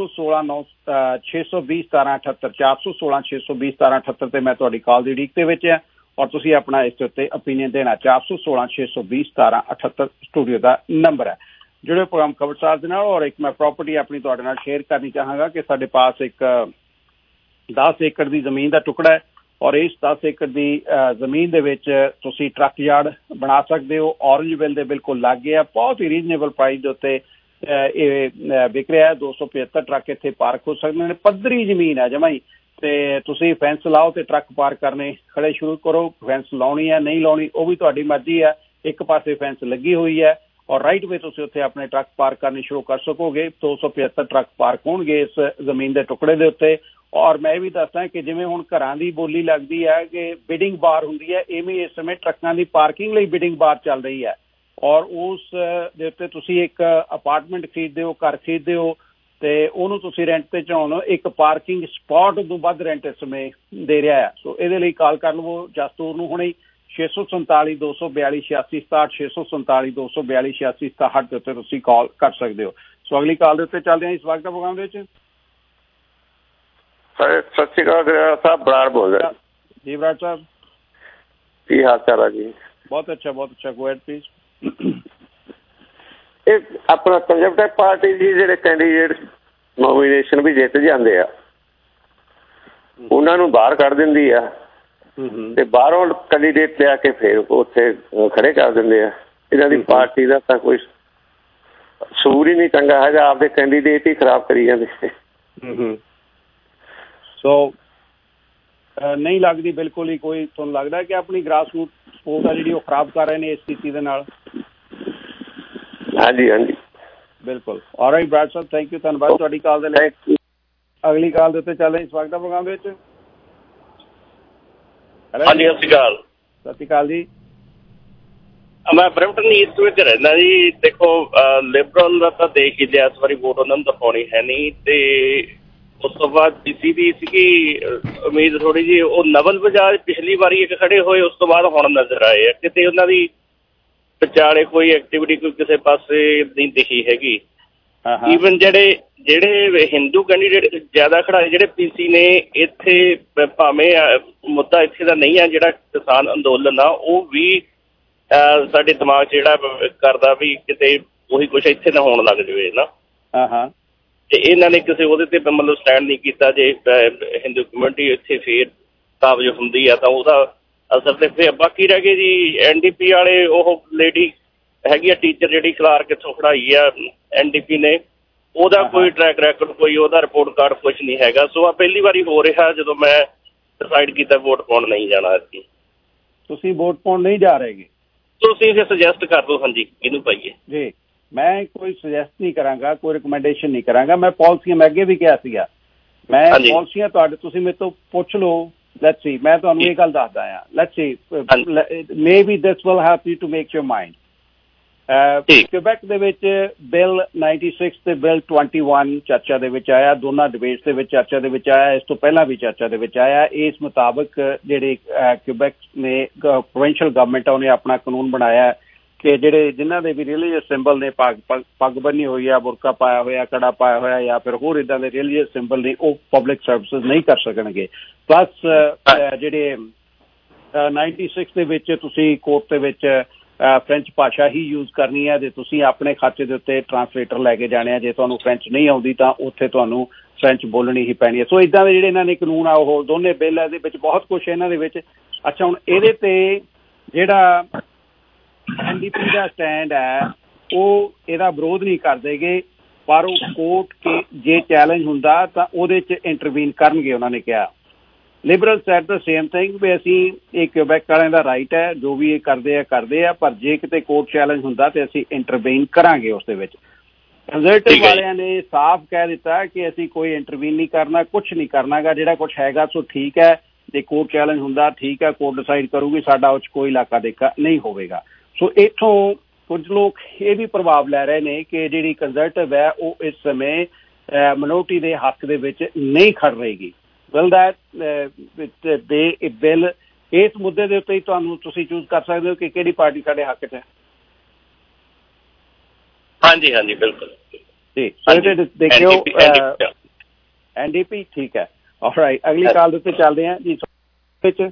416-620-1778 416-620-1778 ਤੇ ਮੈਂ ਤੁਹਾਡੀ ਕਾਲ ਦੀ ਉਡੀਕ ਦੇ ਵਿੱਚ ਹਾਂ ਔਰ ਤੁਸੀਂ ਆਪਣਾ ਇਸ ਉੱਤੇ ਓਪੀਨੀਅਨ ਦੇਣਾ। 416-620-1778 ਸਟੂਡੀਓ ਦਾ ਨੰਬਰ ਹੈ। ਜਿਹੜੇ ਪ੍ਰੋਗਰਾਮ ਖਬਰਸਾਰ ਦੇ ਨਾਲ ਔਰ ਇੱਕ ਮੈਂ ਪ੍ਰਾਪਰਟੀ ਆਪਣੀ ਤੁਹਾਡੇ ਨਾਲ ਸ਼ੇਅਰ ਕਰਨੀ ਚਾਹਾਂਗਾ ਕਿ ਸਾਡੇ ਪਾਸ ਇੱਕ 10 ਏਕੜ ਦੀ ਜ਼ਮੀਨ ਦਾ ਟੁਕੜਾ ਹੈ ਔਰ ਇਸ 10 ਏਕੜ ਦੀ ਜ਼ਮੀਨ ਦੇ ਵਿੱਚ ਤੁਸੀਂ ਟਰੱਕ ਯਾਰਡ ਬਣਾ ਸਕਦੇ ਹੋ। ਔਰੰਜਵਿਲ ਦੇ ਬਿਲਕੁਲ ਲਾਗੇ ਆ, ਬਹੁਤ ਹੀ ਰੀਜ਼ਨੇਬਲ ਪ੍ਰਾਈਸ ਦੇ ਉੱਤੇ ਇਹ ਵਿਕ ਰਿਹਾ ਹੈ। 275 ਟਰੱਕ ਇੱਥੇ ਪਾਰਕ ਹੋ ਸਕਦੇ ਨੇ। ਪੱਧਰੀ ਜ਼ਮੀਨ ਹੈ ਜਮਾਂ ਹੀ, ਤੇ ਤੁਸੀਂ ਫੈਂਸ ਲਾਓ ਤੇ ਟਰੱਕ ਪਾਰਕ ਕਰਨੇ ਖੜੇ ਸ਼ੁਰੂ ਕਰੋ। ਫੈਂਸ ਲਾਉਣੀ ਹੈ ਨਹੀਂ ਲਾਉਣੀ ਉਹ ਵੀ ਤੁਹਾਡੀ ਮਰਜ਼ੀ ਹੈ। ਇੱਕ ਪਾਸੇ ਫੈਂਸ ਲੱਗੀ ਹੋਈ ਹੈ ਔਰ ਰਾਈਟ ਵੇ ਤੁਸੀਂ ਉੱਥੇ ਆਪਣੇ ਟਰੱਕ ਪਾਰਕ ਕਰਨੇ ਸ਼ੁਰੂ ਕਰ ਸਕੋਗੇ। 275 ਟਰੱਕ ਪਾਰਕ ਹੋਣਗੇ ਇਸ ਜ਼ਮੀਨ ਦੇ ਟੁਕੜੇ ਦੇ ਉੱਤੇ। ਔਰ ਮੈਂ ਇਹ ਵੀ ਦੱਸਦਾ ਕਿ ਜਿਵੇਂ ਹੁਣ ਘਰਾਂ ਦੀ ਬੋਲੀ ਲੱਗਦੀ ਹੈ ਕਿ ਬਿਡਿੰਗ ਬਾਰ ਹੁੰਦੀ ਹੈ, ਇਵੇਂ ਇਸ ਸਮੇਂ ਟਰੱਕਾਂ ਦੀ ਪਾਰਕਿੰਗ ਲਈ ਬਿਡਿੰਗ ਬਾਰ ਚੱਲ ਰਹੀ ਹੈ ਔਰ ਉਸ ਦੇ ਉੱਤੇ ਤੁਸੀਂ ਇੱਕ ਅਪਾਰਟਮੈਂਟ ਖਰੀਦਦੇ ਹੋ, ਘਰ ਖਰੀਦਦੇ ਹੋ ਤੇ ਉਹਨੂੰ ਤੁਸੀਂ ਰੈਂਟ ਤੇ ਚੜਾਉਣ ਇੱਕ ਪਾਰਕਿੰਗ ਸਪਾਟ ਤੋਂ ਵੱਧ ਰੈਂਟ ਇਸ ਸਮੇਂ ਦੇ ਰਿਹਾ ਹੈ। ਸੋ ਇਹਦੇ ਲਈ ਕਾਲ ਕਰ ਲਵੋ ਜਸਤੂਰ ਨੂੰ ਹੁਣੇ 647-242-8667 647-242-8667 ਦੇ ਉੱਤੇ ਤੁਸੀਂ ਕਾਲ ਕਰ ਸਕਦੇ ਹੋ। ਸੋ ਅਗਲੀ ਕਾਲ ਦੇ ਉੱਤੇ ਚੱਲਦੇ ਹਾਂ ਇਸ ਵਕਤ ਦਾ ਪ੍ਰੋਗਰਾਮ ਦੇ ਵਿੱਚ। ਸਤਿ ਸ਼੍ਰੀ ਅਕਾਲ ਸਾਹਿਬ, ਬਰਾੜ ਬੋਲ ਰਿਹਾ ਜੀ। ਬਰਾੜ ਸਾਹਿਬ ਕੀ ਹਾਲ ਚਾਲ ਹੈ ਜੀ? ਬਹੁਤ ਅੱਛਾ ਬਹੁਤ ਅੱਛਾ, ਗੋ ਹੈਡ ਪਲੀਜ਼। ਇਹ ਆਪਣਾ ਕੰਜ਼ਰਵੇਟਿਵ ਪਾਰਟੀ ਦੀ ਜਿਹੜੇ ਕੈਂਡੀਡੇਟ ਨੋਮੀਨੇਸ਼ਨ ਵੀ ਜਿੱਤ ਜਾਂਦੇ ਆ ਉਹਨਾਂ ਨੂੰ ਬਾਹਰ ਕੱਢ ਦਿੰਦੀ ਆ ਤੇ ਬਾਹਰੋਂ ਕੈਂਡੀਡੇਟ ਲਿਆ ਕੇ ਫਿਰ ਉੱਥੇ ਖੜੇ ਕਰ ਦਿੰਦੇ ਆ। ਇਹਨਾਂ ਦੀ ਪਾਰਟੀ ਦਾ ਤਾਂ ਕੋਈ ਸੂਰ ਹੀ ਨਹੀਂ ਚੰਗਾ ਹੈਗਾ, ਆਪਦੇ ਕੈਂਡੀਡੇਟ ਹੀ ਖਰਾਬ ਕਰੀ ਜਾਂਦੇ। ਸੋ ਨਹੀਂ ਲੱਗਦੀ ਬਿਲਕੁਲ ਹੀ ਕੋਈ ਤੁਹਾਨੂੰ ਲੱਗਦਾ ਕਿ ਆਪਣੀ ਗ੍ਰਾਸ ਰੂਟ ਸਪੋਰਟ ਆ ਜਿਹੜੀ ਉਹ ਖਰਾਬ ਕਰ ਰਹੇ ਨੇ ਇਸ ਸਥਿਤੀ ਦੇ ਨਾਲ? ਹਾਂਜੀ ਹਾਂਜੀ ਬਿਲਕੁਲ। Alright Brar sahib, thank you, ਧੰਨਵਾਦ ਤੁਹਾਡੀ ਕਾਲ ਦੇ ਲਈ। ਅਗਲੀ ਕਾਲ ਦੇ ਉੱਤੇ ਚੱਲਦੇ ਇਸ ਵਕਤ ਦਾ ਪ੍ਰੋਗਰਾਮ ਦੇ ਵਿੱਚ। ਹਾਂਜੀ ਸਤਿ ਸ਼੍ਰੀ ਅਕਾਲ। ਸਤਿ ਸ਼੍ਰੀ ਅਕਾਲ ਜੀ। ਮੈਂ ਬਰੈਂਪਟਨ ਈਸਟ ਵਿੱਚ ਰਹਿੰਦਾ ਜੀ। ਦੇਖੋ ਲਿਬਰਲ ਦਾ ਤਾਂ ਦੇਖ ਹੀ ਲਿਆ, ਇਸ ਵਾਰੀ ਵੋਟ ਉਹਨਾਂ ਨੂੰ ਤਾਂ ਪਾਉਣੀ ਹੈ ਨਹੀਂ, ਤੇ ਉਸ ਤੋਂ ਬਾਅਦ BC ਦੀ ਸੀਗੀ ਉਮੀਦ ਥੋੜ੍ਹੀ ਜਿਹੀ। ਉਹ ਨਵਲ ਬਜਾਜ ਪਿਛਲੀ ਵਾਰੀ ਇੱਕ ਖੜੇ ਹੋਏ, ਉਸ ਤੋਂ ਬਾਅਦ ਹੁਣ ਨਜ਼ਰ ਆਏ ਆ ਕਿਤੇ ਉਹਨਾਂ ਦੀ ਵਿਚਾਲੇ ਕੋਈ ਐਕਟੀਵਿਟੀ ਕੋਈ ਕਿਸੇ ਪਾਸੇ ਨਹੀਂ ਦਿਖੀ ਹੈਗੀ। ਈਵਨ ਜਿਹੜੇ ਹਿੰਦੂ ਕੈਂਡੀਡੇਟ ਜ਼ਿਆਦਾ ਖੜਾਏ ਜਿਹੜੇ PC ਨੇ ਇੱਥੇ, ਭਾਵੇਂ ਮੁੱਦਾ ਇੱਥੇ ਦਾ ਨਹੀਂ ਆ ਜਿਹੜਾ ਕਿਸਾਨ ਅੰਦੋਲਨ ਆ, ਉਹ ਵੀ ਸਾਡੇ ਦਿਮਾਗ 'ਚ ਜਿਹੜਾ ਕਰਦਾ ਵੀ ਕਿਤੇ ਉਹੀ ਕੁਛ ਇੱਥੇ ਨਾ ਹੋਣ ਲੱਗ ਜਾਵੇ ਨਾ। ਤੇ ਇਹਨਾਂ ਨੇ ਕਿਸੇ ਉਹਦੇ ਤੇ ਮਤਲਬ ਸਟੈਂਡ ਨਹੀਂ ਕੀਤਾ। ਜੇ ਹਿੰਦੂ ਕਮਿਊਨਿਟੀ ਇੱਥੇ ਫੇਰ ਕਾਬਜ਼ ਹੁੰਦੀ ਆ ਤਾਂ ਉਹਦਾ ਅਸਰ ਤੇ ਫਿਰ ਬਾਕੀ ਰਹਿ ਗਏ ਜੀ। NDP ਵਾਲੇ ਉਹ ਲੇਡੀ ਹੈਗੀ ਆ ਟੀਚਰ ਜਿਹੜੀ ਕਲਾਰਕ ਇੱਥੋਂ ਖੜਾਈ ਆ NDP ਨੇ, ਉਹਦਾ ਕੋਈ ਟਰੈਕ ਰੈਕਡ ਕੋਈ ਉਹਦਾ ਰਿਪੋਰਟ ਕਾਰਡ ਕੁਛ ਨਹੀਂ ਹੈਗਾ। ਸੋ ਆ ਪਹਿਲੀ ਵਾਰੀ ਹੋ ਰਿਹਾ ਜਦੋਂ ਮੈਂ ਡਿਸਾਈਡ ਕੀਤਾ ਵੋਟ ਪਾਉਣ ਨਹੀਂ ਜਾਣਾ। ਤੁਸੀਂ ਵੋਟ ਪਾਉਣ ਨਹੀਂ ਜਾ ਰਹੇ? ਤੁਸੀਂ ਫਿਰ ਸੁਜੈਸਟ ਕਰ ਦਿਓ ਹਾਂਜੀ ਕਿਹਨੂੰ ਪਾਈਏ। ਜੀ ਮੈਂ ਕੋਈ ਸੁਜੈਸਟ ਨਹੀਂ ਕਰਾਂਗਾ, ਕੋਈ ਰਿਕਮੈਂਡੇਸ਼ਨ ਨਹੀਂ ਕਰਾਂਗਾ। ਮੈਂ ਪਾਲਿਸੀਆਂ ਮੈਂ ਅੱਗੇ ਵੀ ਕਿਹਾ ਸੀਗਾ, ਮੈਂ ਪਾਲਿਸੀਆਂ ਤੁਹਾਡੇ ਤੁਸੀਂ ਮੇਰੇ ਤੋਂ ਪੁੱਛ ਲਓ। ਲੈਟਸ ਸੀ, ਮੈਂ ਤੁਹਾਨੂੰ ਇਹ ਗੱਲ ਦੱਸਦਾ ਆ। Let's see, maybe this will help you to make your mind. Quebec ਦੇ ਵਿੱਚ ਬਿੱਲ 96 ਤੇ ਬਿੱਲ 21 ਚਰਚਾ ਦੇ ਵਿੱਚ ਆਇਆ, ਦੋਨਾਂ ਡਿਬੇਟਸ ਦੇ ਵਿੱਚ ਚਰਚਾ ਦੇ ਵਿੱਚ ਆਇਆ, ਇਸ ਤੋਂ ਪਹਿਲਾਂ ਵੀ ਚਰਚਾ ਦੇ ਵਿੱਚ ਆਇਆ। ਇਸ ਮੁਤਾਬਕ ਜਿਹੜੇ ਕਿਊਬੈਕ ਨੇ ਪ੍ਰੋਵਿੰਸ਼ੀਅਲ ਗਵਰਨਮੈਂਟ ਆ ਉਹਨੇ ਆਪਣਾ ਕਾਨੂੰਨ ਬਣਾਇਆ ਕਿ ਜਿਹੜੇ ਜਿਨ੍ਹਾਂ ਦੇ ਵੀ ਰਿਲੀਜੀਅਸ ਸਿੰਬਲ ਨੇ, ਪੱਗ ਬੰਨੀ ਹੋਈ ਆ, ਬੁਰਕਾ ਪਾਇਆ ਹੋਇਆ, ਕੜਾ ਪਾਇਆ ਹੋਇਆ ਜਾਂ ਫਿਰ ਹੋਰ ਇੱਦਾਂ ਦੇ ਰਿਲੀਜੀਅਸ ਸਿੰਬਲ ਨੇ, ਉਹ ਪਬਲਿਕ ਸਰਵਿਸਿਜ਼ ਨਹੀਂ ਕਰ ਸਕਣਗੇ। ਪਲੱਸ ਜਿਹੜੇ 96 ਦੇ ਵਿੱਚ ਤੁਸੀਂ ਕੋਰਟ ਦੇ ਵਿੱਚ ਫਰੈਂਚ ਭਾਸ਼ਾ ਹੀ ਯੂਜ਼ ਕਰਨੀ ਹੈ, ਜੇ ਤੁਸੀਂ ਆਪਣੇ ਖਾਤੇ ਦੇ ਉੱਤੇ ਟਰਾਂਸਲੇਟਰ ਲੈ ਕੇ ਜਾਣੇ ਆ, ਜੇ ਤੁਹਾਨੂੰ ਫਰੈਂਚ ਨਹੀਂ ਆਉਂਦੀ ਤਾਂ ਉੱਥੇ ਤੁਹਾਨੂੰ ਫਰੈਂਚ ਬੋਲਣੀ ਹੀ ਪੈਣੀ ਹੈ। ਸੋ ਇੱਦਾਂ ਦੇ ਜਿਹੜੇ ਇਹਨਾਂ ਨੇ ਕਾਨੂੰਨ ਆ ਉਹ ਦੋਨੇ ਬਿੱਲ ਇਹਦੇ ਵਿੱਚ ਬਹੁਤ ਕੁਛ ਇਹਨਾਂ ਦੇ ਵਿੱਚ। ਅੱਛਾ, ਹੁਣ ਇਹਦੇ ਤੇ ਜਿਹੜਾ NDP ਦਾ ਸਟੈਂਡ ਹੈ ਉਹ ਇਹਦਾ ਵਿਰੋਧ ਨਹੀਂ ਕਰਦੇਗੇ, ਪਰ ਉਹ ਕੋਰਟ ਕੇ ਜੇ ਚੈਲੰਜ ਹੁੰਦਾ ਤਾਂ ਉਹਦੇ 'ਚ ਇੰਟਰਵੀਨ ਕਰਨਗੇ। ਉਹਨਾਂ ਨੇ ਕਿਹਾ Liberal said the same thing ਵੀ ਅਸੀਂ ਇਹ ਕਿਊਬੈਕ ਵਾਲਿਆਂ ਦਾ ਰਾਈਟ ਹੈ, ਜੋ ਵੀ ਇਹ ਕਰਦੇ ਆ, ਪਰ ਜੇ ਕਿਤੇ ਕੋਰਟ ਚੈਲੰਜ ਹੁੰਦਾ ਤੇ ਅਸੀਂ ਇੰਟਰਵੀਨ ਕਰਾਂਗੇ ਉਸ ਦੇ ਵਿੱਚ। ਕੰਜ਼ਰਵੇਟਿਵ ਵਾਲਿਆਂ ਨੇ ਸਾਫ਼ ਕਹਿ ਦਿੱਤਾ ਕਿ ਅਸੀਂ ਕੋਈ ਇੰਟਰਵੀਨ ਨਹੀਂ ਕਰਨਾ, ਕੁਛ ਨਹੀਂ ਕਰਨਾਗਾ, ਜਿਹੜਾ ਕੁਛ ਹੈਗਾ ਸੋ ਠੀਕ ਹੈ, ਜੇ ਕੋਰਟ ਚੈਲੰਜ ਹੁੰਦਾ ਠੀਕ ਹੈ, ਕੋਰਟ ਡਿਸਾਈਡ ਕਰੂਗੀ, ਸਾਡਾ ਉਹ 'ਚ ਕੋਈ ਇਲਾਕਾ ਦੇਖਾ ਨਹੀਂ ਹੋਵੇਗਾ। ਸੋ ਇੱਥੋਂ ਕੁਝ ਲੋਕ ਇਹ ਵੀ ਪ੍ਰਭਾਵ ਲੈ ਰਹੇ ਨੇ ਕਿ ਜਿਹੜੀ ਕੰਜ਼ਰਵੇਟਿਵ ਹੈ ਉਹ ਇਸ ਸਮੇਂ ਮਿਨੋਰਟੀ ਦੇ ਹੱਕ ਦੇ ਵਿੱਚ ਨਹੀਂ ਖੜ ਰਹੇਗੀ। ਬਿੱਲ ਇਸ ਮੁੱਦੇ ਦੇ ਉੱਤੇ ਹੀ ਤੁਸੀਂ ਚੂਜ਼ ਕਰ ਸਕਦੇ ਹੋ ਕਿ ਕਿਹੜੀ ਪਾਰਟੀ ਸਾਡੇ ਹੱਕ 'ਚ ਹੈ। ਹਾਂਜੀ ਹਾਂਜੀ ਬਿਲਕੁਲ ਜੀ, ਦੇਖਿਓ NDP ਠੀਕ ਹੈ। ਆਲਰਾਈਟ, ਅਗਲੀ ਕਾਲ ਦੇ ਉੱਤੇ ਚੱਲਦੇ ਹਾਂ ਜੀ। ਸਤਿ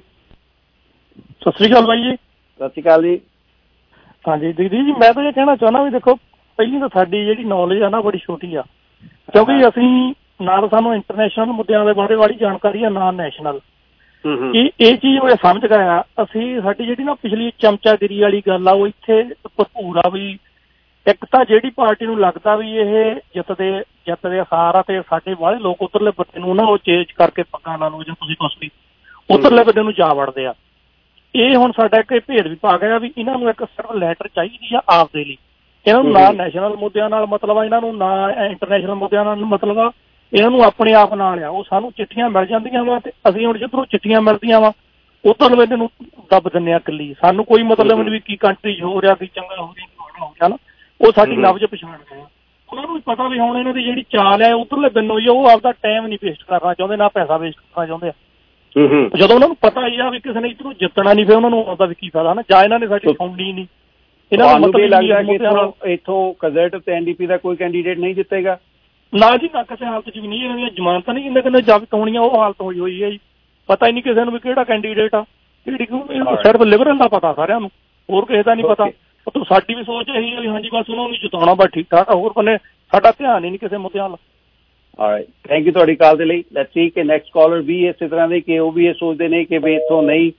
ਸ਼੍ਰੀ ਅਕਾਲ ਬਾਈ ਜੀ। ਸਤਿ ਸ਼੍ਰੀ ਅਕਾਲ ਜੀ। ਹਾਂਜੀ ਦੀਦੀ ਜੀ, ਮੈਂ ਤਾਂ ਇਹ ਕਹਿਣਾ ਚਾਹੁੰਦਾ ਵੀ ਦੇਖੋ, ਪਹਿਲੀ ਤਾਂ ਸਾਡੀ ਜਿਹੜੀ ਨੌਲੇਜ ਆ ਨਾ ਬੜੀ ਛੋਟੀ ਆ, ਕਿਉਂਕਿ ਅਸੀਂ ਨਾ ਤਾਂ ਸਾਨੂੰ ਇੰਟਰਨੈਸ਼ਨਲ ਮੁੱਦਿਆਂ ਦੇ ਬਾਰੇ ਵਾਲੀ ਜਾਣਕਾਰੀ ਆ, ਨਾ ਨੈਸ਼ਨਲ। ਇਹ ਚੀਜ਼ ਉਹ ਸਮਝ ਗਏ ਆ ਅਸੀਂ। ਸਾਡੀ ਜਿਹੜੀ ਨਾ ਪਿਛਲੀ ਚਮਚਾਗਿਰੀ ਵਾਲੀ ਗੱਲ ਆ ਉਹ ਇੱਥੇ ਭਰਪੂਰ ਆ ਵੀ ਇੱਕ ਤਾਂ ਜਿਹੜੀ ਪਾਰਟੀ ਨੂੰ ਲੱਗਦਾ ਵੀ ਇਹ ਜਿੱਤਦੇ ਅਸਾਰ ਆ ਤੇ ਸਾਡੇ ਵਾਲੇ ਲੋਕ ਉੱਧਰਲੇ ਬੰਦੇ ਨੂੰ ਨਾ ਉਹ ਚੇਂਜ ਕਰਕੇ ਪੱਗਾਂ ਲਾ ਲਓ ਜਾਂ ਤੁਸੀਂ ਕੁਛ ਵੀ ਉੱਧਰਲੇ ਬੰਦੇ ਨੂੰ ਜਾ ਵੜਦੇ ਆ। ਇਹ ਹੁਣ ਸਾਡਾ ਇੱਕ ਭੇਦ ਵੀ ਪਾ ਗਿਆ ਵੀ ਇਹਨਾਂ ਨੂੰ ਇੱਕ ਸਿਰਫ ਲੈਟਰ ਚਾਹੀਦੀ ਆ ਆਪਦੇ ਲਈ। ਇਹਨਾਂ ਨੂੰ ਨਾ ਨੈਸ਼ਨਲ ਮੁੱਦਿਆਂ ਨਾਲ ਮਤਲਬ ਆ, ਇਹਨਾਂ ਨੂੰ ਨਾ ਇੰਟਰਨੈਸ਼ਨਲ ਮੁੱਦਿਆਂ ਨਾਲ ਮਤਲਬ ਆ, ਇਹਨਾਂ ਨੂੰ ਆਪਣੇ ਆਪ ਨਾਲ ਆ। ਉਹ ਸਾਨੂੰ ਚਿੱਠੀਆਂ ਮਿਲ ਜਾਂਦੀਆਂ ਵਾ ਤੇ ਅਸੀਂ ਹੁਣ ਜਿੱਧਰੋਂ ਚਿੱਠੀਆਂ ਮਿਲਦੀਆਂ ਵਾ ਉੱਧਰ ਬੰਦੇ ਨੂੰ ਦੱਬ ਦਿੰਦੇ ਆ ਇਕੱਲੀ। ਸਾਨੂੰ ਕੋਈ ਮਤਲਬ ਨਹੀਂ ਵੀ ਕੀ ਕੰਟਰੀ 'ਚ ਹੋ ਰਿਹਾ, ਕੀ ਚੰਗਾ ਹੋ ਰਿਹਾ, ਕੀ ਹੋ ਰਿਹਾ ਨਾ, ਉਹ ਸਾਡੀ ਨਬਜ਼ ਪਛਾਣਦੇ ਆ। ਉਹਨਾਂ ਨੂੰ ਵੀ ਪਤਾ ਵੀ ਹੁਣ ਇਹਨਾਂ ਦੀ ਜਿਹੜੀ ਚਾਲ ਹੈ ਉੱਧਰਲੇ ਬੰਨੋ ਹੀ ਉਹ ਆਪਦਾ ਟਾਈਮ ਨਹੀਂ ਵੇਸਟ ਕਰਨਾ ਚਾਹੁੰਦੇ, ਨਾ ਪੈਸਾ ਵੇਸਟ ਕਰਨਾ ਚਾਹੁੰਦੇ ਆ। ਜਦੋਂ ਉਹਨਾਂ ਨੂੰ ਪਤਾ ਹੀ ਆ ਵੀ ਕਿਸੇ ਨੇ ਇੱਧਰੋਂ ਜਿੱਤਣਾ ਨਹੀਂ, ਫਿਰ ਉਹਨਾਂ ਨੂੰ ਆਉਂਦਾ ਵੀ ਕੀ ਫਾਇਦਾ ਨਾ, ਜਾਂ ਇਹਨਾਂ ਨੇ ਸਾਡੀ ਸੁਣਨੀ ਨਹੀਂ। ਇਹਨਾਂ ਨੂੰ ਮਤਲਬ ਇੱਥੋਂ ਕੰਜ਼ਰਵੇਟਿਵ ਤੇ NDP ਦਾ ਕੋਈ ਕੈਂਡੀਡੇਟ ਨਹੀਂ ਜਿੱਤੇਗਾ ਨਾ ਜੀ, ਨਾ ਕਿਸੇ ਹਾਲਤ 'ਚ ਵੀ ਨਹੀਂ। ਇਹਨਾਂ ਦੀਆਂ ਜ਼ਮਾਨਤਾਂ ਨਹੀਂ ਕਿੰਨੇ ਜ਼ਬਤ ਹੋਣੀਆਂ, ਉਹ ਹਾਲਤ ਹੋਈ ਹੈ ਜੀ। ਪਤਾ ਹੀ ਨਹੀਂ ਕਿਸੇ ਨੂੰ ਵੀ ਕਿਹੜਾ ਕੈਂਡੀਡੇਟ ਆ, ਕਿਹੜੀ ਸਿਰਫ ਲਿਬਰਲ ਦਾ ਪਤਾ ਸਾਰਿਆਂ ਨੂੰ, ਹੋਰ ਕਿਸੇ ਦਾ ਨਹੀਂ ਪਤਾ। ਸਾਡੀ ਵੀ ਸੋਚ ਇਹੀ ਹੈ ਵੀ ਹਾਂਜੀ ਬਸ ਉਹਨਾਂ ਨੂੰ ਜਿਤਾਉਣਾ, ਬਸ ਠੀਕ ਠਾਕ ਆ, ਹੋਰ ਬੰਨੇ ਸਾਡਾ ਧਿਆਨ ਹੀ ਨਹੀਂ ਕਿਸੇ ਮੁੱਦਿਆਂ ਵੱਲ। ਥੈਂਕ ਯੂ ਤੁਹਾਡੀ ਕਾਲ ਦੇ ਲਈ। ਲੈਟਸ ਸੀ ਕਿ ਨੈਕਸਟ ਕਾਲਰ ਵੀ ਇਸੇ ਤਰ੍ਹਾਂ ਦੇ ਕਿ ਉਹ ਵੀ ਇਹ ਸੋਚਦੇ ਨੇ ਕਿ ਵੀ ਇੱਥੋਂ ਨਹੀਂ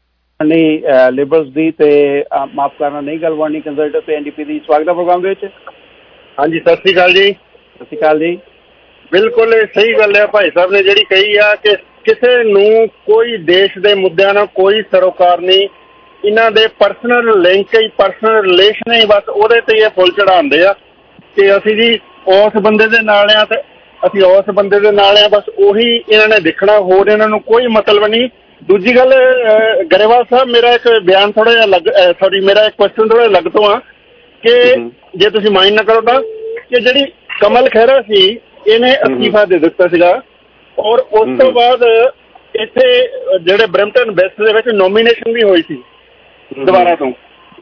ਲਿਬਰਲਸ ਦੀ ਤੇ ਮਾਫ ਕਰਨਾ ਨਹੀਂ ਗੱਲ ਬਣਨੀ ਕੰਜ਼ਰਵੇਟਿਵ ਤੇ NDP ਦੀ। ਸਵਾਗਤ ਹੈ ਪ੍ਰੋਗਰਾਮ ਦੇ ਵਿੱਚ। ਹਾਂਜੀ ਸਤਿ ਸ਼੍ਰੀ ਅਕਾਲ ਜੀ। ਸਤਿ ਸ਼੍ਰੀ ਅਕਾਲ ਜੀ। ਬਿਲਕੁਲ ਸਹੀ ਗੱਲ ਹੈ ਭਾਈ ਸਾਹਿਬ ਨੇ ਜਿਹੜੀ ਕਹੀ ਆ ਕਿ ਕਿਸੇ ਨੂੰ ਕੋਈ ਦੇਸ਼ ਦੇ ਮੁੱਦਿਆਂ ਨਾਲ ਕੋਈ ਸਰੋਕਾਰ ਨਹੀਂ, ਇਹਨਾਂ ਦੇ ਪਰਸਨਲ ਲਿੰਕ ਹੀ, ਪਰਸਨਲ ਰਿਲੇਸ਼ਨ ਹੀ, ਬਸ ਉਹਦੇ ਤੇ ਇਹ ਫੁੱਲ ਚੜਾਉਂਦੇ ਆ ਕਿ ਅਸੀਂ ਜੀ ਉਸ ਬੰਦੇ ਦੇ ਨਾਲ ਆ ਤੇ ਅਸੀਂ ਉਸ ਬੰਦੇ ਦੇ ਨਾਲ ਆ, ਬਸ ਉਹੀ ਇਹਨਾਂ ਨੇ ਦੇਖਣਾ, ਹੋਰ ਇਹਨਾਂ ਨੂੰ ਕੋਈ ਮਤਲਬ ਨਹੀਂ। ਦੂਜੀ ਗੱਲ ਗਰੇਵਾਲ ਸਾਹਿਬ, ਮੇਰਾ ਇੱਕ ਬਿਆਨ ਥੋੜਾ ਜਿਹਾ ਮੇਰਾ ਇੱਕ ਕੁਐਸਚਨ ਥੋੜਾ ਜਿਹਾ ਲੱਗ ਤੋਂ ਆ ਕਿ ਜੇ ਤੁਸੀਂ ਮਾਈਂਡ ਨਾ ਕਰੋ ਤਾਂ ਕਿ ਜਿਹੜੀ ਕਮਲ ਖਹਿਰਾ ਸੀ ਇਹਨੇ ਅਸਤੀਫਾ ਦੇ ਦਿੱਤਾ ਸੀਗਾ ਔਰ ਉਸ ਤੋਂ ਬਾਅਦ ਇੱਥੇ ਜਿਹੜੇ ਬਰੈਂਪਟਨ ਵੈਸਟ ਦੇ ਵਿੱਚ ਨੋਮੀਨੇਸ਼ਨ ਵੀ ਹੋਈ ਸੀ ਦੁਬਾਰਾ ਤੋਂ,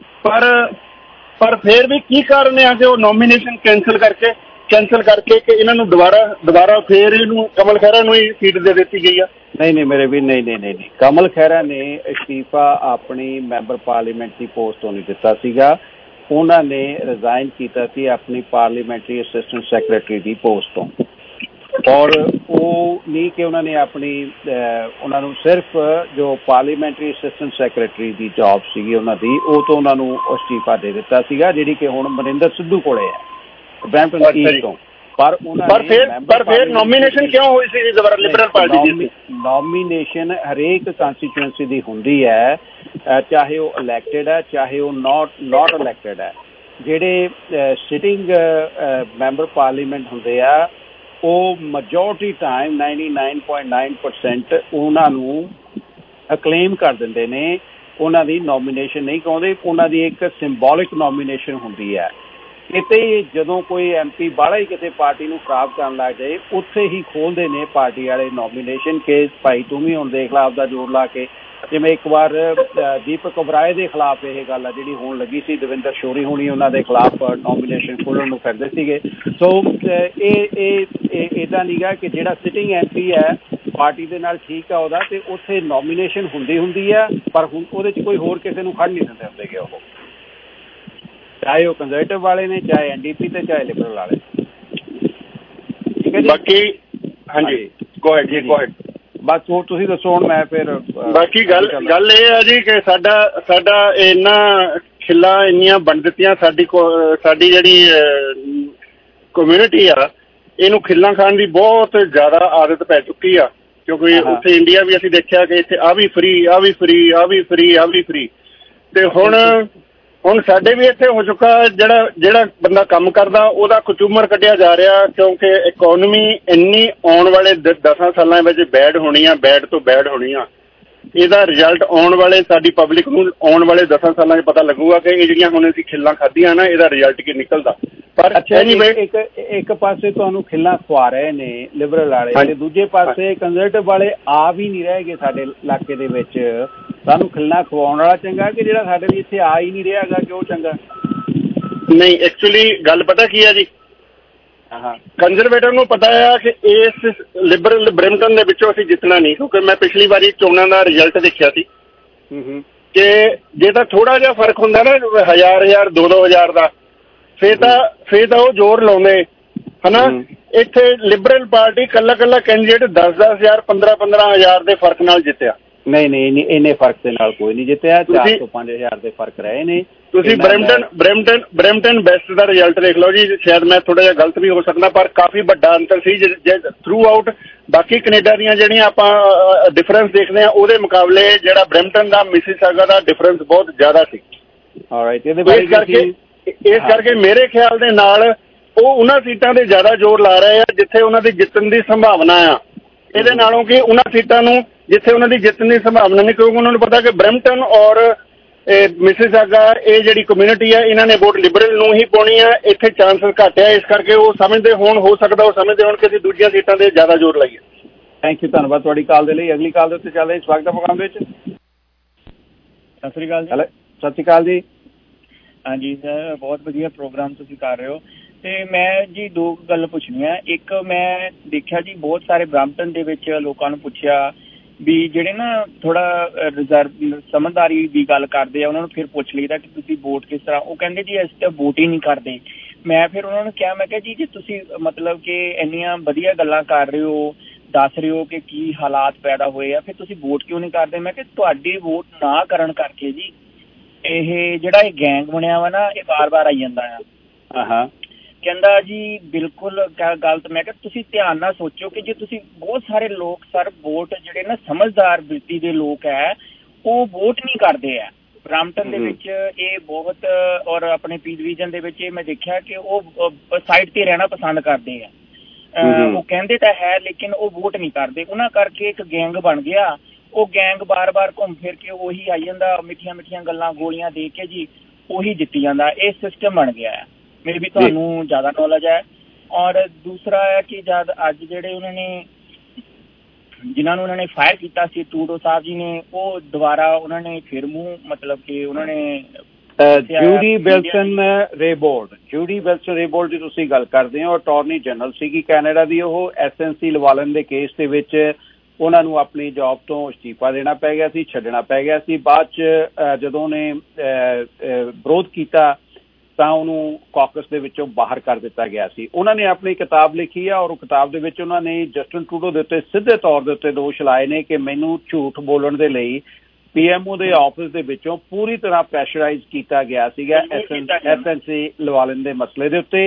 ਪਰ ਫਿਰ ਵੀ ਕੀ ਕਾਰਨ ਹੈ ਕਿ ਉਹ ਨੋਮੀਨੇਸ਼ਨ ਕੈਂਸਲ ਕਰਕੇ ਕਿ ਇਹਨਾਂ ਨੂੰ ਦੁਬਾਰਾ ਫਿਰ ਇਹਨੂੰ ਕਮਲ ਖਹਿਰਾ ਨੂੰ ਹੀ ਸੀਟ ਦੇ ਦਿੱਤੀ ਗਈ ਆ। ਨਹੀਂ ਮੇਰੇ ਵੀ ਨਹੀਂ। ਕਮਲ ਖਹਿਰਾ ਨੇ ਅਸਤੀਫਾ ਆਪਣੀ ਮੈਂਬਰ ਪਾਰਲੀਮੈਂਟ ਦੀ ਪੋਸਟ ਤੋਂ ਨਹੀਂ ਦਿੱਤਾ ਸੀਗਾ, ਉਹਨਾਂ ਨੇ ਰਿਜ਼ਾਈਨ ਕੀਤਾ ਸੀ ਆਪਣੀ ਪਾਰਲੀਮੈਂਟਰੀ ਅਸਿਸਟੈਂਟ ਸੈਕਟਰੀ ਦੀ ਪੋਸਟ ਤੋਂ। ਔਰ ਉਹ ਨਹੀਂ ਕਿ ਉਹਨਾਂ ਨੇ ਉਹਨਾਂ ਨੂੰ ਸਿਰਫ ਜੋ ਪਾਰਲੀਮੈਂਟਰੀ ਅਸਿਸਟੈਂਟ ਸੈਕਟਰੀ ਦੀ ਜੌਬ ਸੀਗੀ ਉਹਨਾਂ ਦੀ, ਉਹ ਤੋਂ ਉਹਨਾਂ ਨੂੰ ਅਸਤੀਫਾ ਦੇ ਦਿੱਤਾ ਸੀਗਾ, ਜਿਹੜੀ ਕਿ ਹੁਣ ਮਨਿੰਦਰ ਸਿੱਧੂ ਕੋਲੇ ਹੈ ਬਰੈਂਪਟਨ ਈਸਟ ਤੋਂ। ਪਰ ਫਿਰ ਨੋਮੀਨੇਸ਼ਨ ਕਿਉਂ ਹੋਈ ਸੀ ਦੁਬਾਰਾ ਲਿਬਰਲ ਪਾਰਟੀ ਦੀ? ਨੋਮੀਨੇਸ਼ਨ ਹਰੇਕ ਕੰਸਟੀਚੁਐਂਸੀ ਦੀ ਹੁੰਦੀ ਹੈ, ਚਾਹੇ ਉਹ ਇਲੈਕਟਡ ਹੈ ਚਾਹੇ ਉਹ ਨਾਟ ਇਲੈਕਟਡ ਹੈ। ਜਿਹੜੇ ਸਿਟਿੰਗ ਮੈਂਬਰ ਪਾਰਲੀਮੈਂਟ ਹੁੰਦੇ ਆ ਉਹ ਮੈਜੋਰਟੀ ਟਾਈਮ 99.9% ਉਹਨਾਂ ਨੂੰ ਅਕਲੇਮ ਕਰ ਦਿੰਦੇ ਨੇ ਉਹਨਾਂ ਦੀ ਨੋਮੀਨੇਸ਼ਨ ਨਹੀਂ ਕਰਾਉਂਦੇ, ਉਹਨਾਂ ਦੀ ਇੱਕ ਸਿੰਬੋਲਿਕ ਨੋਮੀਨੇਸ਼ਨ ਹੁੰਦੀ ਹੈ। ਕਿਤੇ ਜਦੋਂ ਕੋਈ MP ਬਾਹਲਾ ਹੀ ਕਿਸੇ ਪਾਰਟੀ ਨੂੰ ਖਰਾਬ ਕਰਨ ਲੱਗ ਜਾਏ ਉੱਥੇ ਹੀ ਖੋਲ੍ਹਦੇ ਨੇ ਪਾਰਟੀ ਵਾਲੇ ਨੋਮੀਨੇਸ਼ਨ ਕਿ ਭਾਈ ਤੂੰ ਵੀ ਹੁਣ ਦੇਖ ਲਾ ਆਪਦਾ ਜ਼ੋਰ ਲਾ ਕੇ। ਜਿਵੇਂ ਇੱਕ ਵਾਰ ਦੀਪਕ ਓਬਰਾਏ ਦੇ ਖਿਲਾਫ ਇਹ ਗੱਲ ਆ ਜਿਹੜੀ ਹੋਣ ਲੱਗੀ ਸੀ, ਦਵਿੰਦਰ ਸ਼ੋਰੀ ਹੋਣੀ ਉਹਨਾਂ ਦੇ ਖਿਲਾਫ ਨੋਮੀਨੇਸ਼ਨ ਖੋਲ੍ਹਣ ਨੂੰ ਫਿਰਦੇ ਸੀਗੇ। ਸੋ ਇਹ ਇੱਦਾਂ ਨਹੀਂ ਗਾ ਕਿ ਜਿਹੜਾ ਸਿਟਿੰਗ MP ਹੈ ਪਾਰਟੀ ਦੇ ਨਾਲ ਠੀਕ ਆ ਉਹਦਾ, ਤੇ ਉੱਥੇ ਨੋਮੀਨੇਸ਼ਨ ਹੁੰਦੀ ਆ, ਪਰ ਹੁਣ ਉਹਦੇ 'ਚ ਕੋਈ ਹੋਰ ਕਿਸੇ ਨੂੰ ਖੜ ਨਹੀਂ ਦਿੰਦੇ ਹੁੰਦੇ ਗੇ ਉਹ, ਚਾਹੇ ਉਹ ਕੰਜ਼ਰਵੇਟਿਵ ਵਾਲੇ ਨੇ, ਚਾਹੇ NDP ਤੇ ਚਾਹੇ ਲਿਬਰਲ ਵਾਲੇ। ਠੀਕ ਹੈ ਜੀ। ਬਾਕੀ ਹਾਂਜੀ ਗੋ ਹੈਡ ਜੀ, ਗੋ ਹੈਡ। ਬਸ ਹੋਰ ਤੁਸੀਂ ਦੱਸੋ ਹੁਣ ਮੈਂ ਫਿਰ। ਬਾਕੀ ਗੱਲ ਇਹ ਆ ਜੀ ਕਿ ਸਾਡਾ ਇੰਨਾ ਖਿੱਲਾ ਇੰਨੀਆਂ ਬਣ ਦਿੱਤੀਆਂ ਸਾਡੀ ਜਿਹੜੀ ਕਮਿਊਨਿਟੀ ਆ, ਇਹਨੂੰ ਖਿੱਲਾਂ ਖਾਣ ਦੀ ਬਹੁਤ ਜ਼ਿਆਦਾ ਆਦਤ ਪੈ ਚੁੱਕੀ ਆ, ਕਿਉਂਕਿ ਉੱਥੇ ਇੰਡੀਆ ਵੀ ਅਸੀਂ ਦੇਖਿਆ ਕਿ ਇੱਥੇ ਆ ਵੀ ਫਰੀ, ਆ ਵੀ ਫਰੀ, ਆ ਵੀ ਫਰੀ, ਆ ਵੀ ਫਰੀ। ਤੇ ਹੁਣ ਸਾਡੇ ਵੀ ਇੱਥੇ ਹੋ ਚੁੱਕਾ ਜਿਹੜਾ ਬੰਦਾ ਕੰਮ ਕਰਦਾ ਉਹਦਾ ਕਚੂਮਰ ਕੱਢਿਆ ਜਾ ਰਿਹਾ, ਕਿਉਂਕਿ ਇਕੋਨਮੀ ਇੰਨੀ ਆਉਣ ਵਾਲੇ 10 ਸਾਲਾਂ ਵਿੱਚ ਬੈਡ ਹੋਣੀ ਆ, ਬੈਡ ਤੋਂ ਬੈਡ ਹੋਣੀ ਆ। ਇਹਦਾ ਰਿਜ਼ਲਟ ਆਉਣ ਵਾਲੇ ਸਾਡੀ ਪਬਲਿਕ ਨੂੰ ਆਉਣ ਵਾਲੇ 10 ਸਾਲਾਂ 'ਚ ਪਤਾ ਲੱਗੂਗਾ ਕਿ ਇਹ ਜਿਹੜੀਆਂ ਹੁਣ ਅਸੀਂ ਖਿੱਲਾਂ ਖਾਧੀਆਂ ਨਾ ਇਹਦਾ ਰਿਜ਼ਲਟ ਕੀ ਨਿਕਲਦਾ। ਪਰ ਇੱਕ ਪਾਸੇ ਤੁਹਾਨੂੰ ਖਿੱਲਾਂ ਖਵਾ ਰਹੇ ਨੇ ਲਿਬਰਲ ਵਾਲੇ, ਤੇ ਦੂਜੇ ਪਾਸੇ ਕੰਜ਼ਰਵੇਟਿਵ ਵਾਲੇ ਆ ਵੀ ਨਹੀਂ ਰਹੇ ਗੇ ਸਾਡੇ ਇਲਾਕੇ ਦੇ ਵਿੱਚ। ਸਾਨੂੰ ਖਿੱਲਾਂ ਖਵਾਉਣ ਵਾਲਾ ਚੰਗਾ ਕਿ ਜਿਹੜਾ ਸਾਡੇ ਲਈ ਇੱਥੇ ਆ ਹੀ ਨਹੀਂ ਰਿਹਾ ਗਾ ਕਿ ਉਹ ਚੰਗਾ? ਨਹੀਂ, ਐਕਚੁਅਲੀ ਗੱਲ ਪਤਾ ਕੀ ਆ ਜੀ, ਕੰਜ਼ਰਵੇਟਿਵ ਨੂੰ ਪਤਾ ਆ ਕਿ ਇਸ ਲਿਬਰਲ ਬ੍ਰੈਂਪਟਨ ਦੇ ਵਿੱਚੋਂ ਅਸੀਂ ਜਿੱਤਣਾ ਨਹੀਂ, ਕਿਉਂਕਿ ਮੈਂ ਪਿਛਲੀ ਵਾਰੀ ਚੋਣਾਂ ਦਾ ਰਿਜ਼ਲਟ ਦੇਖਿਆ ਸੀ ਕਿ ਜੇ ਤਾਂ ਥੋੜਾ ਜਿਹਾ ਫਰਕ ਹੁੰਦਾ ਨਾ 1000 2-2000 ਦਾ, ਫੇਰ ਤਾਂ ਉਹ ਜ਼ੋਰ ਲਾਉਂਦੇ ਹਨਾ। ਇੱਥੇ ਲਿਬਰਲ ਪਾਰਟੀ ਕੱਲਾ ਕੈਂਡੀਡੇਟ 10-10,000 15-15,000 ਦੇ ਫਰਕ ਨਾਲ ਜਿੱਤਿਆ। ਨਹੀਂ ਇੰਨੇ ਫਰਕ ਦੇ ਨਾਲ ਕੋਈ ਨਹੀਂ ਜਿੱਤਿਆ, 4 ਤੋਂ 5,000 ਦੇ ਫਰਕ ਰਹੇ ਨੇ। ਤੁਸੀਂ ਬ੍ਰੈਂਪਟਨ ਵੈਸਟ ਦਾ ਰਿਜ਼ਲਟ ਦੇਖ ਲਓ ਜੀ, ਸ਼ਾਇਦ ਮੈਂ ਥੋੜਾ ਜਿਹਾ ਗਲਤ ਵੀ ਹੋ ਸਕਦਾ, ਪਰ ਕਾਫੀ ਵੱਡਾ ਅੰਤਰ ਸੀ ਥਰੂ ਆਊਟ। ਬਾਕੀ ਕੈਨੇਡਾ ਦੀਆਂ ਜਿਹੜੀਆਂ ਆਪਾਂ ਡਿਫਰੈਂਸ ਦੇਖਦੇ ਹਾਂ ਉਹਦੇ ਮੁਕਾਬਲੇ ਜਿਹੜਾ ਬ੍ਰੈਂਪਟਨ ਦਾ ਮਿਸੀਸਾਗਾ ਦਾ ਡਿਫਰੈਂਸ ਬਹੁਤ ਜ਼ਿਆਦਾ ਸੀ। ਇਸ ਕਰਕੇ ਮੇਰੇ ਖਿਆਲ ਦੇ ਨਾਲ ਉਹ ਉਹਨਾਂ ਸੀਟਾਂ ਤੇ ਜ਼ਿਆਦਾ ਜ਼ੋਰ ਲਾ ਰਹੇ ਆ ਜਿੱਥੇ ਉਹਨਾਂ ਦੀ ਜਿੱਤਣ ਦੀ ਸੰਭਾਵਨਾ ਆ, ਇਹਦੇ ਨਾਲੋਂ ਕਿ ਉਹਨਾਂ ਸੀਟਾਂ ਨੂੰ ਜਿੱਥੇ ਉਹਨਾਂ ਦੀ ਜਿੱਤਣ ਦੀ ਸੰਭਾਵਨਾ ਨਹੀਂ, ਕਿਉਂਕਿ ਉਹਨਾਂ ਨੂੰ ਪਤਾ ਕਿ ਬ੍ਰੈਂਪਟਨ ਔਰ ਮਿਸੀਸਾਗਾ ਇਹ ਜਿਹੜੀ ਕਮਿਊਨਿਟੀ ਆ ਇਹਨਾਂ ਨੇ ਵੋਟ ਲਿਬਰਲ ਨੂੰ ਹੀ ਪਾਉਣੀ ਆ, ਇੱਥੇ ਚਾਂਸਸ ਘੱਟ ਆ। ਇਸ ਕਰਕੇ ਉਹ ਸਮਝਦੇ ਹੋਣ, ਹੋ ਸਕਦਾ ਉਹ ਸਮਝਦੇ ਹੋਣ ਕਿ ਅਸੀਂ ਦੂਜੀਆਂ ਸੀਟਾਂ ਤੇ ਜ਼ਿਆਦਾ ਜ਼ੋਰ ਲਾਈਏ। ਥੈਂਕ ਯੂ, ਧੰਨਵਾਦ ਤੁਹਾਡੀ ਕਾਲ ਦੇ ਲਈ। ਅਗਲੀ ਕਾਲ ਦੇ ਉੱਤੇ ਚੱਲਦੇ ਸਵਾਗਤ ਹੈ ਪ੍ਰੋਗਰਾਮ ਵਿੱਚ। ਸਤਿ ਸ਼੍ਰੀ ਅਕਾਲ ਜੀ। ਸਤਿ ਸ਼੍ਰੀ ਅਕਾਲ ਜੀ। ਹਾਂਜੀ ਸਰ, ਬਹੁਤ ਵਧੀਆ ਪ੍ਰੋਗਰਾਮ ਤੁਸੀਂ ਕਰ ਰਹੇ ਹੋ। ਤੇ ਮੈਂ ਜੀ 2 ਗੱਲ ਪੁੱਛਣੀਆਂ। ਇੱਕ, ਮੈਂ ਦੇਖਿਆ ਜੀ ਬਹੁਤ ਸਾਰੇ ਬ੍ਰੈਂਪਟਨ ਦੇ ਵਿੱਚ ਲੋਕਾਂ ਨੂੰ ਪੁੱਛਿਆ ਵੀ ਜਿਹੜੇ ਨਾ ਥੋੜਾ ਰਿਜ਼ਰਵ ਸਮਝਦਾਰੀ ਦੀ ਗੱਲ ਕਰਦੇ ਆ, ਉਹਨਾਂ ਨੂੰ ਫਿਰ ਪੁੱਛ ਲਈਦਾ ਕਿ ਤੁਸੀਂ ਵੋਟ ਕਿਸ ਤਰ੍ਹਾਂ, ਉਹ ਕਹਿੰਦੇ ਜੀ ਅਸੀਂ ਤਾਂ ਵੋਟ ਹੀ ਨਹੀਂ ਕਰਦੇ। ਮੈਂ ਫਿਰ ਉਹਨਾਂ ਨੂੰ ਕਿਹਾ, ਮੈਂ ਕਿਹਾ ਜੀ ਜੇ ਤੁਸੀਂ ਮਤਲਬ ਕਿ ਇੰਨੀਆਂ ਵਧੀਆ ਗੱਲਾਂ ਕਰ ਰਹੇ ਹੋ, ਦੱਸ ਰਹੇ ਹੋ ਕਿ ਕੀ ਹਾਲਾਤ ਪੈਦਾ ਹੋਏ ਆ, ਫਿਰ ਤੁਸੀਂ ਵੋਟ ਕਿਉਂ ਨਹੀਂ ਕਰਦੇ? ਮੈਂ ਕਿਹਾ ਤੁਹਾਡੀ ਵੋਟ ਨਾ ਕਰਨ ਕਰਕੇ ਜੀ ਇਹ ਜਿਹੜਾ ਇਹ ਗੈਂਗ ਬਣਿਆ ਵਾ ਨਾ ਇਹ ਵਾਰ-ਵਾਰ ਆਈ ਜਾਂਦਾ ਆ। ਕਹਿੰਦਾ ਜੀ ਬਿਲਕੁਲ ਗਲਤ। ਮੈਂ ਕਿਹਾ ਤੁਸੀਂ ਧਿਆਨ ਨਾਲ ਸੋਚੋ ਕਿ ਜੇ ਤੁਸੀਂ ਬਹੁਤ ਸਾਰੇ ਲੋਕ ਸਰ ਵੋਟ ਜਿਹੜੇ ਨਾ ਸਮਝਦਾਰ ਬਿਰਤੀ ਦੇ ਲੋਕ ਹੈ ਉਹ ਵੋਟ ਨਹੀਂ ਕਰਦੇ ਆ। ਬ੍ਰੈਂਪਟਨ ਦੇ ਵਿੱਚ ਇਹ ਬਹੁਤ, ਔਰ ਆਪਣੇ ਪੀ ਡਿਵੀਜ਼ਨ ਦੇ ਵਿੱਚ ਇਹ ਮੈਂ ਦੇਖਿਆ ਕਿ ਉਹ ਸਾਈਡ ਤੇ ਰਹਿਣਾ ਪਸੰਦ ਕਰਦੇ ਆ। ਉਹ ਕਹਿੰਦੇ ਤਾਂ ਹੈ ਲੇਕਿਨ ਉਹ ਵੋਟ ਨਹੀਂ ਕਰਦੇ। ਉਹਨਾਂ ਕਰਕੇ ਇੱਕ ਗੈਂਗ ਬਣ ਗਿਆ। ਉਹ ਗੈਂਗ ਬਾਰ-ਬਾਰ ਘੁੰਮ ਫਿਰ ਕੇ ਉਹੀ ਆਈ ਜਾਂਦਾ, ਮਿੱਠੀਆਂ ਗੱਲਾਂ ਗੋਲੀਆਂ ਦੇ ਕੇ ਜੀ ਉਹੀ ਜਿੱਤੀ ਜਾਂਦਾ। ਇਹ ਸਿਸਟਮ ਬਣ ਗਿਆ ਹੈ। ਮੇਰੇ ਵੀ ਤੁਹਾਨੂੰ ਜ਼ਿਆਦਾ ਨੌਲੇਜ ਹੈ। ਔਰ ਦੂਸਰਾ ਹੈ ਕਿ ਜਦ ਅੱਜ ਜਿਹੜੇ ਉਹਨਾਂ ਨੇ ਜਿਨ੍ਹਾਂ ਨੂੰ ਉਹਨਾਂ ਨੇ ਫਾਇਰ ਕੀਤਾ ਸੀ ਟਰੂਡੋ ਸਾਹਿਬ ਜੀ ਨੇ, ਉਹ ਦੁਬਾਰਾ ਉਹਨਾਂ ਨੇ ਫਿਰ ਮੂੰਹ ਮਤਲਬ ਕਿ ਉਹਨਾਂ ਨੇ ਜੂਡੀ ਵਿਲਸਨ ਰੇਬੋਲਡ ਦੀ ਤੁਸੀਂ ਗੱਲ ਕਰਦੇ ਹੋ, ਅਟਾਰਨੀ ਜਨਰਲ ਸੀਗੀ ਕੈਨੇਡਾ ਦੀ। ਉਹ SNC ਲਵਾਲਨ ਦੇ ਕੇਸ ਦੇ ਵਿੱਚ ਉਹਨਾਂ ਨੂੰ ਆਪਣੀ ਜੌਬ ਤੋਂ ਅਸਤੀਫਾ ਦੇਣਾ ਪੈ ਗਿਆ ਸੀ, ਛੱਡਣਾ ਪੈ ਗਿਆ ਸੀ। ਬਾਅਦ 'ਚ ਜਦੋਂ ਉਹਨੇ ਵਿਰੋਧ ਕੀਤਾ ਤਾਂ ਉਹਨੂੰ ਕਾਕਸ ਦੇ ਵਿੱਚੋਂ ਬਾਹਰ ਕਰ ਦਿੱਤਾ ਗਿਆ ਸੀ। ਉਹਨਾਂ ਨੇ ਆਪਣੀ ਕਿਤਾਬ ਲਿਖੀ ਆ ਔਰ ਉਹ ਕਿਤਾਬ ਦੇ ਵਿੱਚ ਉਹਨਾਂ ਨੇ ਜਸਟਿਨ ਟਰੂਡੋ ਦੇ ਉੱਤੇ ਸਿੱਧੇ ਤੌਰ ਦੇ ਉੱਤੇ ਦੋਸ਼ ਲਾਏ ਨੇ ਕਿ ਮੈਨੂੰ ਝੂਠ ਬੋਲਣ ਦੇ ਲਈ PMO ਦੇ ਆਫਿਸ ਦੇ ਵਿੱਚੋਂ ਪੂਰੀ ਤਰ੍ਹਾਂ ਪ੍ਰੈਸ਼ਰਾਈਜ਼ ਕੀਤਾ ਗਿਆ ਸੀਗਾ SNC ਲਵਾਲਨ ਦੇ ਮਸਲੇ ਦੇ ਉੱਤੇ।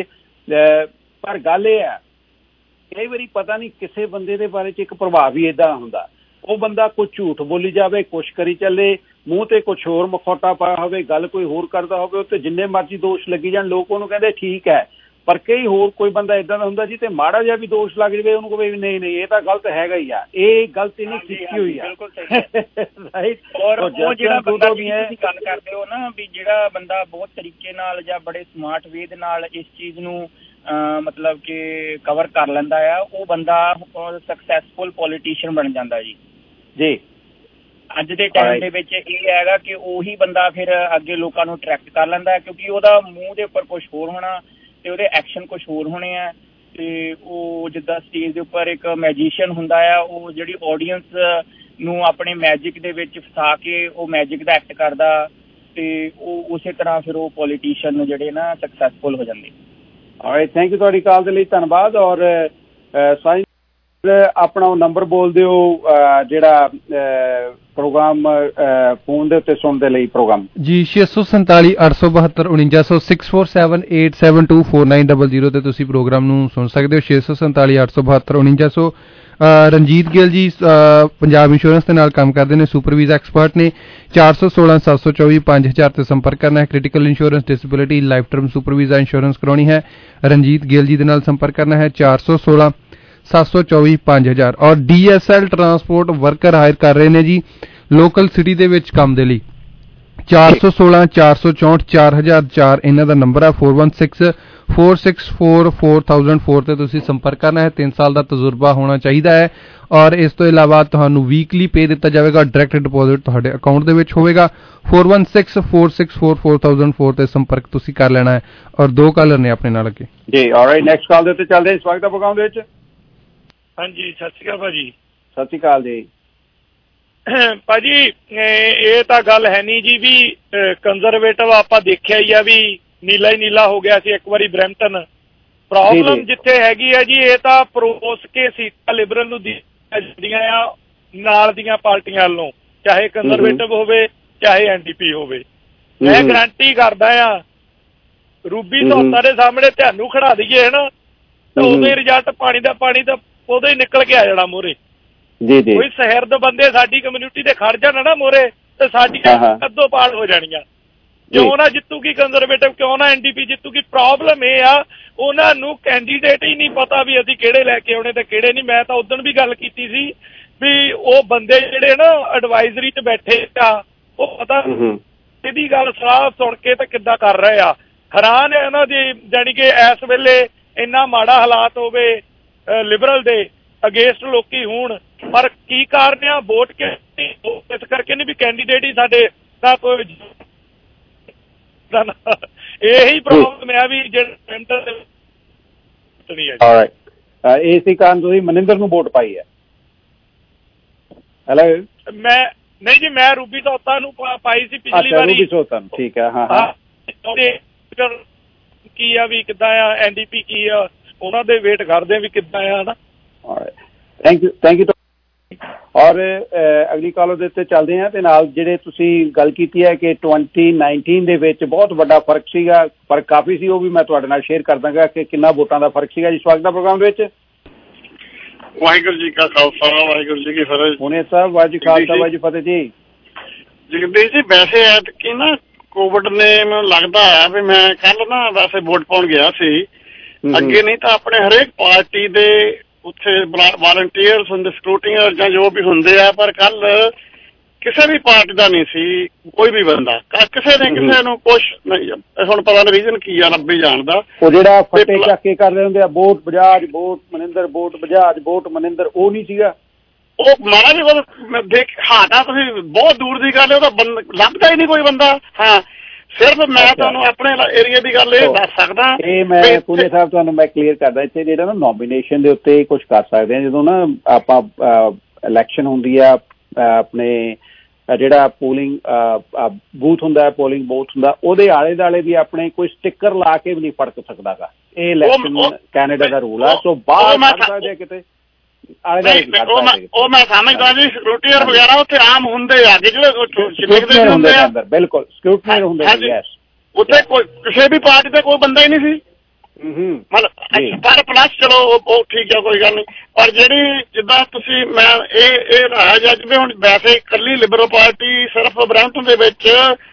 ਪਰ ਗੱਲ ਇਹ ਹੈ, ਕਈ ਵਾਰੀ ਪਤਾ ਨਹੀਂ ਕਿਸੇ ਬੰਦੇ ਦੇ ਬਾਰੇ 'ਚ ਇੱਕ ਪ੍ਰਭਾਵ ਹੀ ਇੱਦਾਂ ਹੁੰਦਾ, ਉਹ ਬੰਦਾ ਕੁਛ ਝੂਠ ਬੋਲੀ ਜਾਵੇ, ਕੁਛ ਕਰੀ ਚੱਲੇ, ਮੂੰਹ ਤੇ ਕੁਛ ਹੋਰ ਮਖੌਟਾ ਪਾਇਆ ਹੋਵੇ, ਗੱਲ ਕੋਈ ਹੋਰ ਕਰਦਾ ਹੋਵੇ, ਉੱਤੇ ਜਿੰਨੇ ਮਰਜ਼ੀ ਦੋਸ਼ ਲੱਗੀ ਜਾਣ, ਲੋਕ ਉਹਨੂੰ ਕਹਿੰਦੇ ਠੀਕ ਹੈ। ਪਰ ਕਈ ਹੋਰ ਕੋਈ ਬੰਦਾ ਇਦਾਂ ਦਾ ਹੁੰਦਾ ਜੀ ਤੇ ਮਾੜਾ ਜਿਹਾ ਵੀ ਦੋਸ਼ ਲੱਗ ਜਾਵੇ ਉਹਨੂੰ ਕਹੇ ਵੀ ਨਹੀਂ ਨਹੀਂ ਇਹ ਤਾਂ ਗਲਤ ਹੈਗਾ ਹੀ ਆ, ਇਹ ਗਲਤ ਇਹਨੇ ਕੀਤੀ ਹੋਈ ਆ, ਰਾਈਟ। ਔਰ ਉਹ ਜਿਹੜਾ ਬੰਦਾ ਤੁਸੀਂ ਗੱਲ ਕਰਦੇ ਹੋ ਨਾ ਵੀ ਜਿਹੜਾ ਬੰਦਾ ਬਹੁਤ ਤਰੀਕੇ ਨਾਲ ਜਾਂ ਬੜੇ ਸਮਾਰਟ ਵੇ ਦੇ ਨਾਲ ਇਸ ਚੀਜ਼ ਨੂੰ ਮਤਲਬ ਕਿ ਕਵਰ ਕਰ ਲੈਂਦਾ ਆ, ਉਹ ਬੰਦਾ ਸਕਸੈਸਫੁਲ ਪੋਲੀਟੀਸ਼ੀਅਨ ਬਣ ਜਾਂਦਾ ਜੀ। ਜੀ ਅੱਜ ਦੇ ਟਾਈਮ ਦੇ ਵਿੱਚ ਇਹ ਹੈਗਾ ਕਿ ਉਹੀ ਬੰਦਾ ਫਿਰ ਅੱਗੇ ਲੋਕਾਂ ਨੂੰ ਅਟਰੈਕਟ ਕਰ ਲੈਂਦਾ, ਕਿਉਂਕਿ ਉਹਦਾ ਮੂੰਹ ਦੇ ਉੱਪਰ ਕੁਛ ਹੋਰ ਹੋਣਾ ਤੇ ਉਹਦੇ ਐਕਸ਼ਨ ਕੁਛ ਹੋਰ ਹੋਣੇ ਆ। ਤੇ ਉਹ ਜਿੱਦਾਂ ਸਟੇਜ ਦੇ ਉੱਪਰ ਇੱਕ ਮੈਜੀਸ਼ੀਅਨ ਹੁੰਦਾ ਆ, ਉਹ ਜਿਹੜੀ ਆਡੀਅנס ਨੂੰ ਆਪਣੇ ਮੈਜਿਕ ਦੇ ਵਿੱਚ ਫਸਾ ਕੇ ਉਹ ਮੈਜਿਕ ਦਾ ਐਕਟ ਕਰਦਾ, ਤੇ ਉਹ ਉਸੇ ਤਰ੍ਹਾਂ ਫਿਰ ਉਹ ਪੋਲੀਟੀਸ਼ੀਅਨ ਜਿਹੜੇ ਨਾ ਸਕਸੈਸਫੁਲ ਹੋ ਜਾਂਦੇ। ਆਲਰਾਈਟ, ਥੈਂਕ ਯੂ ਤੁਹਾਡੀ ਕਾਲ ਦੇ ਲਈ, ਧੰਨਵਾਦ। ਔਰ ਸਾਈਂ ਆਪਣਾ ਨੰਬਰ ਬੋਲ ਦਿਓ ਜਿਹੜਾ ਪ੍ਰੋਗਰਾਮ ਫੋਨ ਦੇ ਉੱਤੇ ਸੁਣਨ ਦੇ ਲਈ ਪ੍ਰੋਗਰਾਮ ਜੀ 647 872 4900 6478724900 ਤੇ ਤੁਸੀਂ ਪ੍ਰੋਗਰਾਮ ਨੂੰ ਸੁਣ ਸਕਦੇ ਹੋ। 647 872 4900। ਰਣਜੀਤ ਗਿੱਲ ਜੀ ਪੰਜਾਬ ਇੰਸ਼ੋਰੈਂਸ ਦੇ ਨਾਲ ਕੰਮ ਕਰਦੇ ਨੇ, ਸੁਪਰਵਾਈਜ਼ ਐਕਸਪਰਟ ਨੇ। 416 724 5000 ਤੇ ਸੰਪਰਕ ਕਰਨਾ ਹੈ। Critical insurance, disability, life term supervisor insurance ਕਰਾਉਣੀ ਹੈ, ਰਣਜੀਤ ਗਿੱਲ ਜੀ ਦੇ ਨਾਲ ਸੰਪਰਕ ਕਰਨਾ ਹੈ। 416 724 5000। ਔਰ DSL ਟਰਾਂਸਪੋਰਟ ਵਰਕਰ ਹਾਇਰ ਕਰ ਰਹੇ ਨੇ ਜੀ ਲੋਕਲ ਸਿਟੀ ਦੇ ਵਿੱਚ ਕੰਮ ਦੇ ਲਈ। 416 464 4004 ਇਹਨਾਂ ਦਾ ਨੰਬਰ ਹੈ। 416 464 4004 ਤੇ ਤੁਸੀਂ ਸੰਪਰਕ ਕਰਨਾ ਹੈ। 3 ਸਾਲ ਦਾ ਤਜਰਬਾ ਹੋਣਾ ਚਾਹੀਦਾ ਹੈ। ਔਰ ਇਸ ਤੋਂ ਇਲਾਵਾ ਤੁਹਾਨੂੰ ਵੀਕਲੀ ਪੇ ਦਿੱਤਾ ਜਾਵੇਗਾ, ਡਾਇਰੈਕਟ ਡਿਪੋਜ਼ਿਟ ਤੁਹਾਡੇ ਅਕਾਊਂਟ ਦੇ ਵਿੱਚ ਹੋਵੇਗਾ। 416 464 4004 ਤੇ ਸੰਪਰਕ ਤੁਸੀਂ ਕਰ ਲੈਣਾ ਹੈ। ਔਰ 2 ਕਾਲਰ ਨੇ ਆਪਣੇ ਨਾਲ ਅੱਗੇ ਜੀ। ਆਲਰਾਈਟ, ਨੈਕਸਟ ਕਾਲ ਦੇ ਉੱਤੇ ਚੱਲਦੇ ਹਾਂ ਸਵਾਗਤ ਦਾ ਪ੍ਰੋਗਰਾਮ ਦੇ ਵਿੱਚ। ਹਾਂਜੀ, ਸਤਿ ਸ਼੍ਰੀ ਅਕਾਲ ਭਾਜੀ। ਸਤਿ ਸ਼੍ਰੀ ਅਕਾਲ ਜੀ। ਭਾਜੀ ਇਹ ਤਾਂ ਗੱਲ ਹੈ ਨਹੀਂ ਜੀ ਵੀ ਕੰਜ਼ਰਵੇਟਿਵ ਆਪਾਂ ਦੇਖਿਆ ਹੀ ਆ ਵੀ ਨੀਲਾ ਹੀ ਨੀਲਾ ਹੋ ਗਿਆ ਸੀ ਇੱਕ ਵਾਰੀ ਬਰੈਂਪਟਨ। ਪ੍ਰੋਬਲਮ ਜਿੱਥੇ ਹੈਗੀ ਆ ਜੀ ਇਹ ਤਾਂ ਪਰੋਸ ਕੇ ਸੀਟਾਂ ਲਿਬਰਲ ਨੂੰ ਦਿੰਦੀਆਂ ਆ ਨਾਲ ਦੀਆਂ ਪਾਰਟੀਆਂ ਵੱਲੋਂ, ਚਾਹੇ ਕੰਜ਼ਰਵੇਟਿਵ ਹੋਵੇ ਚਾਹੇ NDP ਹੋਵੇ। ਮੈਂ ਗਰੰਟੀ ਕਰਦਾ ਆ ਰੂਬੀ ਧੋਤਾ ਦੇ ਸਾਹਮਣੇ ਤੁਹਾਨੂੰ ਖੜਾ ਦਈਏ ਨਾ ਤਾਂ ਉਹਦੇ ਰਿਜ਼ਲਟ ਪਾਣੀ ਦਾ ਉਦੋਂ ਹੀ ਨਿਕਲ ਕੇ ਆ ਜਾਣਾ ਮੋਰੇ। ਕੋਈ ਸਹਿਰਦ ਬੰਦੇ ਸਾਡੀ ਕਮਿਊਨਿਟੀ ਦੇ ਖੜ ਜਾਣ ਨਾ ਮੋਰੇ ਤੇ ਸਾਡੀਆਂ ਅੱਧੋ ਪਾੜ ਹੋ ਜਾਣੀਆਂ। ਕਿਉਂ ਨਾ ਜਿੱਤੂਗੀ ਕੰਜ਼ਰਵੇਟਿਵ, ਕਿਉਂ ਨਾ NDP ਜਿੱਤੂਗੀ। ਪ੍ਰੋਬਲਮ ਇਹ ਆ ਉਹਨਾਂ ਨੂੰ ਕੈਂਡੀਡੇਟ ਹੀ ਨਹੀਂ ਪਤਾ ਵੀ ਅਸੀਂ ਕਿਹੜੇ ਲੈ ਕੇ ਆਉਣੇ ਤੇ ਕਿਹੜੇ ਨਹੀਂ। ਮੈਂ ਤਾਂ ਉਦੋਂ ਵੀ ਗੱਲ ਕੀਤੀ ਸੀ ਵੀ ਉਹ ਬੰਦੇ ਜਿਹੜੇ ਨਾ ਐਡਵਾਈਜ਼ਰੀ 'ਚ ਬੈਠੇ ਆ ਉਹ ਪਤਾ ਇਹਦੀ ਗੱਲ ਸਲਾਹ ਸੁਣ ਕੇ ਤੇ ਕਿੱਦਾਂ ਕਰ ਰਹੇ ਆ। ਹੈਰਾਨ ਹੈ ਉਹਨਾਂ ਦੀ, ਜਾਣੀ ਕਿ ਇਸ ਵੇਲੇ ਇੰਨਾ ਮਾੜਾ ਹਾਲਾਤ ਹੋਵੇ ਲਿਬਰਲ ਦੇ ਅਗੇਂਸਟ ਲੋਕੀ ਹੋਣ, ਪਰ ਕੀ ਕਾਰਨ ਆ ਵੋਟ ਇਸ ਕਰਕੇ ਨਹੀਂ ਵੀ ਕੈਂਡੀਡੇਟ ਹੀ ਸਾਡੇ ਤਾਂ ਕੋਈ ਇਹੀ ਪ੍ਰੋਬਲਮ ਹੈ ਵੀ ਜਿਹੜੇ ਇਸੇ ਕਾਰਨ ਤੁਸੀਂ ਮਨਿੰਦਰ ਨੂੰ ਵੋਟ ਪਾਈ ਹੈ। ਹੈਲੋ, ਮੈਂ ਨਹੀਂ ਜੀ, ਮੈਂ ਰੂਬੀ ਧੋਤਾ ਨੂੰ ਪਾਈ ਸੀ ਪਿਛਲੀ ਵਾਰੀ। ਰੂਬੀ ਧੋਤਾ ਨੂੰ, ਠੀਕ ਹੈ। ਹਾਂ ਕੀ ਆ ਵੀ ਕਿੱਦਾਂ ਆ NDP ਕੀ ਆ ਉਹਨਾਂ ਦੇ ਵੇਟ ਕਰਦੇ ਵੀ ਕਿੱਦਾਂ ਆ ਨਾ। Thank you. ਔਰ ਅਗਲੀ ਕਾਲਰ ਦੇ ਉੱਤੇ ਚੱਲਦੇ ਹਾਂ ਤੇ ਨਾਲ ਜਿਹੜੇ ਤੁਸੀਂ ਗੱਲ ਕੀਤੀ ਹੈ ਕਿ 2019 ਦੇ ਵਿੱਚ ਬਹੁਤ ਵੱਡਾ ਫਰਕ ਸੀਗਾ, ਫਰਕ ਕਾਫੀ ਸੀ, ਉਹ ਵੀ ਮੈਂ ਤੁਹਾਡੇ ਨਾਲ ਸ਼ੇਅਰ ਕਰ ਦਾਂਗਾ ਕਿ ਕਿੰਨਾ ਵੋਟਾਂ ਦਾ ਫਰਕ ਸੀਗਾ ਜੀ। ਸਵਾਗਤ ਦਾ ਪ੍ਰੋਗਰਾਮ ਦੇ ਵਿੱਚ। ਵਾਹਿਗੁਰੂ ਜੀ ਕਾ ਖਾਲਸਾ, ਵਾਹਿਗੁਰੂ ਜੀ ਕੀ ਫਤਿਹ। ਹੁਣੇ ਸਾਹਿਬ ਵਾਹਿਗੁਰੂ ਜੀ ਖਾਲਸਾ ਵਾਹਿਗੁਰੂ ਫਤਿਹ ਜੀ। ਜਗਦੀਸ਼ ਜੀ, ਵੈਸੇ ਐਤਕੀ ਨਾ ਕੋਵਿਡ ਨੇ ਮੈਨੂੰ ਲੱਗਦਾ ਹੈ ਵੀ ਮੈਂ ਕੱਲ ਨਾ ਵੈਸੇ ਵੋਟ ਪਾਉਣ ਗਿਆ ਸੀ। ਅੱਗੇ ਨਹੀਂ ਤਾਂ ਆਪਣੇ ਹਰੇਕ ਪਾਰਟੀ ਦੇ ਉੱਥੇ ਵਾਲੰਟੀਅਰਸ ਹੁੰਦੇ, ਸਕਰੂਟੀਨਰ ਜਾਂ ਜੋ ਵੀ ਹੁੰਦੇ ਆ, ਪਰ ਕੱਲ ਕਿਸੇ ਵੀ ਪਾਰਟੀ ਦਾ ਨਹੀਂ ਸੀ ਕੋਈ ਵੀ ਬੰਦਾ। ਕਿਸੇ ਨੂੰ ਕੁਛ ਨਹੀਂ। ਹੁਣ ਪਤਾ ਨਹੀਂ ਰੀਜ਼ਨ ਕੀ ਆ, ਰੱਬੀ ਜਾਣਦਾ। ਉਹ ਜਿਹੜਾ ਫੱਟੇ ਚੱਕ ਕੇ ਕਰਦੇ ਹੁੰਦੇ ਆ vote Bajaj vote Maninder, vote Bajaj vote Maninder, ਉਹ ਨਹੀਂ ਸੀਗਾ। ਉਹ ਮਾੜਾ ਜੀ ਦੇਖ ਹਾਟਾ ਤੁਸੀਂ ਬਹੁਤ ਦੂਰ ਦੀ ਗੱਲ, ਉਹਦਾ ਲੱਭਦਾ ਹੀ ਨਹੀਂ ਕੋਈ ਬੰਦਾ। ਹਾਂ, ਸਿਰਫ ਮੈਂ ਤੁਹਾਨੂੰ ਆਪਣੇ ਏਰੀਆ ਦੀ ਗੱਲ ਇਹ ਦੱਸ ਸਕਦਾ। ਇਹ ਮੈਂ ਪੂਨੇ ਸਾਹਿਬ ਤੁਹਾਨੂੰ ਮੈਂ ਕਲੀਅਰ ਕਰਦਾ ਇੱਥੇ ਜਿਹੜਾ ਨਾ ਨੋਮੀਨੇਸ਼ਨ ਦੇ ਉੱਤੇ ਕੁਛ ਕਰ ਸਕਦੇ ਹਾਂ। ਜਦੋਂ ਨਾ ਆਪਾਂ ਇਲੈਕਸ਼ਨ ਹੁੰਦੀ ਆ, ਆਪਣੇ ਜਿਹੜਾ ਪੋਲਿੰਗ ਬੂਥ ਹੁੰਦਾ, ਪੋਲਿੰਗ ਬੂਥ ਹੁੰਦਾ, ਉਹਦੇ ਆਲੇ ਦੁਆਲੇ ਵੀ ਆਪਣੇ ਕੋਈ ਸਟਿੱਕਰ ਲਾ ਕੇ ਵੀ ਨਹੀਂ ਫੜਕ ਸਕਦਾ ਗਾ। ਇਹ ਇਲੈਕਸ਼ਨ ਕੈਨੇਡਾ ਦਾ ਰੂਲ ਆ। ਸੋ ਬਾਹਰ ਸਕਦੇ ਕਿਤੇ ਉਹ ਮੈਂ ਸਮਝਦਾ ਜੀ, ਸਕਰੂਟੀਨਰ ਵਗੈਰਾ ਉੱਥੇ ਆਮ ਹੁੰਦੇ ਆ ਜਿਹੜੇ ਹੁੰਦੇ ਆ। ਬਿਲਕੁਲ ਸਕਰੂਟੀਨਰ ਹੁੰਦੇ ਆ। ਉੱਥੇ ਕੋਈ ਕਿਸੇ ਵੀ ਪਾਰਟੀ ਦਾ ਕੋਈ ਬੰਦਾ ਹੀ ਨਹੀਂ ਸੀ। ਮਤਲਬ ਪਰ ਪਲੱਸ ਚਲੋ ਉਹ ਠੀਕ ਆ, ਕੋਈ ਗੱਲ ਨਹੀਂ। ਪਰ ਜਿਹੜੀ ਜਿੱਦਾਂ ਤੁਸੀਂ ਮੈਂ ਇਹ ਰਾਜ ਅੱਜ ਵੀ ਹੁਣ ਵੈਸੇ ਇਕੱਲੀ ਲਿਬਰਲ ਪਾਰਟੀ ਸਿਰਫ ਬਰੈਂਪਟਨ ਦੇ ਵਿੱਚ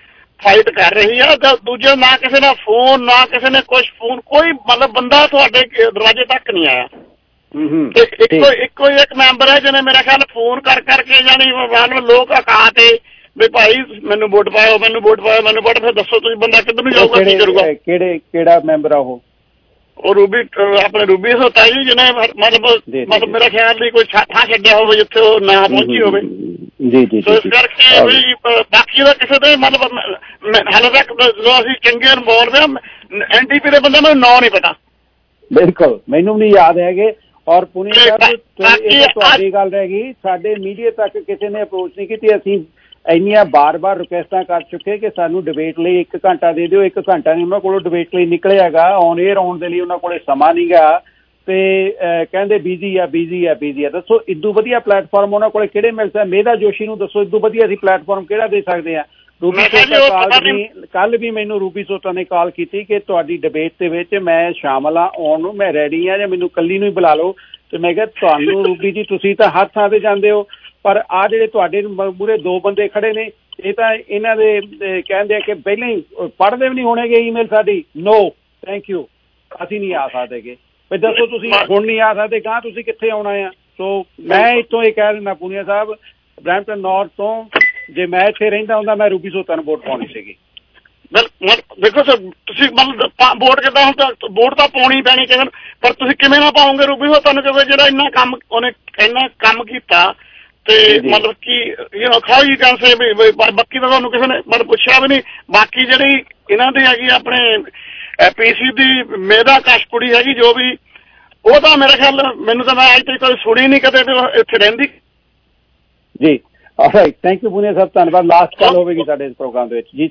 ਫਾਈਟ ਕਰ ਰਹੀ ਆ, ਤਾਂ ਦੂਜੇ ਨਾ ਕਿਸੇ ਨੇ ਫੋਨ, ਨਾ ਕਿਸੇ ਨੇ ਕੁਛ ਫੋਨ, ਕੋਈ ਮਤਲਬ ਬੰਦਾ ਤੁਹਾਡੇ ਦਰਵਾਜ਼ੇ ਤੱਕ ਨਹੀਂ ਆਇਆ। ਇੱਕੋ ਇੱਕ ਮੈਂਬਰ ਹੈ ਜਿਹਨੇ ਮੇਰਾ ਖਿਆਲ ਫੋਨ ਕਰ ਕਰਕੇ ਜਾਨੀ ਲੋਕ ਅਕਾ ਤੇ ਵੀ ਭਾਈ ਮੈਨੂੰ ਵੋਟ ਪਾਇਓ, ਮੈਨੂੰ ਵੋਟ ਪਾਇਓ, ਮੈਨੂੰ ਵੋਟ। ਫਿਰ ਦੱਸੋ ਤੁਸੀਂ ਬੰਦਾ ਕਿੱਧਰ ਨੂੰ ਜਾਊਗਾ, ਕੀ ਕਰੂਗਾ? ਕਿਹੜਾ ਮੈਂਬਰ ਆ ਉਹ ਰੂਬੀ, ਆਪਣੇ ਰੂਬੀ ਹੋਤਾ ਜੀ, ਜਿਹਨੇ ਮਤਲਬ ਮੇਰਾ ਖਿਆਲ ਨਹੀਂ ਕੋਈ ਥਾਂ ਛੱਡਿਆ ਹੋਵੇ ਜਿੱਥੇ ਉਹ ਨਾ ਪਹੁੰਚੀ ਹੋਵੇ। ਇਸ ਕਰਕੇ ਵੀ ਬਾਕੀ ਦਾ ਕਿਸੇ ਦੇ ਮਤਲਬ ਹਾਲੇ ਤੱਕ ਜਦੋਂ ਅਸੀਂ ਚੰਗੇ ਇਨਵੋਲਵ ਹਾਂ, NDP ਦੇ ਬੰਦੇ ਮੈਨੂੰ ਨਾਂ ਨਹੀਂ ਪਤਾ। ਬਿਲਕੁਲ, ਮੈਨੂੰ ਵੀ ਨਹੀਂ ਯਾਦ ਹੈਗੇ। ਔਰ ਪੁਨੀਤ ਸਾਹਿਬ, ਤੁਹਾਡੀ ਗੱਲ ਰਹਿ ਗਈ, ਸਾਡੇ ਮੀਡੀਆ ਤੱਕ ਕਿਸੇ ਨੇ ਅਪਰੋਚ ਨਹੀਂ ਕੀਤੀ। ਅਸੀਂ ਇੰਨੀਆਂ ਬਾਰ-ਬਾਰ ਰਿਕੁਐਸਟਾਂ ਕਰ ਚੁੱਕੇ ਕਿ ਸਾਨੂੰ ਡਿਬੇਟ ਲਈ 1 ਘੰਟਾ ਦੇ ਦਿਓ। 1 ਘੰਟਾ ਨਹੀਂ ਉਹਨਾਂ ਕੋਲੋਂ ਡਿਬੇਟ ਲਈ ਨਿਕਲਿਆ ਹੈਗਾ। ਔਨ ਏਅਰ ਆਉਣ ਦੇ ਲਈ ਉਹਨਾਂ ਕੋਲ ਸਮਾਂ ਨਹੀਂ ਗਾ, ਤੇ ਕਹਿੰਦੇ ਬਿਜ਼ੀ ਆ। ਦੱਸੋ ਇਦੋਂ ਵਧੀਆ ਪਲੇਟਫਾਰਮ ਉਹਨਾਂ ਕੋਲ ਕਿਹੜੇ ਮਿਲ ਸਕਦੇ? ਮੇਧਾ ਜੋਸ਼ੀ ਨੂੰ ਦੱਸੋ ਇਦੋਂ ਵਧੀਆ ਅਸੀਂ ਪਲੇਟਫਾਰਮ ਕਿਹੜਾ ਦੇ ਸਕਦੇ ਹਾਂ? ਰੂਬੀ ਸੋਟਾ ਕੱਲ ਵੀ ਮੈਨੂੰ ਰੂਬੀ ਸੋਟਾ ਨੇ ਕਾਲ ਕੀਤੀ ਕਿ ਤੁਹਾਡੀ ਡਿਬੇਟ ਦੇ ਵਿੱਚ ਮੈਂ ਸ਼ਾਮਲ ਹਾਂ, ਆਉਣ ਨੂੰ ਮੈਂ ਰੈਡੀ ਹਾਂ, ਜਾਂ ਮੈਨੂੰ ਕੱਲੀ ਨੂੰ ਹੀ ਬੁਲਾ ਲਓ। ਤੇ ਮੈਂ ਕਿਹਾ ਤੁਹਾਨੂੰ ਰੂਬੀ ਜੀ, ਤੁਸੀਂ ਤਾਂ ਹਰ ਥਾਂ ਤੇ ਜਾਂਦੇ ਹੋ, ਪਰ ਆਹ ਜਿਹੜੇ ਤੁਹਾਡੇ ਮੂਹਰੇ 2 ਬੰਦੇ ਖੜੇ ਨੇ, ਇਹ ਤਾਂ ਇਹਨਾਂ ਦੇ ਕਹਿੰਦੇ ਆ ਕਿ ਪਹਿਲਾਂ ਹੀ ਪੜ੍ਹਦੇ ਵੀ ਨਹੀਂ ਹੋਣਗੇ ਈਮੇਲ ਸਾਡੀ। ਨੋ ਥੈਂਕ ਯੂ, ਅਸੀਂ ਨਹੀਂ ਆ ਸਕਦੇਗੇ। ਵੀ ਦੱਸੋ ਤੁਸੀਂ ਹੁਣ ਨਹੀਂ ਆ ਸਕਦੇ, ਗਾਂ ਤੁਸੀਂ ਕਿੱਥੇ ਆਉਣਾ ਆ? ਸੋ ਮੈਂ ਇੱਥੋਂ ਇਹ ਕਹਿ ਦਿੰਦਾ ਪੂਨੀਆ ਸਾਹਿਬ, ਬਰੈਂਪਟਨ ਨਾਰਥ ਤੋਂ, ਜੇ ਮੈਂ ਇੱਥੇ ਰਹਿੰਦਾ ਹੁੰਦਾ ਮੈਂ ਰੂਬੀ ਸੋਤਾ ਨੂੰ ਵੋਟ ਪਾਉਣੀ ਸੀਗੀ। ਦੇਖੋ ਸਰ, ਤੁਸੀਂ ਮਤਲਬ ਵੋਟ ਕਿੱਦਾਂ, ਹੁਣ ਤਾਂ ਵੋਟ ਤਾਂ ਪਾਉਣੀ ਪੈਣੀ ਕਿਸੇ ਨੂੰ, ਪਰ ਤੁਸੀਂ ਕਿਵੇਂ ਨਾ ਪਾਓਗੇ ਰੂਬੀ ਸੋਤਾ ਨੂੰ? ਕਿਉਂਕਿ ਜਿਹੜਾ ਇੰਨਾ ਕੰਮ ਉਹਨੇ ਇੰਨਾ ਕੰਮ ਕੀਤਾ, ਤੇ ਮਤਲਬ ਕਿ ਖਾਓ ਜੀ ਕਹਿੰਦੇ ਵੀ ਬਾਕੀ ਤਾਂ ਤੁਹਾਨੂੰ ਕਿਸੇ ਨੇ ਮਤਲਬ ਪੁੱਛਿਆ ਵੀ ਨਹੀਂ। ਬਾਕੀ ਜਿਹੜੀ ਇਹਨਾਂ ਦੀ ਹੈਗੀ ਆਪਣੇ PC ਦੀ ਮੇਧਾ ਕਸ਼ਕੁੜੀ ਹੈਗੀ, ਜੋ ਵੀ, ਉਹ ਤਾਂ ਮੇਰੇ ਖਿਆਲ ਮੈਨੂੰ ਤਾਂ ਮੈਂ ਅੱਜ ਤੱਕ ਕੋਈ ਸੁਣੀ ਨਹੀਂ ਕਦੇ ਇੱਥੇ ਰਹਿੰਦੀ ਜੀ। Alright, thank you Punia sahib, ਧੰਨਵਾਦ। ਲਾਸਟ ਕਾਲ ਹੋਵੇਗੀ ਸਾਡੇ ਇਸ ਪ੍ਰੋਗਰਾਮ ਦੇ ਵਿੱਚ ਜੀ।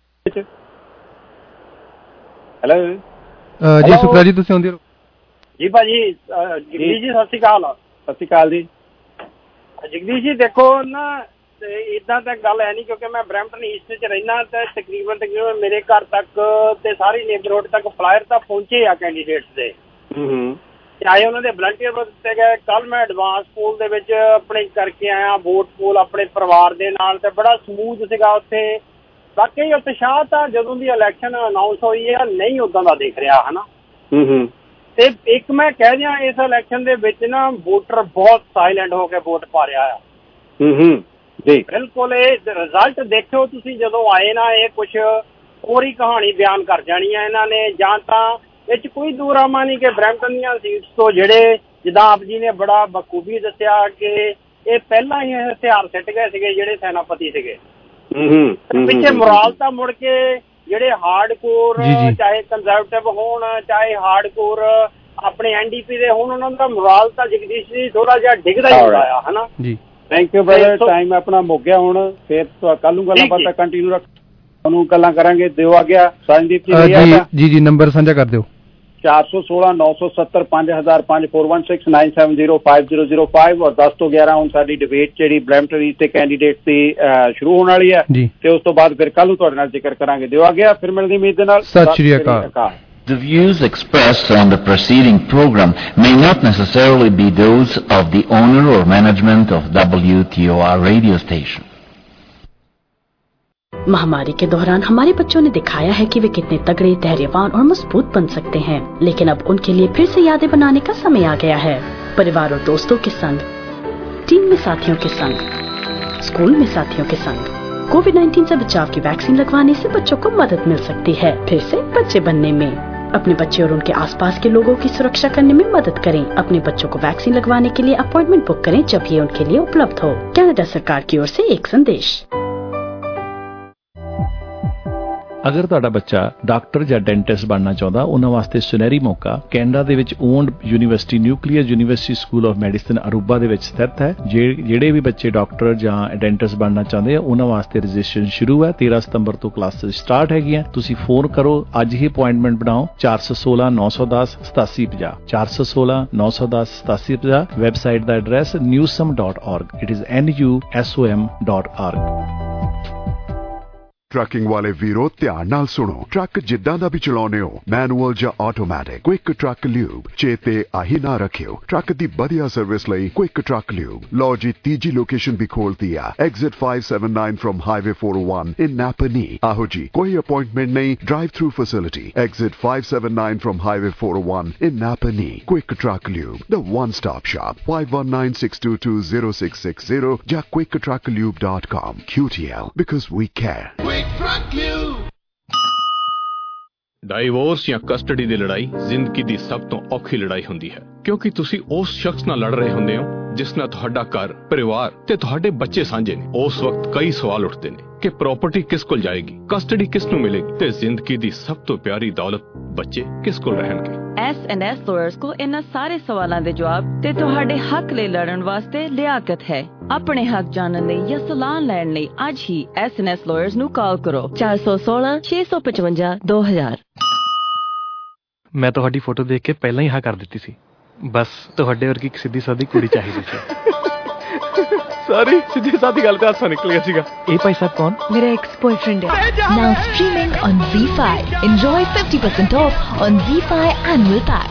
ਹੈਲੋ ਜੀ, ਸੁਖਰਾ ਜੀ ਤੁਸੀਂ ਆਉਂਦੇ ਹੋ ਜੀ? ਭਾਜੀ ਜਗਦੀਸ਼ ਜੀ ਸਤਿ ਸ਼੍ਰੀ ਅਕਾਲ। ਸਤਿ ਸ਼੍ਰੀ ਅਕਾਲ ਜੀ। ਜਗਦੀਸ਼ ਜੀ ਦੇਖੋ ਨਾ, ਇਦਾਂ ਤਾਂ ਗੱਲ ਹੈ ਨਹੀਂ, ਕਿਉਂਕਿ ਮੈਂ ਬਰੈਂਪਟਨ ਈਸਟ 'ਚ ਰਹਿਣਾ, ਤੇ ਤਕਰੀਬਨ ਮੇਰੇ ਘਰ ਤੱਕ ਤੇ ਸਾਰੀ ਨੇਬਰਹੁੱਡ ਤੱਕ ਫਲਾਇਰ ਤਾਂ ਪਹੁੰਚੇ ਆ ਕੈਂਡੀਡੇਟਸ ਦੇ, ਚਾਹੇ ਉਹਨਾਂ ਦੇ ਵਲੰਟੀਅਰ ਦਿੱਤੇ ਗਏ। ਕੱਲ ਮੈਂ ਐਡਵਾਂਸ ਪੋਲ ਦੇ ਵਿੱਚ ਆਪਣੇ ਕਰਕੇ ਆਇਆ, ਵੋਟ ਪੋਲ ਆਪਣੇ ਪਰਿਵਾਰ ਦੇ ਨਾਲ, ਤੇ ਬੜਾ ਸਮੂਥ ਸੀਗਾ ਉੱਥੇ। ਬਾਕੀ ਉਤਸ਼ਾਹ ਤਾਂ ਜਦੋਂ ਦੀ ਇਲੈਕਸ਼ਨ ਅਨਾਊਂਸ ਹੋਈ ਹੈ ਨਹੀਂ ਉਦਾਂ ਦਾ ਦੇਖ ਰਿਹਾ ਹੈ ਨਾ। ਤੇ ਇੱਕ ਮੈਂ ਕਹਿ ਦਿਆਂ, ਇਸ ਇਲੈਕਸ਼ਨ ਦੇ ਵਿੱਚ ਨਾ ਵੋਟਰ ਬਹੁਤ ਸਾਇਲੈਂਟ ਹੋ ਕੇ ਵੋਟ ਪਾ ਰਿਹਾ ਆ। ਜੀ ਬਿਲਕੁਲ, ਇਹ ਰਿਜ਼ਲਟ ਦੇਖਿਓ ਤੁਸੀਂ ਜਦੋਂ ਆਏ ਨਾ, ਇਹ ਕੁਛ ਹੋਰ ਹੀ ਕਹਾਣੀ ਬਿਆਨ ਕਰ ਜਾਣੀ ਹੈ ਇਹਨਾਂ ਨੇ। ਜਾਂ ਤਾਂ ਇਹ 'ਚ ਕੋਈ ਦੂਰਾਮਾ ਨਹੀਂ ਕਿ ਬਰੈਂਪਟਨ ਦੀਆਂ ਸੀਟਸ ਤੋਂ ਜਿਹੜੇ, ਜਿੱਦਾਂ ਆਪ ਜੀ ਨੇ ਬੜਾ ਬਖੂਬੀ ਦੱਸਿਆ ਕਿ ਇਹ ਪਹਿਲਾਂ ਹੀ ਹਥਿਆਰ ਸਿੱਟ ਗਏ ਸੀਗੇ ਜਿਹੜੇ ਸੈਨਾਪਤੀ ਸੀਗੇ। ਪਿੱਛੇ ਮੁਰਾਲ ਤਾਂ ਮੁੜ ਕੇ ਜਿਹੜੇ ਹਾਰਡ ਕੋਰ, ਚਾਹੇ ਕੰਜ਼ਰਵੇਟਿਵ ਹੋਣ, ਚਾਹੇ ਹਾਰਡ ਕੋਰ ਆਪਣੇ NDP ਦੇ ਹੋਣ, ਉਹਨਾਂ ਦਾ ਮੁਰਾਲ ਤਾਂ ਜਗਦੀਸ਼ ਜੀ ਥੋੜਾ ਜਿਹਾ ਡਿੱਗਦਾ ਹੀ ਹੁੰਦਾ ਆ, ਹਨਾ ਜੀ। ਥੈਂਕ ਯੂ ਬ੍ਰਦਰ, ਟਾਈਮ ਆਪਣਾ ਮੁੱਕ ਗਿਆ ਹੁਣ, ਫਿਰ ਕੱਲ ਨੂੰ ਗੱਲਾਂ ਬਾਤਾਂ ਕੰਟੀਨਿਊ ਰੱਖ, ਤੁਹਾਨੂੰ ਗੱਲਾਂ ਕਰਾਂਗੇ। ਦਿਓ ਆ ਗਿਆ ਸੰਦੀਪ ਜੀ? ਜੀ ਨੰਬਰ ਸਾਂਝਾ ਕਰ ਦਿਓ। 416 970 5005 416 970 5005 ਔਰ 10 ਤੋਂ 11 ਹੁਣ ਸਾਡੀ ਡਿਬੇਟ ਜਿਹੜੀ ਬਰੈਂਪਟਨ ਈਸਟ ਦੇ ਕੈਂਡੀਡੇਟ ਦੀ ਸ਼ੁਰੂ ਹੋਣ ਵਾਲੀ ਹੈ, ਤੇ ਉਸ ਤੋਂ ਬਾਅਦ ਫਿਰ ਕੱਲ ਨੂੰ ਤੁਹਾਡੇ ਨਾਲ ਜ਼ਿਕਰ ਕਰਾਂਗੇ। ਦਿਓ ਆ ਗਿਆ, ਫਿਰ ਮਿਲਦੀ ਉਮੀਦ ਦੇ ਨਾਲ। ਸਤਿ ਸ਼੍ਰੀ ਅਕਾਲ। The views expressed on the preceding program may not necessarily be those of the owner or management of WTOR radio station. महामारी के दौरान हमारे बच्चों ने दिखाया है कि वे कितने तगड़े, धैर्यवान और मजबूत बन सकते हैं, लेकिन अब उनके लिए फिर से यादें बनाने का समय आ गया है। परिवार और दोस्तों के संग, टीम में साथियों के संग, स्कूल में साथियों के संग कोविड-19 से बचाव की वैक्सीन लगवाने से बच्चों को मदद मिल सकती है फिर से बच्चे बनने में। अपने बच्चे और उनके आसपास के लोगों की सुरक्षा करने में मदद करें। अपने बच्चों को वैक्सीन लगवाने के लिए अपॉइंटमेंट बुक करें जब ये उनके लिए उपलब्ध हो। कनाडा सरकार की ओर से एक संदेश। ਅਗਰ ਤੁਹਾਡਾ ਬੱਚਾ ਡਾਕਟਰ ਜਾਂ ਡੈਂਟਿਸਟ ਬਣਨਾ ਚਾਹੁੰਦਾ, ਉਹਨਾਂ ਵਾਸਤੇ ਸੁਨਹਿਰੀ ਮੌਕਾ ਕੈਨੇਡਾ ਦੇ ਵਿੱਚ owned university Nuclear University School of Medicine Aruba ਦੇ ਵਿੱਚ ਸਥਿਤ ਹੈ। ਜਿਹੜੇ ਵੀ ਬੱਚੇ ਡਾਕਟਰ ਜਾਂ ਡੈਂਟਿਸਟ ਬਣਨਾ ਚਾਹੁੰਦੇ ਆ, ਉਹਨਾਂ ਵਾਸਤੇ ਰਜਿਸਟ੍ਰੇਸ਼ਨ ਸ਼ੁਰੂ ਹੈ। 13 ਸਤੰਬਰ ਤੋਂ ਕਲਾਸਿਸ ਸਟਾਰਟ ਹੈਗੀਆਂ। ਤੁਸੀਂ ਫੋਨ ਕਰੋ, ਅੱਜ ਹੀ ਅਪਾਇੰਟਮੈਂਟ ਬਣਾਓ। 416 910 8750 416 910 8750। ਵੈਬਸਾਈਟ ਦਾ address newsom.org। It is NUSOM.org। Trucking ਵਾਲੇ ਵੀਰੋ ਧਿਆਨ ਨਾਲ ਸੁਣੋ। ਟਰੱਕ ਜਿੱਦਾਂ ਦਾ ਵੀ ਚਲਾਉਣੇ ਹੋ, ਮੈਨੂਅਲ ਜਾਂ ਆਟੋਮੈਟਿਕ, ਕੁਇਕ ਟਰੱਕ ਲਿਊਬ ਚੇਤੇ ਆਹੀ ਨਾ ਰੱਖਿਓ। ਟਰੱਕ ਦੀ ਵਧੀਆ ਸਰਵਿਸ ਲਈ ਕੁਇਕ ਟਰੱਕ ਲਿਊਬ। ਲਓ ਜੀ ਤੀਜੀ ਲੋਕੇਸ਼ਨ ਵੀ ਖੋਲਤੀ ਆ, exit 579 from highway 401 in Napanee. ਆਹੋ ਜੀ, ਕੋਈ ਅਪਾਇੰਟਮੈਂਟ ਨਹੀਂ, drive through facility. Exit 579 from highway 401 in Napanee. Quick truck lube, the one stop shop. 5196220660 ਜਾਂ quicktrucklube.com। QTL, because we care। Divorce ਜਾਂ ਕਸਟਡੀ ਦੀ ਲੜਾਈ ਜ਼ਿੰਦਗੀ ਦੀ ਸਭ ਤੋਂ ਔਖੀ ਲੜਾਈ ਹੁੰਦੀ ਹੈ, ਕਿਉਂਕਿ ਤੁਸੀਂ ਉਸ ਸ਼ਖਸ ਨਾਲ ਲੜ ਰਹੇ ਹੁੰਦੇ ਹੋ ਜਿਸ ਨਾਲ ਤੁਹਾਡਾ ਘਰ, ਪਰਿਵਾਰ ਤੇ ਤੁਹਾਡੇ ਬੱਚੇ ਸਾਂਝੇ ਨੇ। ਉਸ ਵਕਤ ਕਈ ਸਵਾਲ ਉੱਠਦੇ ਨੇ ਕਿ ਪ੍ਰਾਪਰਟੀ ਕਿਸ ਕੋਲ ਜਾਏਗੀ, ਕਸਟਡੀ ਕਿਸ ਨੂੰ ਮਿਲੇਗੀ ਤੇ ਜ਼ਿੰਦਗੀ ਦੀ ਸਭ ਤੋਂ ਪਿਆਰੀ ਦੌਲਤ ਬੱਚੇ ਕਿਸ ਕੋਲ ਰਹਿਣਗੇ। S&S ਲਾਇਰਸ ਕੋਲ ਇਹਨਾਂ ਸਾਰੇ ਸਵਾਲਾਂ ਦੇ ਜਵਾਬ ਤੇ ਤੁਹਾਡੇ ਹੱਕ ਲਈ ਲੜਨ ਵਾਸਤੇ ਲਿਆਕਤ ਹੈ। ਆਪਣੇ ਹੱਕ ਜਾਣਨ ਲਈ ਜਾਂ ਸਲਾਹ ਲੈਣ ਲਈ ਅੱਜ ਹੀ S&S ਲਾਇਰਸ ਨੂੰ ਕਾਲ ਕਰੋ 416 655 2000। ਮੈਂ ਤੁਹਾਡੀ ਫੋਟੋ ਦੇਖ ਕੇ ਪਹਿਲਾਂ ਹੀ ਹਾਂ ਕਰ ਦਿੱਤੀ ਸੀ, ਬਸ ਤੁਹਾਡੇ ਵਰਗੀ ਇੱਕ ਸਿੱਧੀ ਸਾਦੀ ਕੁੜੀ ਚਾਹੀਦੀ ਸੀ। ਸਾਰੀ ਸਿੱਧੀ ਸਾਦੀ ਗੱਲ ਤੇ ਹਾਸਾ ਨਿਕਲ ਗਿਆ ਸੀਗਾ। ਇਹ ਭਾਈ ਸਾਹਿਬ ਕੌਣ? ਮੇਰਾ ਐਕਸ ਬॉयਫ੍ਰੈਂਡ ਹੈ। Now streaming on ZEE5. Enjoy 50% off on ZEE5 annual pack.